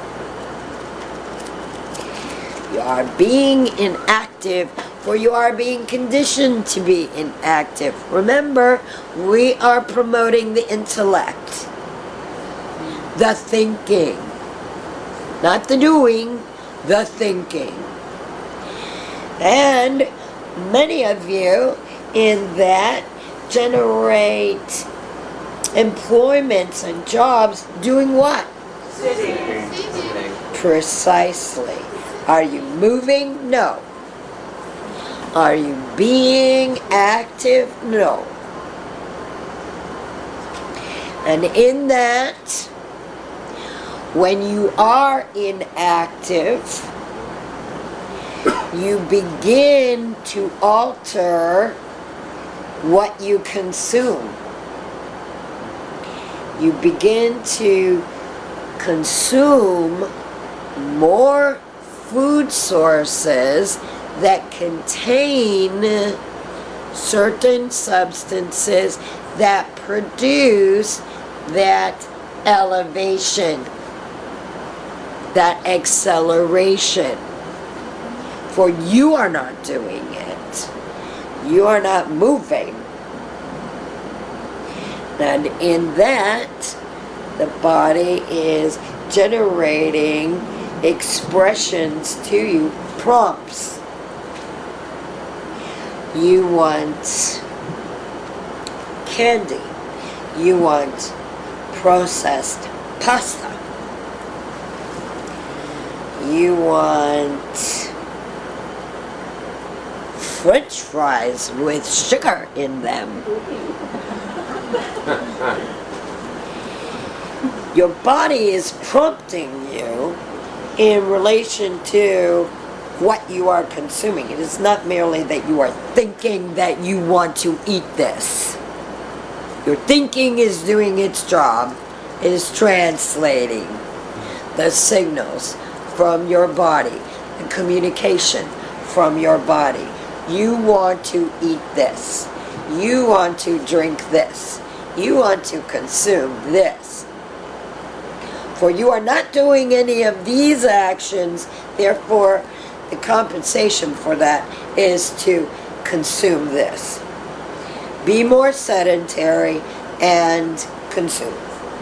You are being inactive, for you are being conditioned to be inactive. Remember, we are promoting the intellect, the thinking, not the doing, the thinking. And many of you in that generate employments and jobs doing what? Sitting. Precisely. Are you moving? No. Are you being active? No. And in that, when you are inactive, you begin to alter what you consume. You begin to consume more food sources that contain certain substances that produce that elevation, that acceleration. For you are not doing it. You are not moving. And in that, the body is generating expressions to you, prompts. You want candy. You want processed pasta. You want French fries with sugar in them. Your body is prompting you in relation to what you are consuming. It is not merely that you are thinking that you want to eat this. Your thinking is doing its job. It is translating the signals from your body, the communication from your body. You want to eat this. You want to drink this. You want to consume this. For you are not doing any of these actions, therefore the compensation for that is to consume this. Be more sedentary and consume.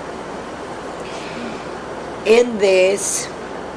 In this,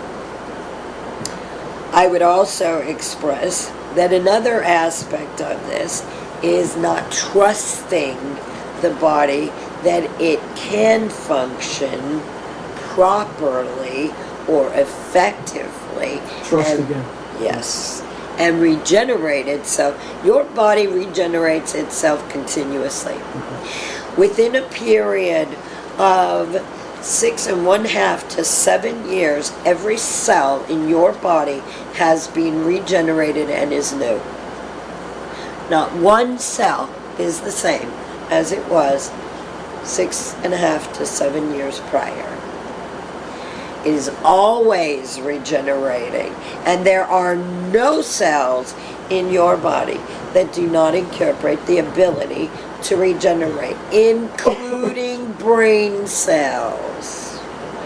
I would also express that another aspect of this is not trusting the body that it can function properly or effectively. Trust and, again. Yes. And regenerate itself. Your body regenerates itself continuously. Mm-hmm. Within a period of six and one half to seven years, every cell in your body has been regenerated and is new. Not one cell is the same as it was six and a half to seven years prior. It is always regenerating, and there are no cells in your body that do not incorporate the ability to regenerate, including brain cells.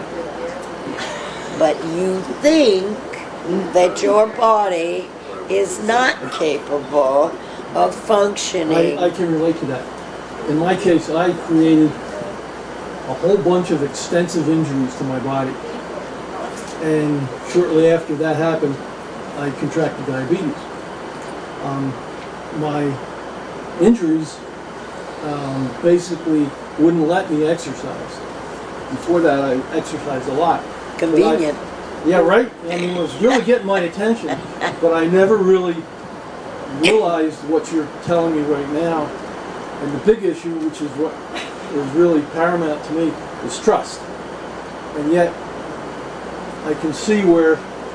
But you think that your body is not capable of functioning. I, I can relate to that. In my case, I created a whole bunch of extensive injuries to my body. And shortly after that happened, I contracted diabetes. Um, my injuries um, basically wouldn't let me exercise. Before that, I exercised a lot. Convenient. I, yeah, right? I mean, it was really getting my attention, but I never really realized what you're telling me right now. And the big issue, which is what is really paramount to me, is trust. And yet, I can see where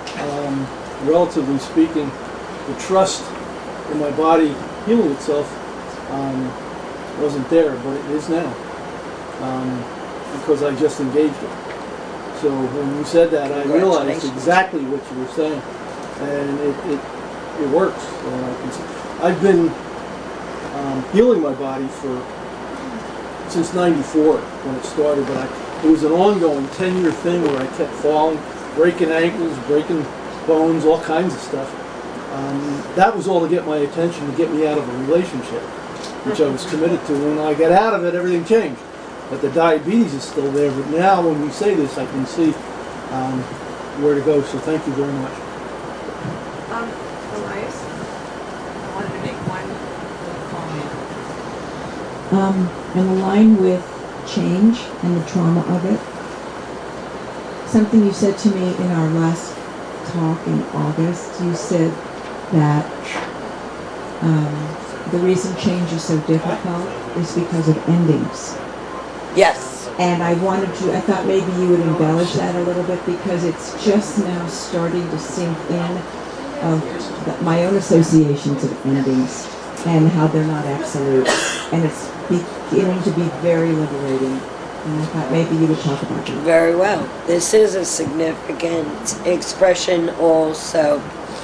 um, relatively speaking, the trust in my body healing itself um, wasn't there, but it is now, um, because I just engaged it. So when you said that, I realized exactly what you were saying, and it it, it works. Uh, it's, I've been um, healing my body for since ninety-four when it started, but I, it was an ongoing ten-year thing where I kept falling, breaking ankles, breaking bones, all kinds of stuff. Um, that was all to get my attention, to get me out of a relationship, which I was committed to. When I got out of it, everything changed. But the diabetes is still there. But now when we say this, I can see um, where to go. So thank you very much. Um, Elias, I wanted to make one little comment. Um, in line with change and the trauma of it, something you said to me in our last talk in August, you said that um, the reason change is so difficult is because of endings. Yes. And I wanted to, I thought maybe you would embellish that a little bit, because it's just now starting to sink in of the, my own associations of endings and how they're not absolute. And it's beginning to be very liberating. And I thought maybe you would talk about that. Very well. This is a significant expression also.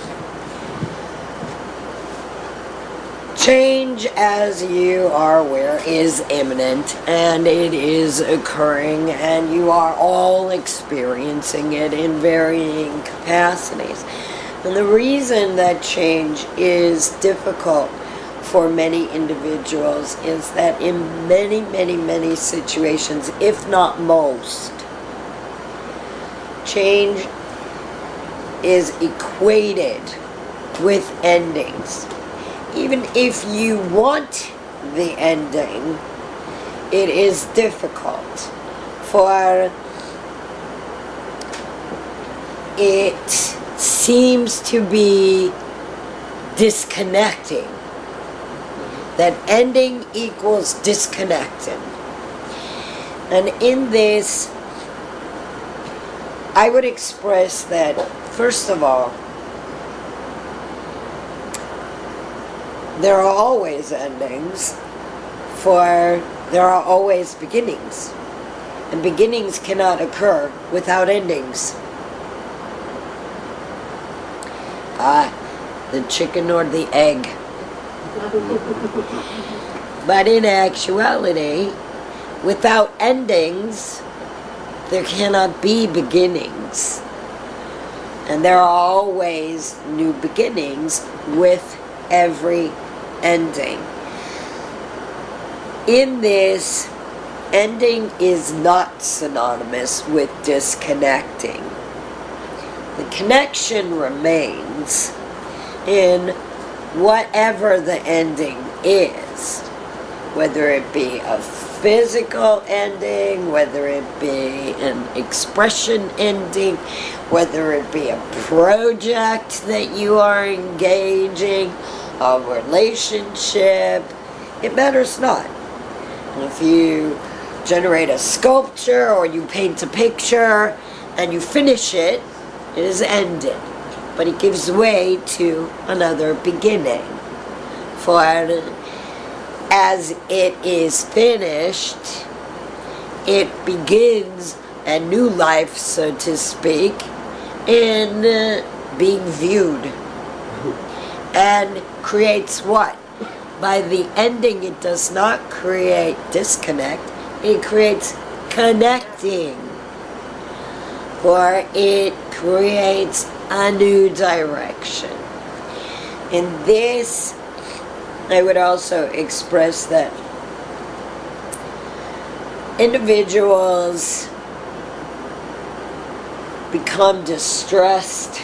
Change, as you are aware, is imminent, and it is occurring, and you are all experiencing it in varying capacities. And the reason that change is difficult for many individuals is that in many, many, many situations, if not most, change is equated with endings. Even if you want the ending, it is difficult, for it seems to be disconnecting. That ending equals disconnecting. And in this, I would express that, first of all, there are always endings, for there are always beginnings. And beginnings cannot occur without endings. Ah, the chicken or the egg. But in actuality, without endings, there cannot be beginnings. And there are always new beginnings with every ending. In this, ending is not synonymous with disconnecting. The connection remains in whatever the ending is, whether it be a physical ending, whether it be an expression ending, whether it be a project that you are engaging, a relationship, it matters not. If you generate a sculpture or you paint a picture and you finish it, it is ended. But it gives way to another beginning. For as it is finished, it begins a new life, so to speak, in uh, being viewed. And creates what? By the ending, it does not create disconnect, it creates connecting. For it creates a new direction. In this, I would also express that individuals become distressed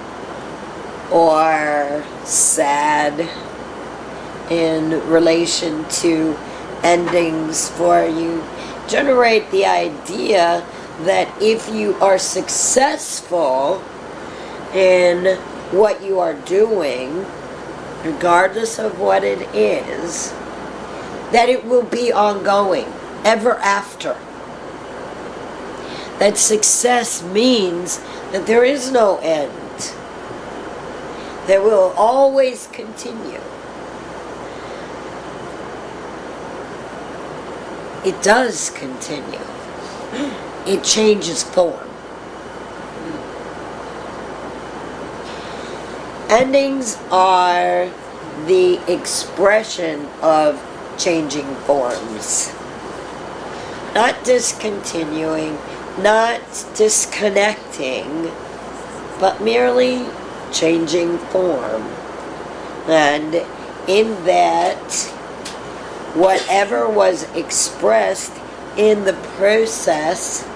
or sad in relation to endings, for you generate the idea that if you are successful in what you are doing, regardless of what it is, that it will be ongoing, ever after. That success means that there is no end. that will always continue. It does continue. It changes form. Endings are the expression of changing forms. Not discontinuing, not disconnecting, but merely changing form. And in that, whatever was expressed in the process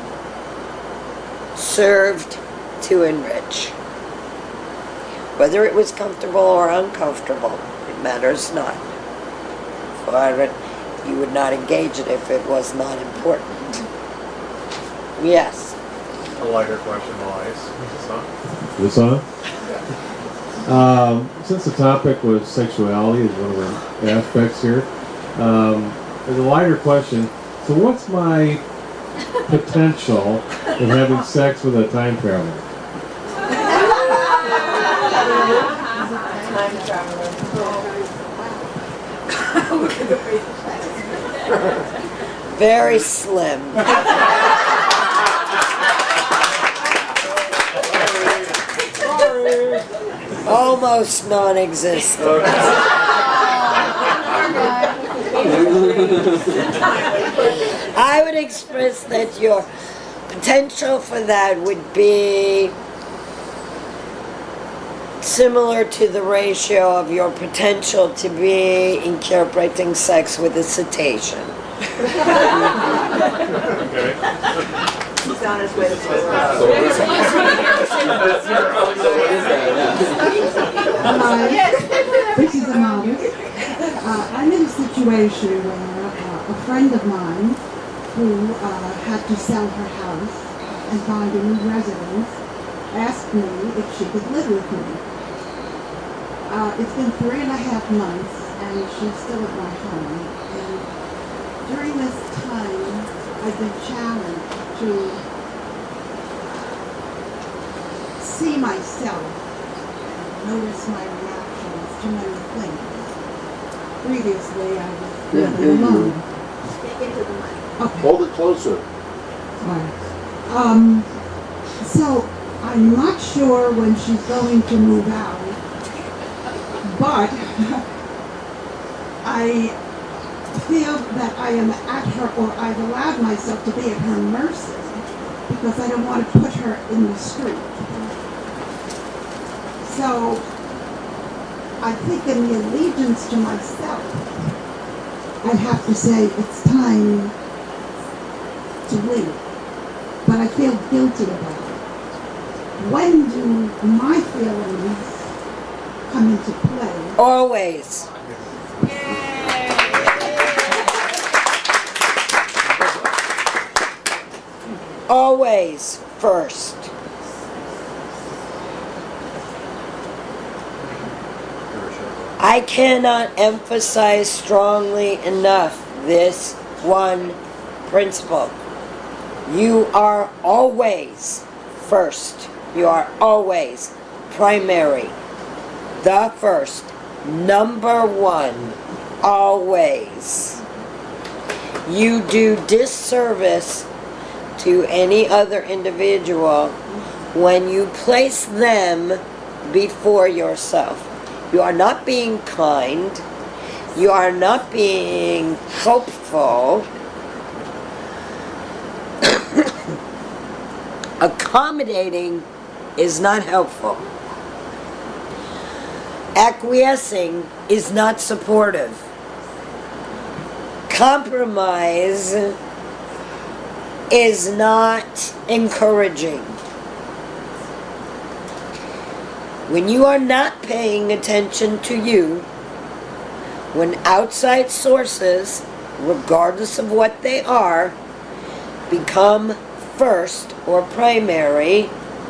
served to enrich. Whether it was comfortable or uncomfortable, it matters not. For you would not engage it if it was not important. Yes. A lighter question, Elias. Is this on? Um, since the topic was sexuality as one of the aspects here, um, there's a lighter question. So what's my potential in having sex with a time traveler? Time traveler. Very slim. Almost non-existent. I would express that your potential for that would be similar to the ratio of your potential to be incorporating sex with a cetacean. Okay. He's on his way to So what is Hi, this is Amalis. Uh, I'm in a situation where uh, a friend of mine who uh, had to sell her house and find a new residence asked me if she could live with me. Uh, it's been three and a half months and she's still at my home. And during this time, I've been challenged to see myself and notice my reactions to many things. Previously, I was living alone. Speak into the mic. Okay. Hold it closer. Right. Um, so I'm not sure when she's going to move out, but I feel that I am at her, or I've allowed myself to be at her mercy because I don't want to put her in the street. So I think in the allegiance to myself, I'd have to say it's time to leave. But I feel guilty about it. When do my feelings come into play? Always. Always first. I cannot emphasize strongly enough this one principle. You are always first. You are always primary. The first. Number one. Always. You do disservice to any other individual when you place them before yourself. You are not being kind. You are not being helpful. Accommodating is not helpful. Acquiescing is not supportive. Compromise is not encouraging. When you are not paying attention to you, when outside sources, regardless of what they are, become first or primary,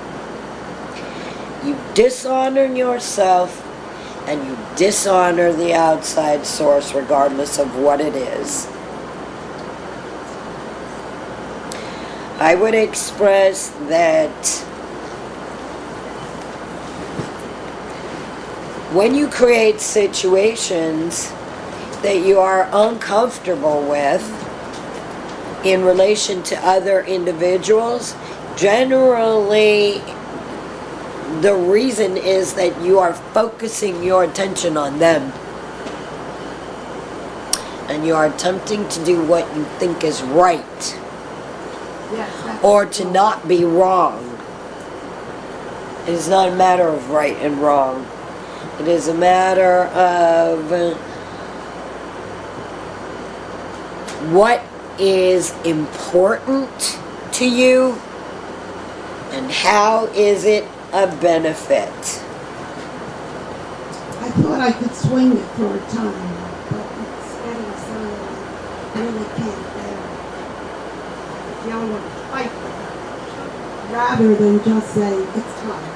you dishonor yourself and you dishonor the outside source regardless of what it is. I would express that when you create situations that you are uncomfortable with in relation to other individuals, generally the reason is that you are focusing your attention on them. And you are attempting to do what you think is right. Yes, or to not be wrong. It is not a matter of right and wrong. It is a matter of uh, what is important to you and how is it a benefit. I thought I could swing it for a time, but it's getting so I really can't bear it. Y'all want to fight for it, rather than just say it's time.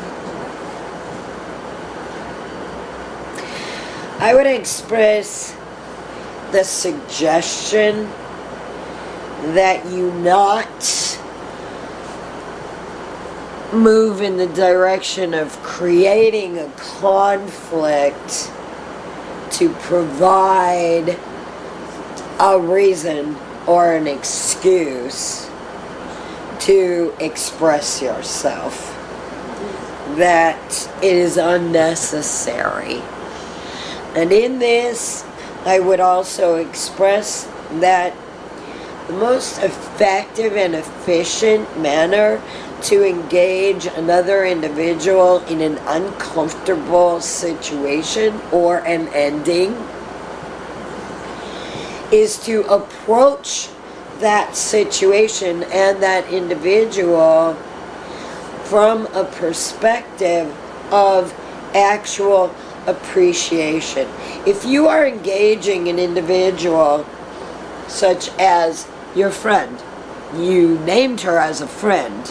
I would express the suggestion that you not move in the direction of creating a conflict to provide a reason or an excuse to express yourself. That it is unnecessary. And in this, I would also express that the most effective and efficient manner to engage another individual in an uncomfortable situation or an ending is to approach that situation and that individual from a perspective of actual appreciation. If you are engaging an individual such as your friend, you named her as a friend,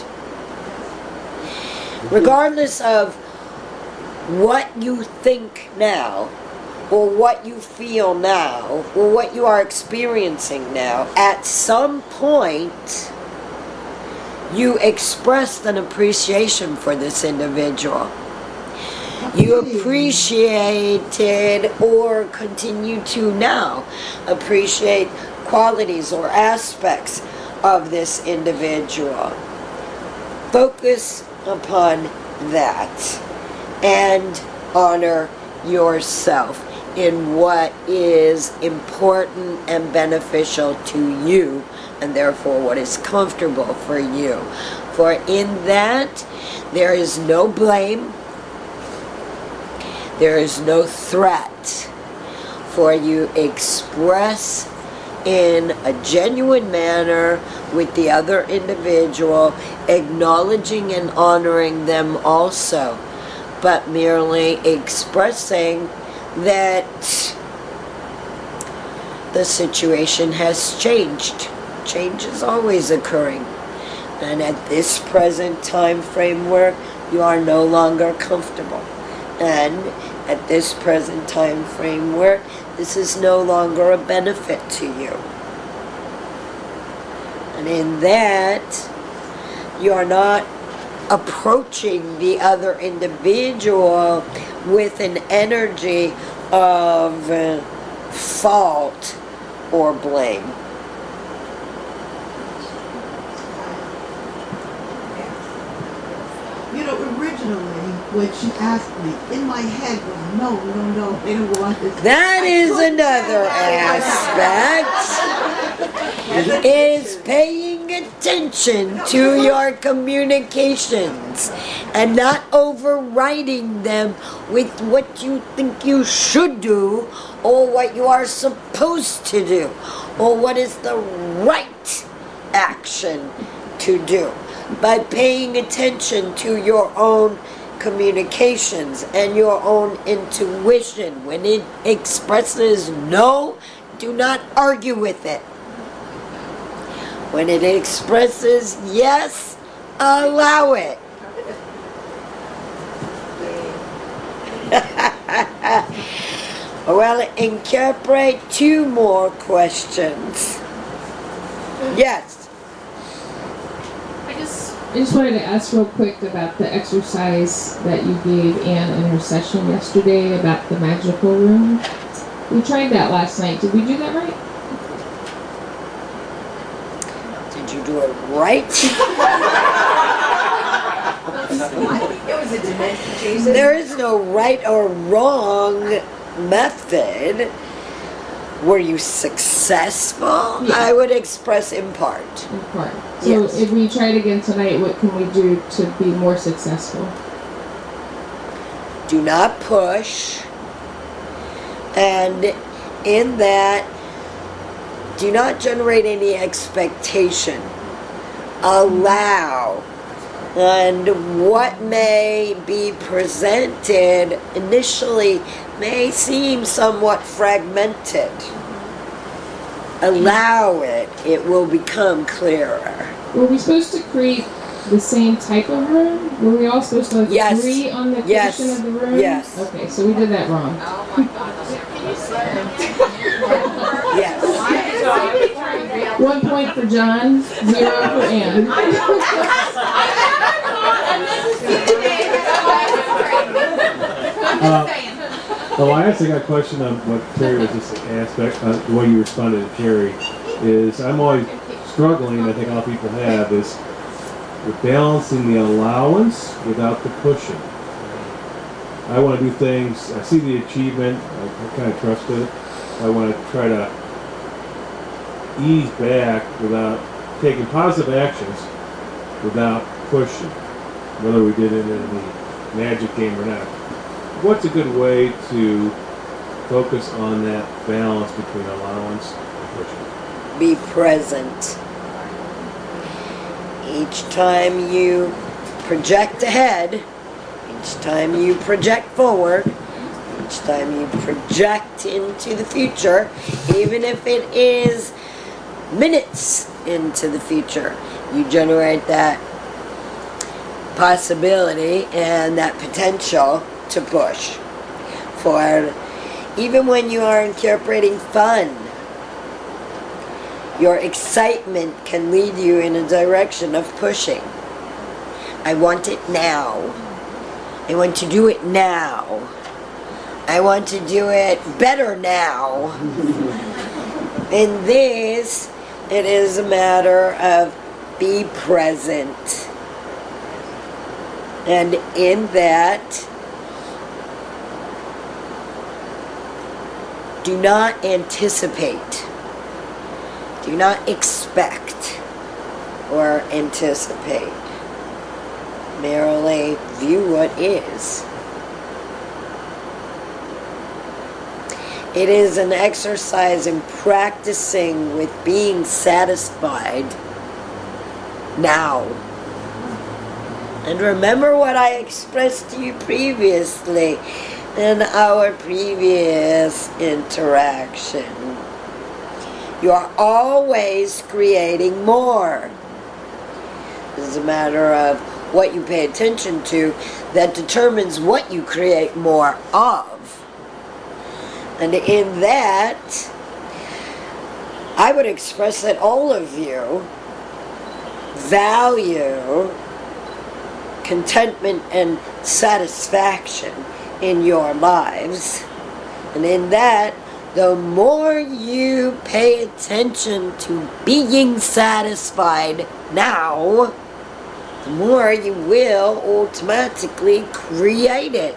regardless of what you think now, or what you feel now, or what you are experiencing now, at some point, you expressed an appreciation for this individual. You appreciated or continue to now appreciate qualities or aspects of this individual. Focus upon that and honor yourself in what is important and beneficial to you, and therefore what is comfortable for you. For in that, there is no blame, there is no threat, for you express in a genuine manner with the other individual, acknowledging and honoring them also, but merely expressing that the situation has changed. Change is always occurring. And at this present time framework, you are no longer comfortable. And at this present time framework, this is no longer a benefit to you. And in that, you are not approaching the other individual with an energy of uh, fault or blame. You know, originally, when she asked me, in my head was, no, no, no, I don't want this. That is another aspect, is paying attention to your communications and not overriding them with what you think you should do or what you are supposed to do or what is the right action to do. By paying attention to your own communications and your own intuition. When it expresses no, do not argue with it. When it expresses yes, allow it. Well, incorporate two more questions. Yes. I just I just wanted to ask real quick about the exercise that you gave Anne in her session yesterday about the magical room. We tried that last night. Did we do that right? Did you do it right? It was a dimension, Jesus. There is no right or wrong method. Were you successful? Yeah. I would express in part. In part. So Yes. if we try it again tonight, what can we do to be more successful? Do not push. And in that, do not generate any expectation. Allow. And what may be presented initially may seem somewhat fragmented. Allow it. It will become clearer. Were we supposed to create the same type of room? Were we all supposed to like, Yes. agree on the Yes. creation of the room? Yes. Okay, so we did that wrong. Yes. One point for John, zero for Anne. Uh, well, I actually got a question on what Terry was just aspect, uh, the way you responded to Terry, is I'm always struggling, I think a lot of people have, is with balancing the allowance without the pushing. I want to do things, I see the achievement, I, I kind of trust it. I want to try to ease back without taking positive actions without pushing, whether we did it in the magic game or not. What's a good way to focus on that balance between allowance and pushing? Be present. Each time you project ahead, each time you project forward, each time you project into the future, even if it is minutes into the future, you generate that possibility and that potential to push forward. Even when you are incorporating fun, your excitement can lead you in a direction of pushing. I want it now. I want to do it now. I want to do it better now. In this, it is a matter of be present. And in that, do not anticipate. Do not expect or anticipate. Merely view what is. It is an exercise in practicing with being satisfied now. And remember what I expressed to you previously in our previous interaction. You are always creating more. It's a matter of what you pay attention to that determines what you create more of. And in that, I would express that all of you value contentment and satisfaction in your lives. And in that, the more you pay attention to being satisfied now, the more you will automatically create it.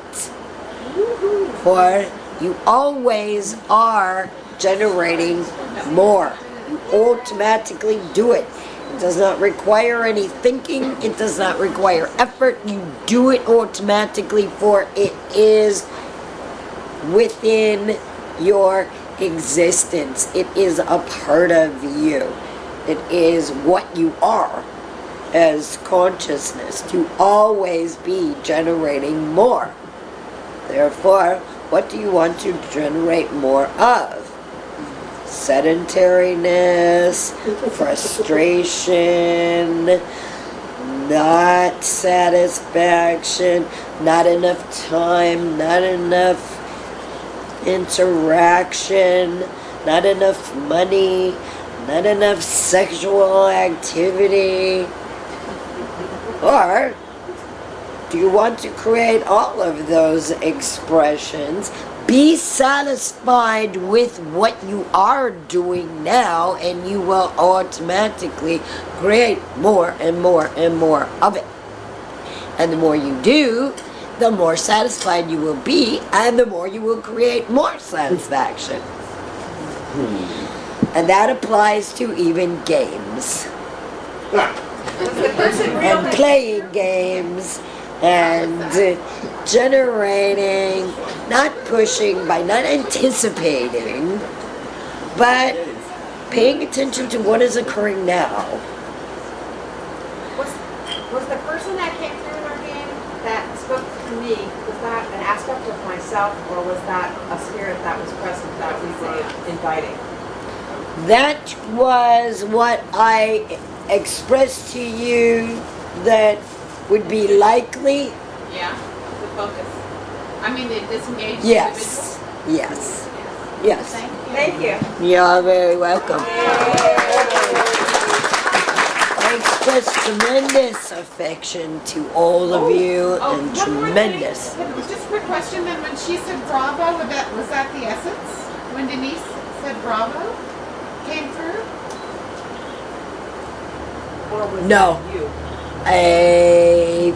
For you always are generating more. You automatically do it. It does not require any thinking. It does not require effort. You do it automatically, for it is within your existence. It is a part of you. It is what you are as consciousness, to always be generating more. Therefore, what do you want to generate more of? Sedentariness, frustration, not satisfaction, not enough time, not enough interaction, not enough money, not enough sexual activity. Or do you want to create all of those expressions? Be satisfied with what you are doing now, and you will automatically create more and more and more of it. And the more you do, the more satisfied you will be, and the more you will create more satisfaction. And that applies to even games. And playing games and uh, generating, not pushing, by not anticipating, but paying attention to what is occurring now. Was, was the person that came through in our game that spoke to me, was that an aspect of myself, or was that a spirit that was present that we were inviting? That was what I expressed to you that would be likely. Yeah, the focus. I mean, the disengaged Yes, individual? yes, yes. Thank you. Thank you. You're very welcome. I express tremendous affection to all of you, Oh, and one more tremendous. thing. Just a quick question then, when she said bravo, was that, was that the essence? When Denise said bravo, came through? Or was No. that you? A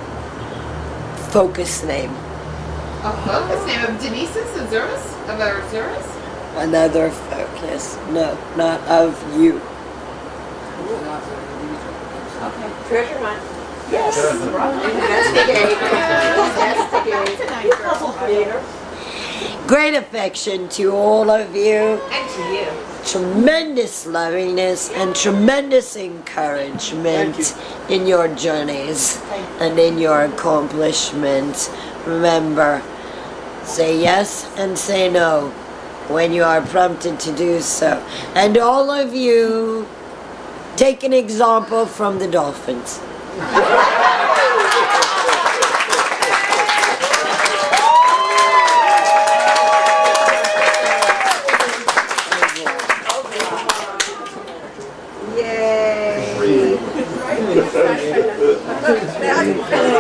focus name. A focus name of Denise's, Azura's, of our Azura's? Another focus. No, not of you. Okay. Treasure mine. Yes. Investigate. Investigate. Puzzle creator. Great affection to all of you. And to you. Tremendous lovingness and tremendous encouragement in your journeys and in your accomplishments. Remember, say yes and say no when you are prompted to do so. And all of you, take an example from the dolphins.